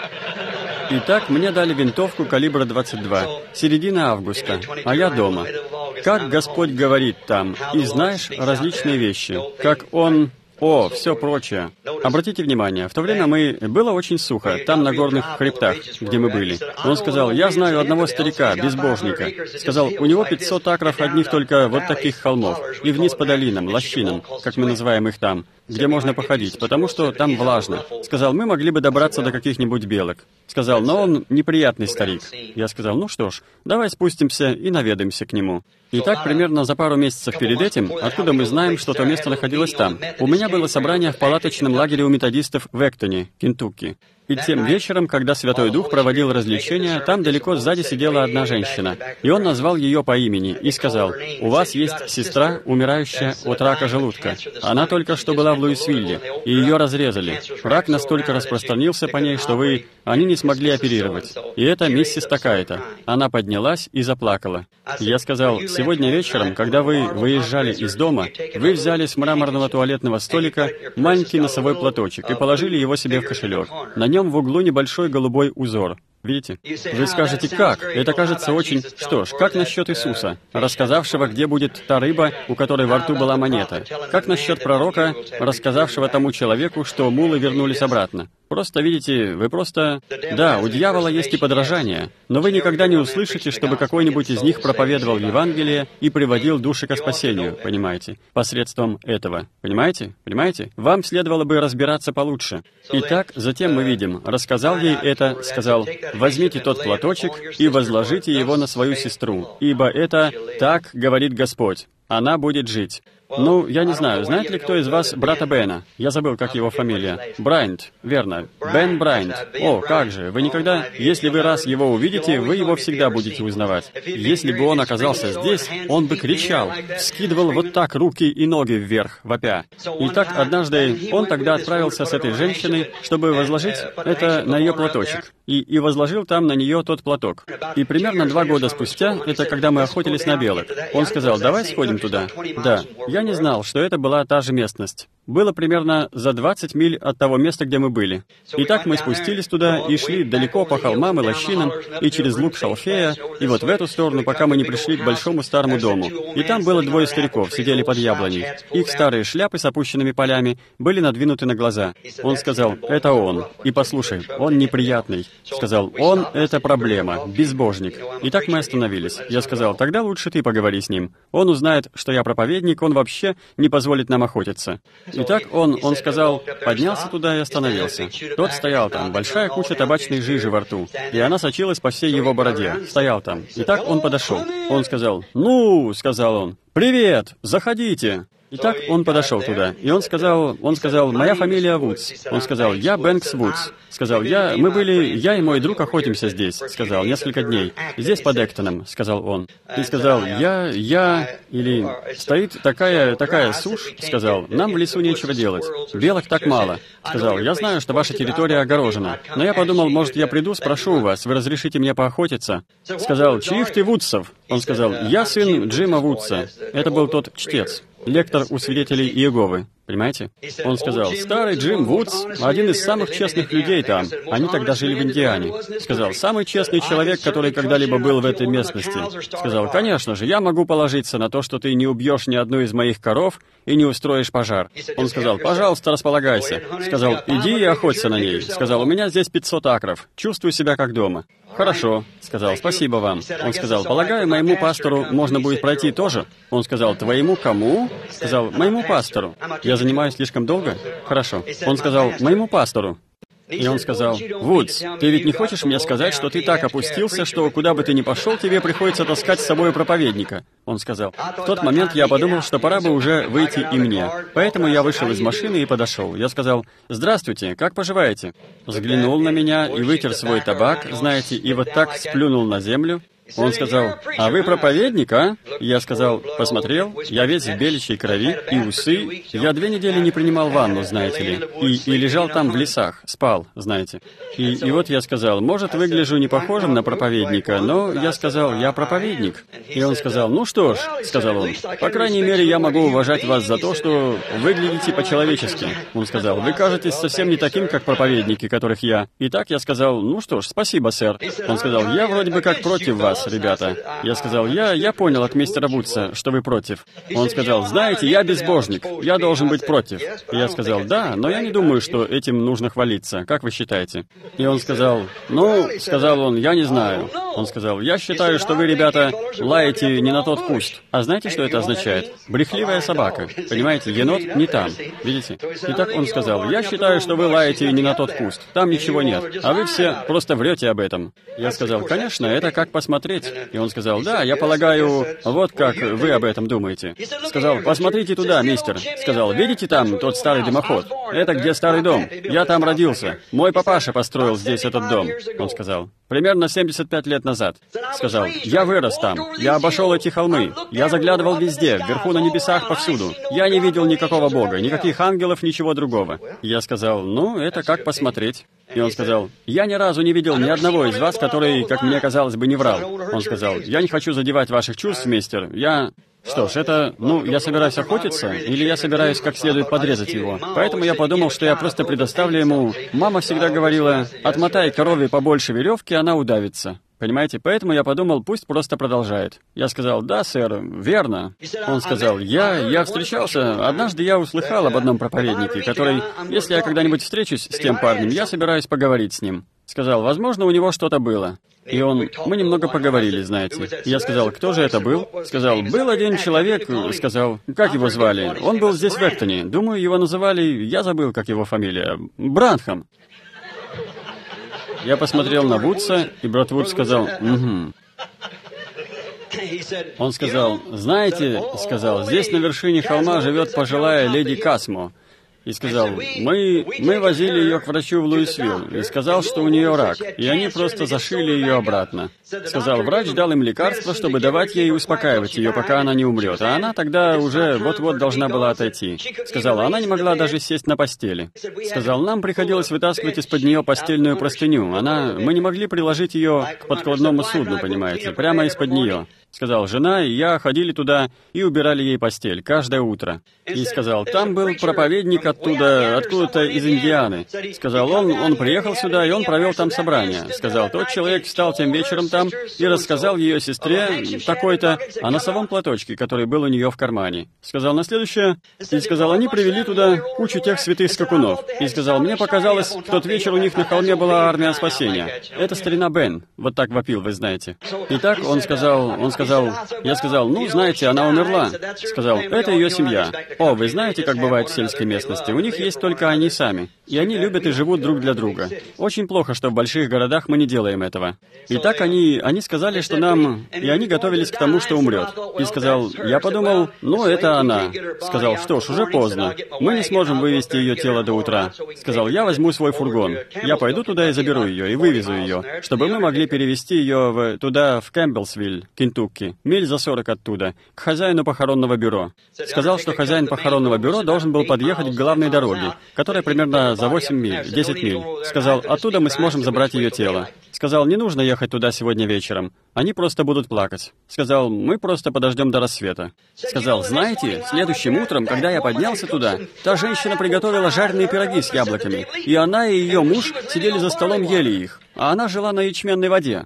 Итак, мне дали винтовку калибра двадцать два. Середина августа, а я дома. Как Господь говорит там, и знаешь различные вещи, как Он... О, все прочее. Обратите внимание, в то время мы... Было очень сухо, там на горных хребтах, где мы были. Он сказал, я знаю одного старика, безбожника. Сказал, у него пятьсот акров одних только вот таких холмов, и вниз по долинам, лощинам, как мы называем их там, где можно походить, потому что там влажно. Сказал, мы могли бы добраться до каких-нибудь белок. Сказал, но он неприятный старик. Я сказал, ну что ж, давай спустимся и наведаемся к нему. И так, примерно за пару месяцев перед этим, откуда мы знаем, что то место находилось там, у меня было собрание в палаточном лагере у методистов в Эктоне, Кентукки. И тем вечером, когда Святой Дух проводил развлечения, там далеко сзади сидела одна женщина. И он назвал ее по имени и сказал, «У вас есть сестра, умирающая от рака желудка. Она только что была в Луисвилле, и ее разрезали. Рак настолько распространился по ней, что вы... Они не смогли оперировать. И это миссис такая-то». Она поднялась и заплакала. Я сказал, «Сегодня вечером, когда вы выезжали из дома, вы взяли с мраморного туалетного столика маленький носовой платочек и положили его себе в кошелек. На нем в углу небольшой голубой узор. Видите? Вы скажете, как? Это кажется очень... Что ж, как насчет Иисуса, рассказавшего, где будет та рыба, у которой во рту была монета? Как насчет пророка, рассказавшего тому человеку, что мулы вернулись обратно? Просто, видите, вы просто... Да, у дьявола есть и подражание, но вы никогда не услышите, чтобы какой-нибудь из них проповедовал Евангелие и приводил души ко спасению, понимаете, посредством этого. Понимаете? Понимаете? Вам следовало бы разбираться получше. Итак, затем мы видим, рассказал ей это, сказал, «Возьмите тот платочек и возложите его на свою сестру, ибо это так говорит Господь. Она будет жить». Ну, я не знаю, знает ли кто из вас брата Бена? Я забыл, как его фамилия. Брайант, верно. Бен Брайант. О, как же, вы никогда... Если вы раз его увидите, вы его всегда будете узнавать. Если бы он оказался здесь, он бы кричал, вскидывал вот так руки и ноги вверх, вопя. Итак, однажды он тогда отправился с этой женщиной, чтобы возложить это на ее платочек. И, и возложил там на нее тот платок. И примерно два года спустя, это когда мы охотились на белок, он сказал, давай сходим туда. Да, я не знал, что это была та же местность. Было примерно за двадцать миль от того места, где мы были. Итак, мы спустились туда и шли далеко по холмам и лощинам, и через луг Шалфея, и вот в эту сторону, пока мы не пришли к большому старому дому. И там было двое стариков, сидели под яблоней. Их старые шляпы с опущенными полями были надвинуты на глаза. Он сказал, это он. И послушай, он неприятный. Сказал, он — это проблема, безбожник. Итак, мы остановились. Я сказал, тогда лучше ты поговори с ним. Он узнает, что я проповедник, он вообще не позволит нам охотиться. Итак, он, он сказал, поднялся туда и остановился. Тот стоял там, большая куча табачной жижи во рту, и она сочилась по всей его бороде. Стоял там. Итак, он подошел. Он сказал, «Ну», — сказал он, «привет, заходите». Итак, он подошел туда, и он сказал, он сказал, «Моя фамилия Вудс». Он сказал, «Я Бэнкс Вудс». Сказал, «Я, мы были, я и мой друг охотимся здесь», — сказал, «несколько дней. Здесь под Эктоном», — сказал он. И сказал, «Я, я...» Или «Стоит такая, такая сушь», — сказал, «нам в лесу нечего делать. Белок так мало». Сказал, «Я знаю, что ваша территория огорожена, но я подумал, может, я приду, спрошу у вас, вы разрешите мне поохотиться?» Сказал, «Чьих ты Вудсов?» Он сказал, «Я сын Джима Вудса». Это был тот чтец. Лектор у свидетелей Иеговы. Понимаете? Он сказал, «Старый Джим Вудс, один из самых честных людей там. Они тогда жили в Индиане». Сказал, «Самый честный человек, который когда-либо был в этой местности». Сказал, «Конечно же, я могу положиться на то, что ты не убьешь ни одну из моих коров и не устроишь пожар». Он сказал, «Пожалуйста, располагайся». Сказал, «Иди и охоться на ней». Сказал, «У меня здесь пятьсот акров. Чувствую себя как дома». «Хорошо», — сказал, «спасибо вам». Он сказал, «Полагаю, моему пастору можно будет пройти тоже?» Он сказал, «Твоему кому?» Сказал, «Моему пастору». Я занимаю слишком долго? Хорошо. Он сказал, моему пастору. И он сказал, «Вудс, ты ведь не хочешь мне сказать, что ты так опустился, что куда бы ты ни пошел, тебе приходится таскать с собой проповедника?» Он сказал. В тот момент я подумал, что пора бы уже выйти и мне. Поэтому я вышел из машины и подошел. Я сказал, «Здравствуйте, как поживаете?» Взглянул на меня и вытер свой табак, знаете, и вот так сплюнул на землю. Он сказал, «А вы проповедник, а?» Я сказал, посмотрел, я весь в беличьей крови и усы. Я две недели не принимал ванну, знаете ли, и, и лежал там в лесах, спал, знаете. И, и вот я сказал, может, выгляжу не похожим на проповедника, но я сказал, я проповедник. И он сказал, ну что ж, сказал он, по крайней мере, я могу уважать вас за то, что выглядите по-человечески. Он сказал, вы кажетесь совсем не таким, как проповедники, которых я. И так я сказал, ну что ж, спасибо, сэр. Он сказал, я вроде бы как против вас, ребята. Я сказал, я, я понял от мистера Вудса, что вы против. Он сказал, знаете, я безбожник, я должен быть против. Я сказал, да, но я не думаю, что этим нужно хвалиться. Как вы считаете? И он сказал, ну, сказал он, я не знаю. Он сказал, я считаю, что вы, ребята, лаете не на тот куст. А знаете, что это означает? Брехливая собака. Понимаете, енот не там. Видите? Итак, он сказал, я считаю, что вы лаете не на тот куст. Там ничего нет. А вы все просто врете об этом. Я сказал, конечно, это как посмотреть. И он сказал, да, я полагаю, вот как вы об этом думаете. Сказал, посмотрите туда, мистер. Сказал, видите там тот старый дымоход? Это где старый дом. Я там родился. Мой папаша построил здесь этот дом. Он сказал, примерно семьдесят пять лет назад. Сказал, я вырос там. Я обошел эти холмы. Я заглядывал везде, вверху на небесах, повсюду. Я не видел никакого Бога, никаких ангелов, ничего другого. Я сказал, ну, это как посмотреть. И он сказал, я ни разу не видел ни одного из вас, который, как мне казалось бы, не врал. Он сказал, я не хочу задевать ваших чувств, мистер. Я... Что ж, это, ну, я собираюсь охотиться, или я собираюсь как следует подрезать его. Поэтому я подумал, что я просто предоставлю ему... Мама всегда говорила, отмотай корове побольше веревки, она удавится. Понимаете? Поэтому я подумал, пусть просто продолжает. Я сказал, да, сэр, верно. Он сказал, я, я встречался, однажды я услыхал об одном проповеднике, который, если я когда-нибудь встречусь с тем парнем, я собираюсь поговорить с ним. Сказал, возможно, у него что-то было. И он... Мы немного поговорили, знаете. Я сказал, кто же это был? Сказал, был один человек, сказал, как его звали? Он был здесь в Эктоне. Думаю, его называли... Я забыл, как его фамилия. Бранхам. Я посмотрел на Вудса, и брат Вудс сказал, угу. Он сказал, знаете, сказал, здесь на вершине холма живет пожилая леди Касмо. И сказал, мы, мы возили ее к врачу в Луисвилл, и сказал, что у нее рак, и они просто зашили ее обратно. Сказал, врач дал им лекарство, чтобы давать ей и успокаивать ее, пока она не умрет, а она тогда уже вот-вот должна была отойти. Сказал, она не могла даже сесть на постели. Сказал, нам приходилось вытаскивать из-под нее постельную простыню, она, мы не могли приложить ее к подкладному судну, понимаете, прямо из-под нее. Сказал, жена и я ходили туда и убирали ей постель каждое утро. И сказал, там был проповедник оттуда, откуда-то из Индианы. Сказал, он, он приехал сюда, и он провел там собрание. Сказал, тот человек встал тем вечером там и рассказал ее сестре такой-то о носовом платочке, который был у нее в кармане. Сказал, на следующее... И сказал, они привели туда кучу тех святых скакунов. И сказал, мне показалось, в тот вечер у них на холме была армия спасения. Это старина Бен. Вот так вопил, вы знаете. Итак, он сказал, он сказал, Сказал, я сказал, ну, знаете, она умерла. Сказал, это ее семья. О, вы знаете, как бывает в сельской местности? У них есть только они сами. И они любят и живут друг для друга. Очень плохо, что в больших городах мы не делаем этого. И так они, они сказали, что нам... И они готовились к тому, что умрет. И сказал, я подумал, ну, это она. Сказал, что ж, уже поздно. Мы не сможем вывезти ее тело до утра. Сказал, я возьму свой фургон. Я пойду туда и заберу ее, и вывезу ее, чтобы мы могли перевезти ее в, туда, в Кэмпбеллсвилл, Кентукки. Миль за сорок оттуда, к хозяину похоронного бюро. Сказал, что хозяин похоронного бюро должен был подъехать к главной дороге, которая примерно за восемь миль, десять миль. Сказал, оттуда мы сможем забрать ее тело. Сказал, не нужно ехать туда сегодня вечером. Они просто будут плакать. Сказал, мы просто подождем до рассвета. Сказал, знаете, следующим утром, когда я поднялся туда, та женщина приготовила жареные пироги с яблоками, и она и ее муж сидели за столом, ели их, а она жила на ячменной воде.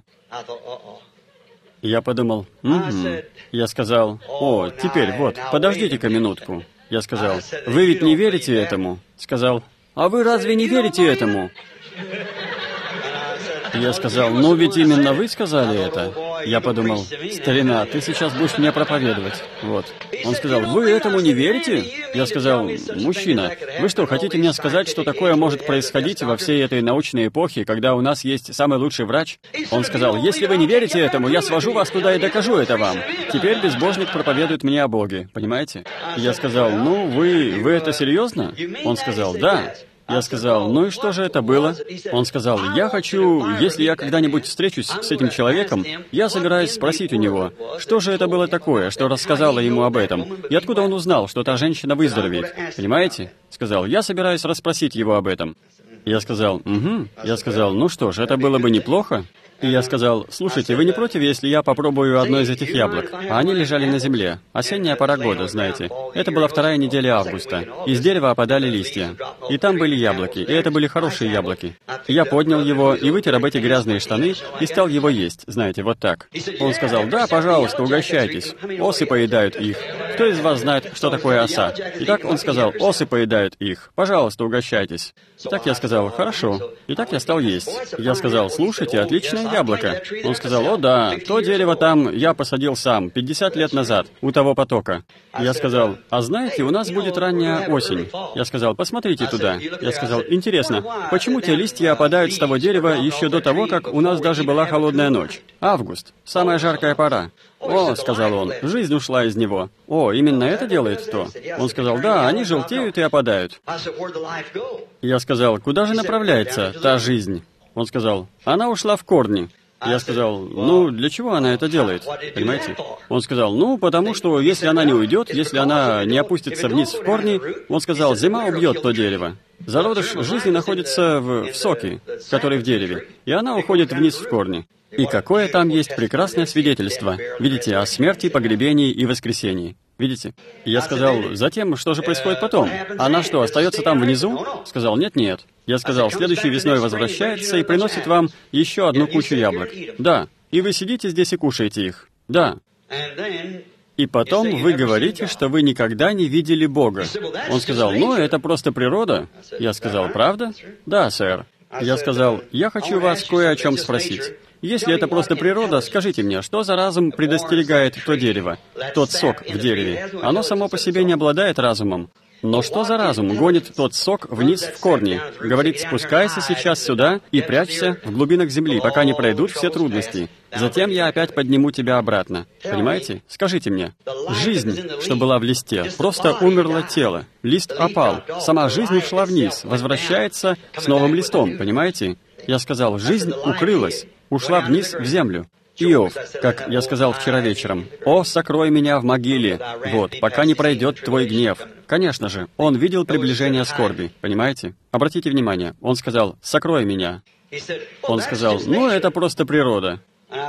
Я подумал, угу. Я сказал, о, теперь вот, подождите-ка минутку. Я сказал, вы ведь не верите этому? Сказал, а вы разве не верите этому? Я сказал, ну ведь именно вы сказали это. Я подумал, старина, ты сейчас будешь мне проповедовать. Вот. Он сказал, вы этому не верите? Я сказал, мужчина, вы что, хотите мне сказать, что такое может происходить во всей этой научной эпохе, когда у нас есть самый лучший врач? Он сказал, если вы не верите этому, я свожу вас туда и докажу это вам. Теперь безбожник проповедует мне о Боге, понимаете? Я сказал, ну, вы, вы это серьезно? Он сказал, да. Я сказал, ну и что же это было? Он сказал, я хочу, если я когда-нибудь встречусь с этим человеком, я собираюсь спросить у него, что же это было такое, что рассказало ему об этом, и откуда он узнал, что та женщина выздоровеет. Понимаете? Сказал, я собираюсь расспросить его об этом. Я сказал, угу. Я сказал, ну что ж, это было бы неплохо. И я сказал, слушайте, вы не против, если я попробую одно из этих яблок? А они лежали на земле. Осенняя пора года, знаете. Это была вторая неделя августа. Из дерева опадали листья. И там были яблоки, и это были хорошие яблоки. Я поднял его и вытер об эти грязные штаны и стал его есть, знаете, вот так. Он сказал, да, пожалуйста, угощайтесь. Осы поедают их. Кто из вас знает, что такое оса? Итак, он сказал, осы поедают их. Пожалуйста, угощайтесь. Итак, я сказал, хорошо. Итак, я стал есть. Я сказал, слушайте, отличное яблоко. Он сказал, о да, то дерево там я посадил сам, пятьдесят лет назад, у того потока. Я сказал, а знаете, у нас будет ранняя осень. Я сказал, посмотрите туда. Я сказал, интересно, почему те листья опадают с того дерева еще до того, как у нас даже была холодная ночь? Август, самая жаркая пора. «О», — сказал он, — «жизнь ушла из него». «О, именно это делает то?» Он сказал, «Да, они желтеют и опадают». Я сказал, «Куда же направляется та жизнь?» Он сказал, «Она ушла в корни». Я сказал, «Ну, для чего она это делает?» Понимаете? Он сказал, «Ну, потому что если она не уйдет, если она не опустится вниз в корни...» Он сказал, «Зима убьет то дерево». Зародыш жизни находится в, в соке, который в дереве, и она уходит вниз в корни. И какое там есть прекрасное свидетельство, видите, о смерти, погребении и воскресении. Видите? Я сказал, затем, что же происходит потом? Она что, остается там внизу? Сказал, нет-нет. Я сказал, следующей весной возвращается и приносит вам еще одну кучу яблок. Да. И вы сидите здесь и кушаете их. Да. И потом вы говорите, что вы никогда не видели Бога. Он сказал, ну, это просто природа. Я сказал, правда? Да, сэр. Я сказал, я хочу вас кое о чем спросить. Если это просто природа, скажите мне, что за разум предостерегает то дерево, тот сок в дереве? Оно само по себе не обладает разумом. Но что за разум гонит тот сок вниз в корни? Говорит, спускайся сейчас сюда и прячься в глубинах земли, пока не пройдут все трудности. Затем я опять подниму тебя обратно. Понимаете? Скажите мне. Жизнь, что была в листе, просто умерло тело. Лист опал. Сама жизнь ушла вниз, возвращается с новым листом. Понимаете? Я сказал, жизнь укрылась, ушла вниз в землю. Иов, как я сказал вчера вечером, «О, сокрой меня в могиле, вот, пока не пройдет твой гнев». Конечно же, он видел приближение скорби, понимаете? Обратите внимание, он сказал, «Сокрой меня». Он сказал, «Ну, это просто природа».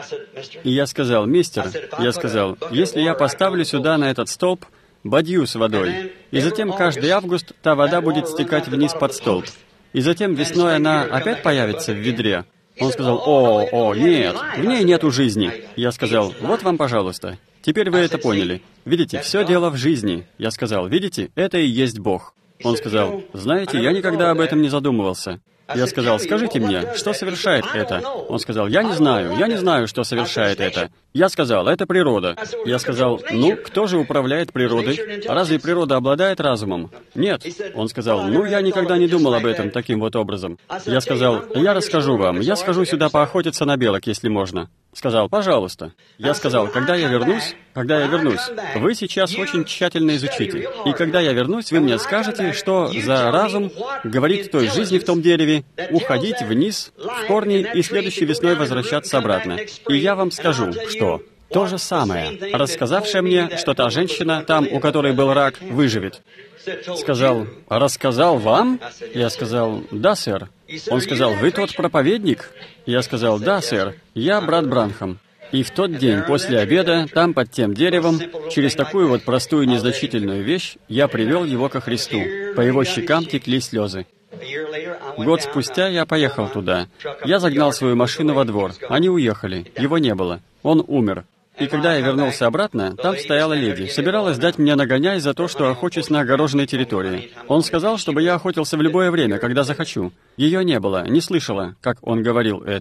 И я сказал, «Мистер», я сказал, «если я поставлю сюда, на этот столб, бадью с водой, и затем каждый август та вода будет стекать вниз под столб, и затем весной она опять появится в ведре». Он сказал, «О, о, нет, в ней нету жизни». Я сказал, «Вот вам, пожалуйста. Теперь вы это поняли. Видите, все дело в жизни». Я сказал, «Видите, это и есть Бог». Он сказал, «Знаете, я никогда об этом не задумывался». Я сказал, «Скажите мне, что совершает это?» Он сказал, «Я не знаю, я не знаю, что совершает это». Я сказал, «Это природа». Я сказал, «Ну, кто же управляет природой? Разве природа обладает разумом?» «Нет». Он сказал, «Ну, я никогда не думал об этом таким вот образом». Я сказал, «Я расскажу вам, я схожу сюда поохотиться на белок, если можно». Сказал, «Пожалуйста». Я сказал, «Когда я вернусь, когда я вернусь, вы сейчас очень тщательно изучите. И когда я вернусь, вы мне скажете, что за разум говорит той жизни в том дереве, уходить вниз, в корни и следующей весной возвращаться обратно. И я вам скажу, что то же самое, рассказавшая мне, что та женщина, там, у которой был рак, выживет. Сказал, «Рассказал вам?» Я сказал, «Да, сэр». Он сказал, «Вы тот проповедник?» Я сказал, «Да, сэр, я брат Бранхам». И в тот день после обеда, там под тем деревом, через такую вот простую незначительную вещь, я привел его ко Христу. По его щекам текли слезы. Год спустя я поехал туда. Я загнал свою машину во двор. Они уехали. Его не было. Он умер. И когда я вернулся обратно, там стояла леди, собиралась дать мне нагоняй за то, что охочусь на огороженной территории. Он сказал, чтобы я охотился в любое время, когда захочу. Ее не было, не слышала, как он говорил это.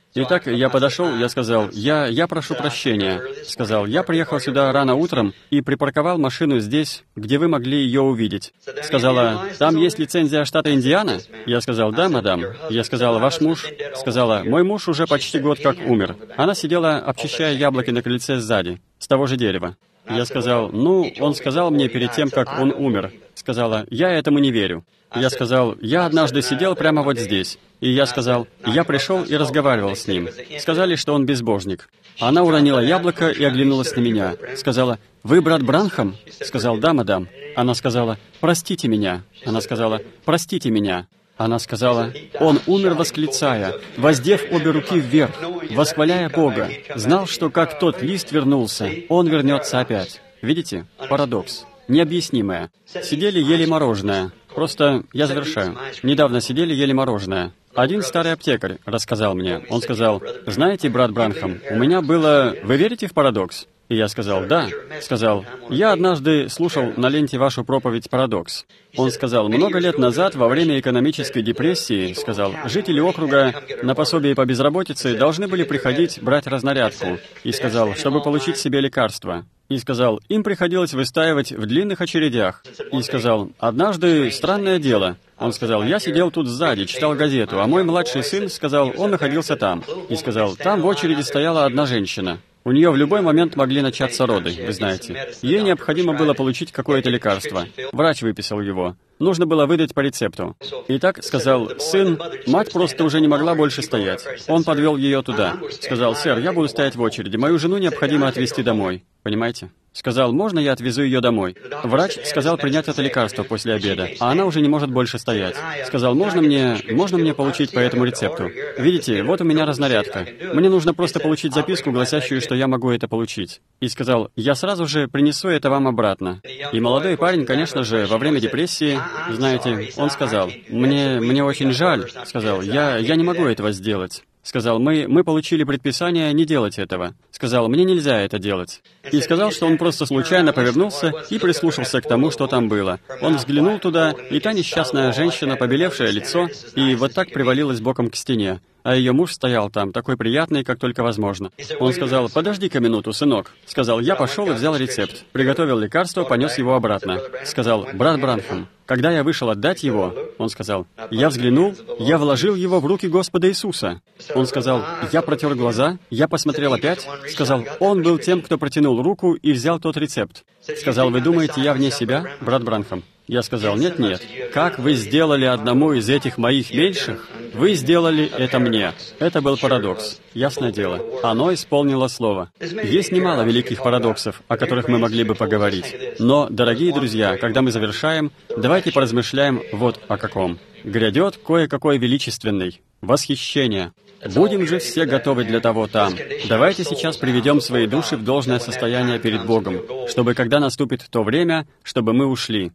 Итак, я подошел, я сказал, я, я прошу прощения. Сказал, я приехал сюда рано утром и припарковал машину здесь, где вы могли ее увидеть. Сказала, там есть лицензия штата Индиана? Я сказал, да, мадам. Я сказала, ваш муж? Сказала, мой муж уже почти год как умер. Она сидела, обчищая яблоки на крыльце сзади, с того же дерева. Я сказал, ну, он сказал мне перед тем, как он умер. Сказала, я этому не верю. Я сказал, я однажды сидел прямо вот здесь. И я сказал, я пришел и разговаривал с ним. Сказали, что он безбожник. Она уронила яблоко и оглянулась на меня. Сказала, вы брат Бранхам? Сказал, да, мадам. Она сказала, простите меня. Она сказала, простите меня. Она сказала, он умер, восклицая, воздев обе руки вверх, восхваляя Бога. Знал, что как тот лист вернулся, он вернется опять. Видите? Парадокс. Необъяснимое. Сидели, ели мороженое. Просто я завершаю. Недавно сидели, ели мороженое. Один старый аптекарь рассказал мне. Он сказал, знаете, брат Бранхам, у меня было... Вы верите в парадокс? И я сказал, да. Сказал, я однажды слушал на ленте вашу проповедь «Парадокс». Он сказал, много лет назад, во время экономической депрессии, сказал, жители округа на пособие по безработице должны были приходить брать разнарядку. И сказал, чтобы получить себе лекарства. И сказал, им приходилось выстаивать в длинных очередях. И сказал, однажды странное дело. Он сказал, я сидел тут сзади, читал газету, а мой младший сын, сказал, он находился там. И сказал, там в очереди стояла одна женщина. У нее в любой момент могли начаться роды, вы знаете. Ей необходимо было получить какое-то лекарство. Врач выписал его. Нужно было выдать по рецепту. И так сказал, сын, мать просто уже не могла больше стоять. Он подвел ее туда. Сказал, сэр, я буду стоять в очереди. Мою жену необходимо отвезти домой. Понимаете? Сказал, можно я отвезу ее домой? Врач сказал принять это лекарство после обеда, а она уже не может больше стоять. Сказал, можно мне, можно мне получить по этому рецепту? Видите, вот у меня разнарядка. Мне нужно просто получить записку, гласящую, что я могу это получить. И сказал, я сразу же принесу это вам обратно. И молодой парень, конечно же, во время депрессии, знаете, он сказал, мне, мне очень жаль, сказал, я, я не могу этого сделать. Сказал, мы, мы получили предписание не делать этого. Сказал, мне нельзя это делать. И сказал, что он просто случайно повернулся и прислушался к тому, что там было. Он взглянул туда, и та несчастная женщина, побелевшее лицо, и вот так привалилась боком к стене. А ее муж стоял там, такой приятный, как только возможно. Он сказал, подожди-ка минуту, сынок. Сказал, я пошел и взял рецепт. Приготовил лекарство, понес его обратно. Сказал, брат Бранхам, когда я вышел отдать его, он сказал, я взглянул, я вложил его в руки Господа Иисуса. Он сказал, я протер глаза, я посмотрел опять. Сказал, он был тем, кто протянул руку и взял тот рецепт. Сказал, вы думаете, я вне себя, брат Бранхам? Я сказал, нет-нет, как вы сделали одному из этих моих меньших, вы сделали это мне. Это был парадокс. Ясное дело. Оно исполнило слово. Есть немало великих парадоксов, о которых мы могли бы поговорить. Но, дорогие друзья, когда мы завершаем, давайте поразмышляем вот о каком. Грядет кое-какой величественный. Восхищение. Будем же все готовы для того там. Давайте сейчас приведем свои души в должное состояние перед Богом, чтобы, когда наступит то время, чтобы мы ушли.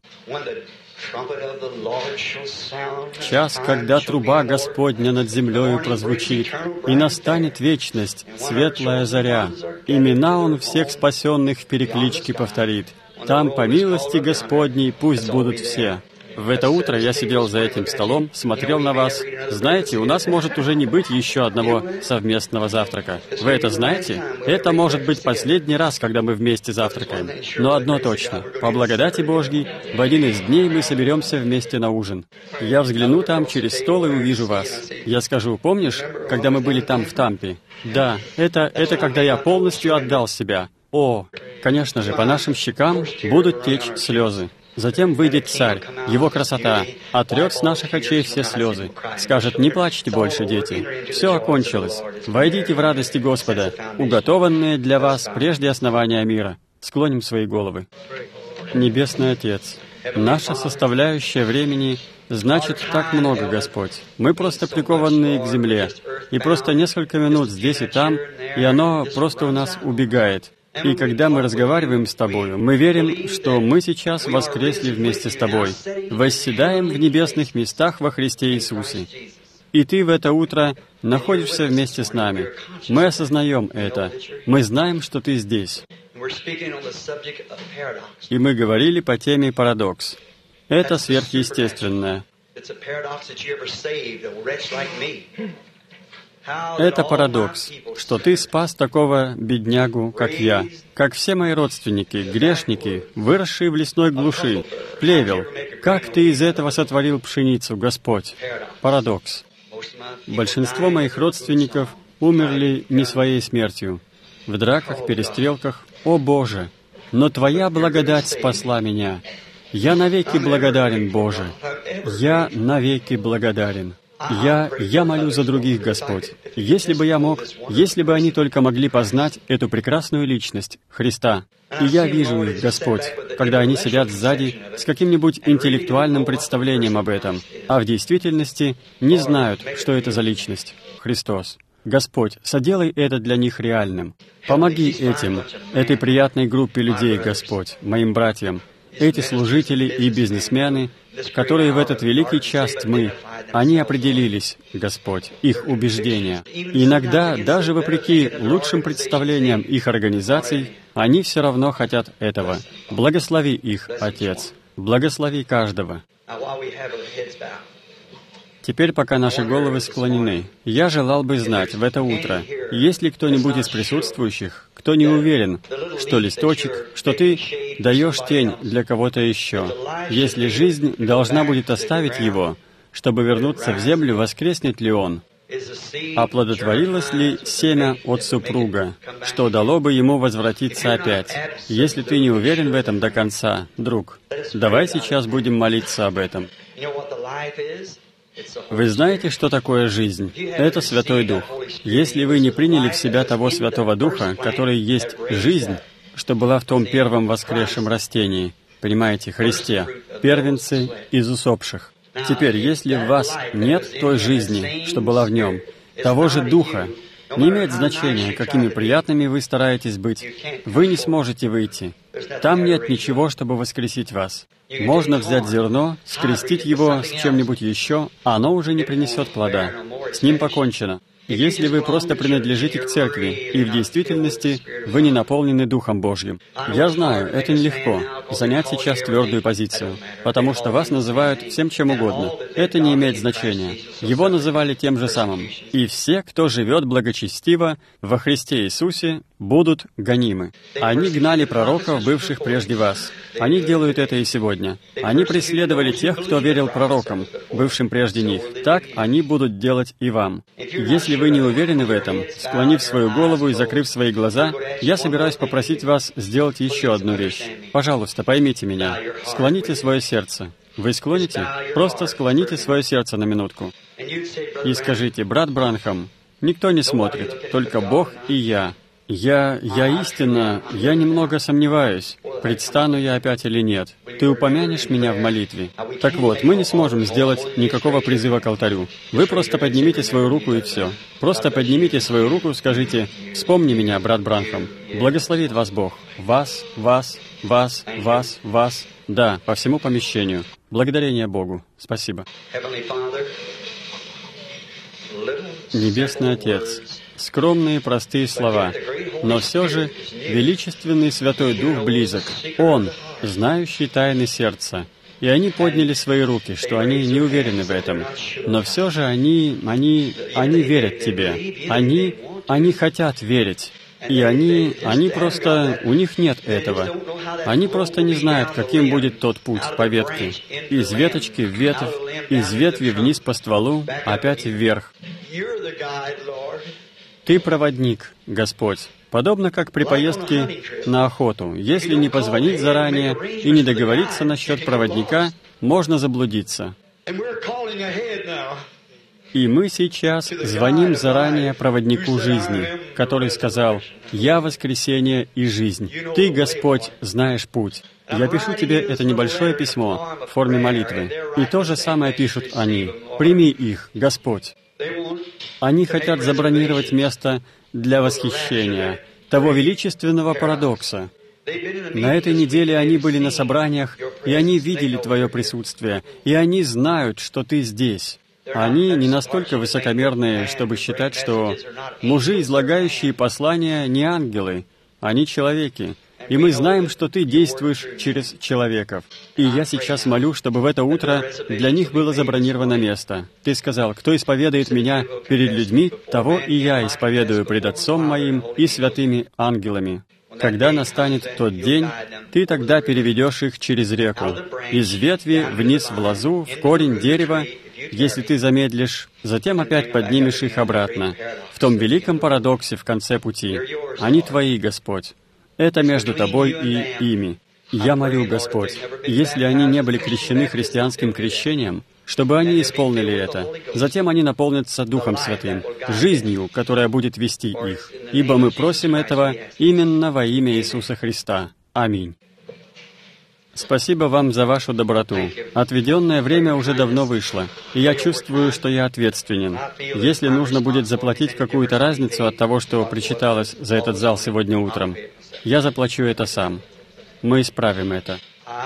Час, когда труба Господня над землею прозвучит, и настанет вечность, светлая заря. Имена Он всех спасенных в перекличке повторит. Там, по милости Господней, пусть будут все. В это утро я сидел за этим столом, смотрел на вас. Знаете, у нас может уже не быть еще одного совместного завтрака. Вы это знаете? Это может быть последний раз, когда мы вместе завтракаем. Но одно точно. По благодати Божьей, в один из дней мы соберемся вместе на ужин. Я взгляну там через стол и увижу вас. Я скажу, помнишь, когда мы были там в Тампе? Да, это, это когда я полностью отдал себя. О, конечно же, по нашим щекам будут течь слезы. Затем выйдет царь, его красота, отрет с наших очей все слезы. Скажет, не плачьте больше, дети. Все окончилось. Войдите в радости Господа, уготованные для вас прежде основания мира. Склоним свои головы. Небесный Отец, наша составляющая времени значит так много, Господь. Мы просто прикованные к земле. И просто несколько минут здесь и там, и оно просто у нас убегает. И когда мы разговариваем с Тобою, мы верим, что мы сейчас воскресли вместе с Тобой, восседаем в небесных местах во Христе Иисусе. И Ты в это утро находишься вместе с нами. Мы осознаем это. Мы знаем, что Ты здесь. И мы говорили по теме «Парадокс». Это сверхъестественное. Это парадокс, что Ты спас такого беднягу, как я, как все мои родственники, грешники, выросшие в лесной глуши, плевел. Как Ты из этого сотворил пшеницу, Господь? Парадокс. Большинство моих родственников умерли не своей смертью, в драках, перестрелках. О Боже! Но Твоя благодать спасла меня. Я навеки благодарен, Боже. Я навеки благодарен. Я, я молю за других, Господь. Если бы я мог, если бы они только могли познать эту прекрасную личность, Христа. И я вижу их, Господь, когда они сидят сзади с каким-нибудь интеллектуальным представлением об этом, а в действительности не знают, что это за личность, Христос. Господь, соделай это для них реальным. Помоги этим, этой приятной группе людей, Господь, моим братьям, эти служители и бизнесмены, которые в этот великий час тьмы, они определились, Господь, их убеждения. И иногда, даже вопреки лучшим представлениям их организаций, они все равно хотят этого. Благослови их, Отец. Благослови каждого. Теперь, пока наши головы склонены, я желал бы знать в это утро, есть ли кто-нибудь из присутствующих, кто не уверен, что листочек, что ты даешь тень для кого-то еще. Если жизнь должна будет оставить его, чтобы вернуться в землю, воскреснет ли он? Оплодотворилось ли семя от супруга, что дало бы ему возвратиться опять? Если ты не уверен в этом до конца, друг, давай сейчас будем молиться об этом. Вы знаете, что такое жизнь? Это Святой Дух. Если вы не приняли в себя того Святого Духа, который есть жизнь, что была в том первом воскресшем растении, понимаете, Христе, первенцы из усопших. Теперь, если в вас нет той жизни, что была в нем, того же Духа, не имеет значения, какими приятными вы стараетесь быть, вы не сможете выйти. Там нет ничего, чтобы воскресить вас. Можно взять зерно, скрестить его с чем-нибудь еще, а оно уже не принесет плода. С ним покончено. Если вы просто принадлежите к церкви, и в действительности вы не наполнены Духом Божьим. Я знаю, это нелегко, занять сейчас твердую позицию, потому что вас называют всем чем угодно. Это не имеет значения. Его называли тем же самым. И все, кто живет благочестиво во Христе Иисусе, будут гонимы. Они гнали пророков, бывших прежде вас. Они делают это и сегодня. Они преследовали тех, кто верил пророкам, бывшим прежде них. Так они будут делать и вам. Если вы не уверены в этом, склонив свою голову и закрыв свои глаза, я собираюсь попросить вас сделать еще одну вещь. Пожалуйста, поймите меня. Склоните свое сердце. Вы склоните? Просто склоните свое сердце на минутку. И скажите: брат Бранхам, никто не смотрит, только Бог и я. Я, я истинно, я немного сомневаюсь, предстану я опять или нет. Ты упомянешь меня в молитве? Так вот, мы не сможем сделать никакого призыва к алтарю. Вы просто поднимите свою руку и все. Просто поднимите свою руку, скажите: «Вспомни меня, брат Бранхам». Благословит вас Бог. Вас, вас, вас, вас, вас. Да, по всему помещению. Благодарение Богу. Спасибо. Небесный Отец, скромные простые слова, но все же величественный Святой Дух близок. Он, знающий тайны сердца. И они подняли свои руки, что они не уверены в этом. Но все же они, они, они верят Тебе. Они, они хотят верить. И они, они просто, у них нет этого. Они просто не знают, каким будет тот путь по ветке. Из веточки в ветвь, из ветви вниз по стволу, опять вверх. Ты проводник, Господь, подобно как при поездке на охоту. Если не позвонить заранее и не договориться насчет проводника, можно заблудиться. И мы сейчас звоним заранее проводнику жизни, который сказал: «Я воскресение и жизнь. Ты, Господь, знаешь путь». Я пишу тебе это небольшое письмо в форме молитвы. И то же самое пишут они. Прими их, Господь. Они хотят забронировать место для восхищения, того величественного парадокса. На этой неделе они были на собраниях, и они видели Твое присутствие, и они знают, что Ты здесь. Они не настолько высокомерные, чтобы считать, что мужи, излагающие послания, не ангелы, они человеки. И мы знаем, что Ты действуешь через человеков. И я сейчас молю, чтобы в это утро для них было забронировано место. Ты сказал, кто исповедует Меня перед людьми, того и я исповедую пред Отцом Моим и святыми ангелами. Когда настанет тот день, Ты тогда переведешь их через реку, из ветви вниз в лозу, в корень дерева, если Ты замедлишь, затем опять поднимешь их обратно, в том великом парадоксе в конце пути. Они Твои, Господь. Это между Тобой и ими. Я молю, Господь, если они не были крещены христианским крещением, чтобы они исполнили это. Затем они наполнятся Духом Святым, жизнью, которая будет вести их. Ибо мы просим этого именно во имя Иисуса Христа. Аминь. Спасибо вам за вашу доброту. Отведенное время уже давно вышло, и я чувствую, что я ответственен. Если нужно будет заплатить какую-то разницу от того, что причиталось за этот зал сегодня утром, я заплачу это сам. Мы исправим это.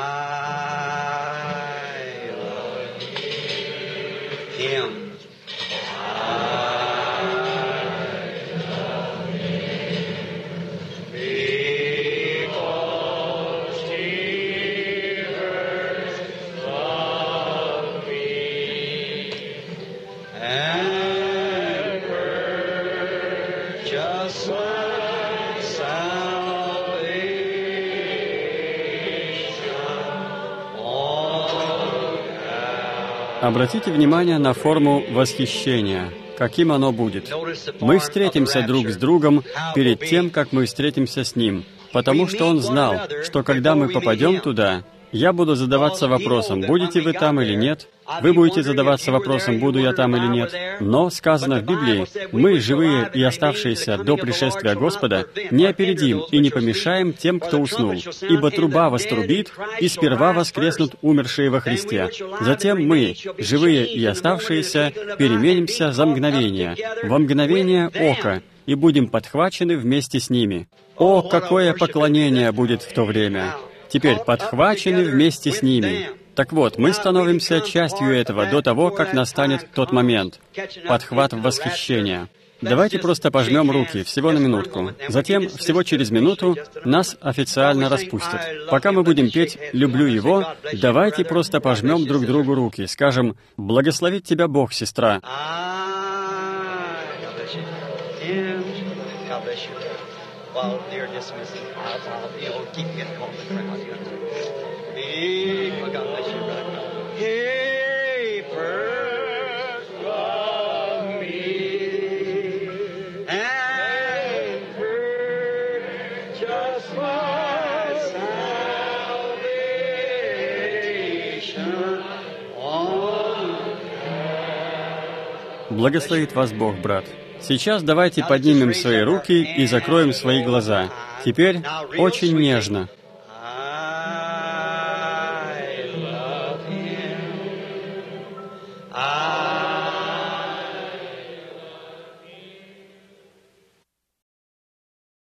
Обратите внимание на форму восхищения, каким оно будет. Мы встретимся друг с другом перед тем, как мы встретимся с Ним, потому что Он знал, что когда мы попадем туда, я буду задаваться вопросом, будете вы там или нет. Вы будете задаваться вопросом, буду я там или нет. Но, сказано в Библии, мы, живые и оставшиеся до пришествия Господа, не опередим и не помешаем тем, кто уснул. Ибо труба вострубит, и сперва воскреснут умершие во Христе. Затем мы, живые и оставшиеся, переменимся за мгновение, во мгновение ока, и будем подхвачены вместе с ними. О, какое поклонение будет в то время! Теперь подхвачены вместе с ними. Так вот, мы становимся частью этого до того, как настанет тот момент. Подхват в восхищение. Давайте просто пожмем руки, всего на минутку. Затем, всего через минуту, нас официально распустят. Пока мы будем петь «Люблю Его», давайте просто пожмем друг другу руки, скажем «Благословит тебя Бог, сестра». While they're dismissing, I'll, I'll, you know, keep getting home the crowd, you know. Hey, God bless you, brother. Hey, first love me, and purchase my salvation on. Благословит вас Бог, брат. Сейчас давайте поднимем свои руки и закроем свои глаза. Теперь очень нежно.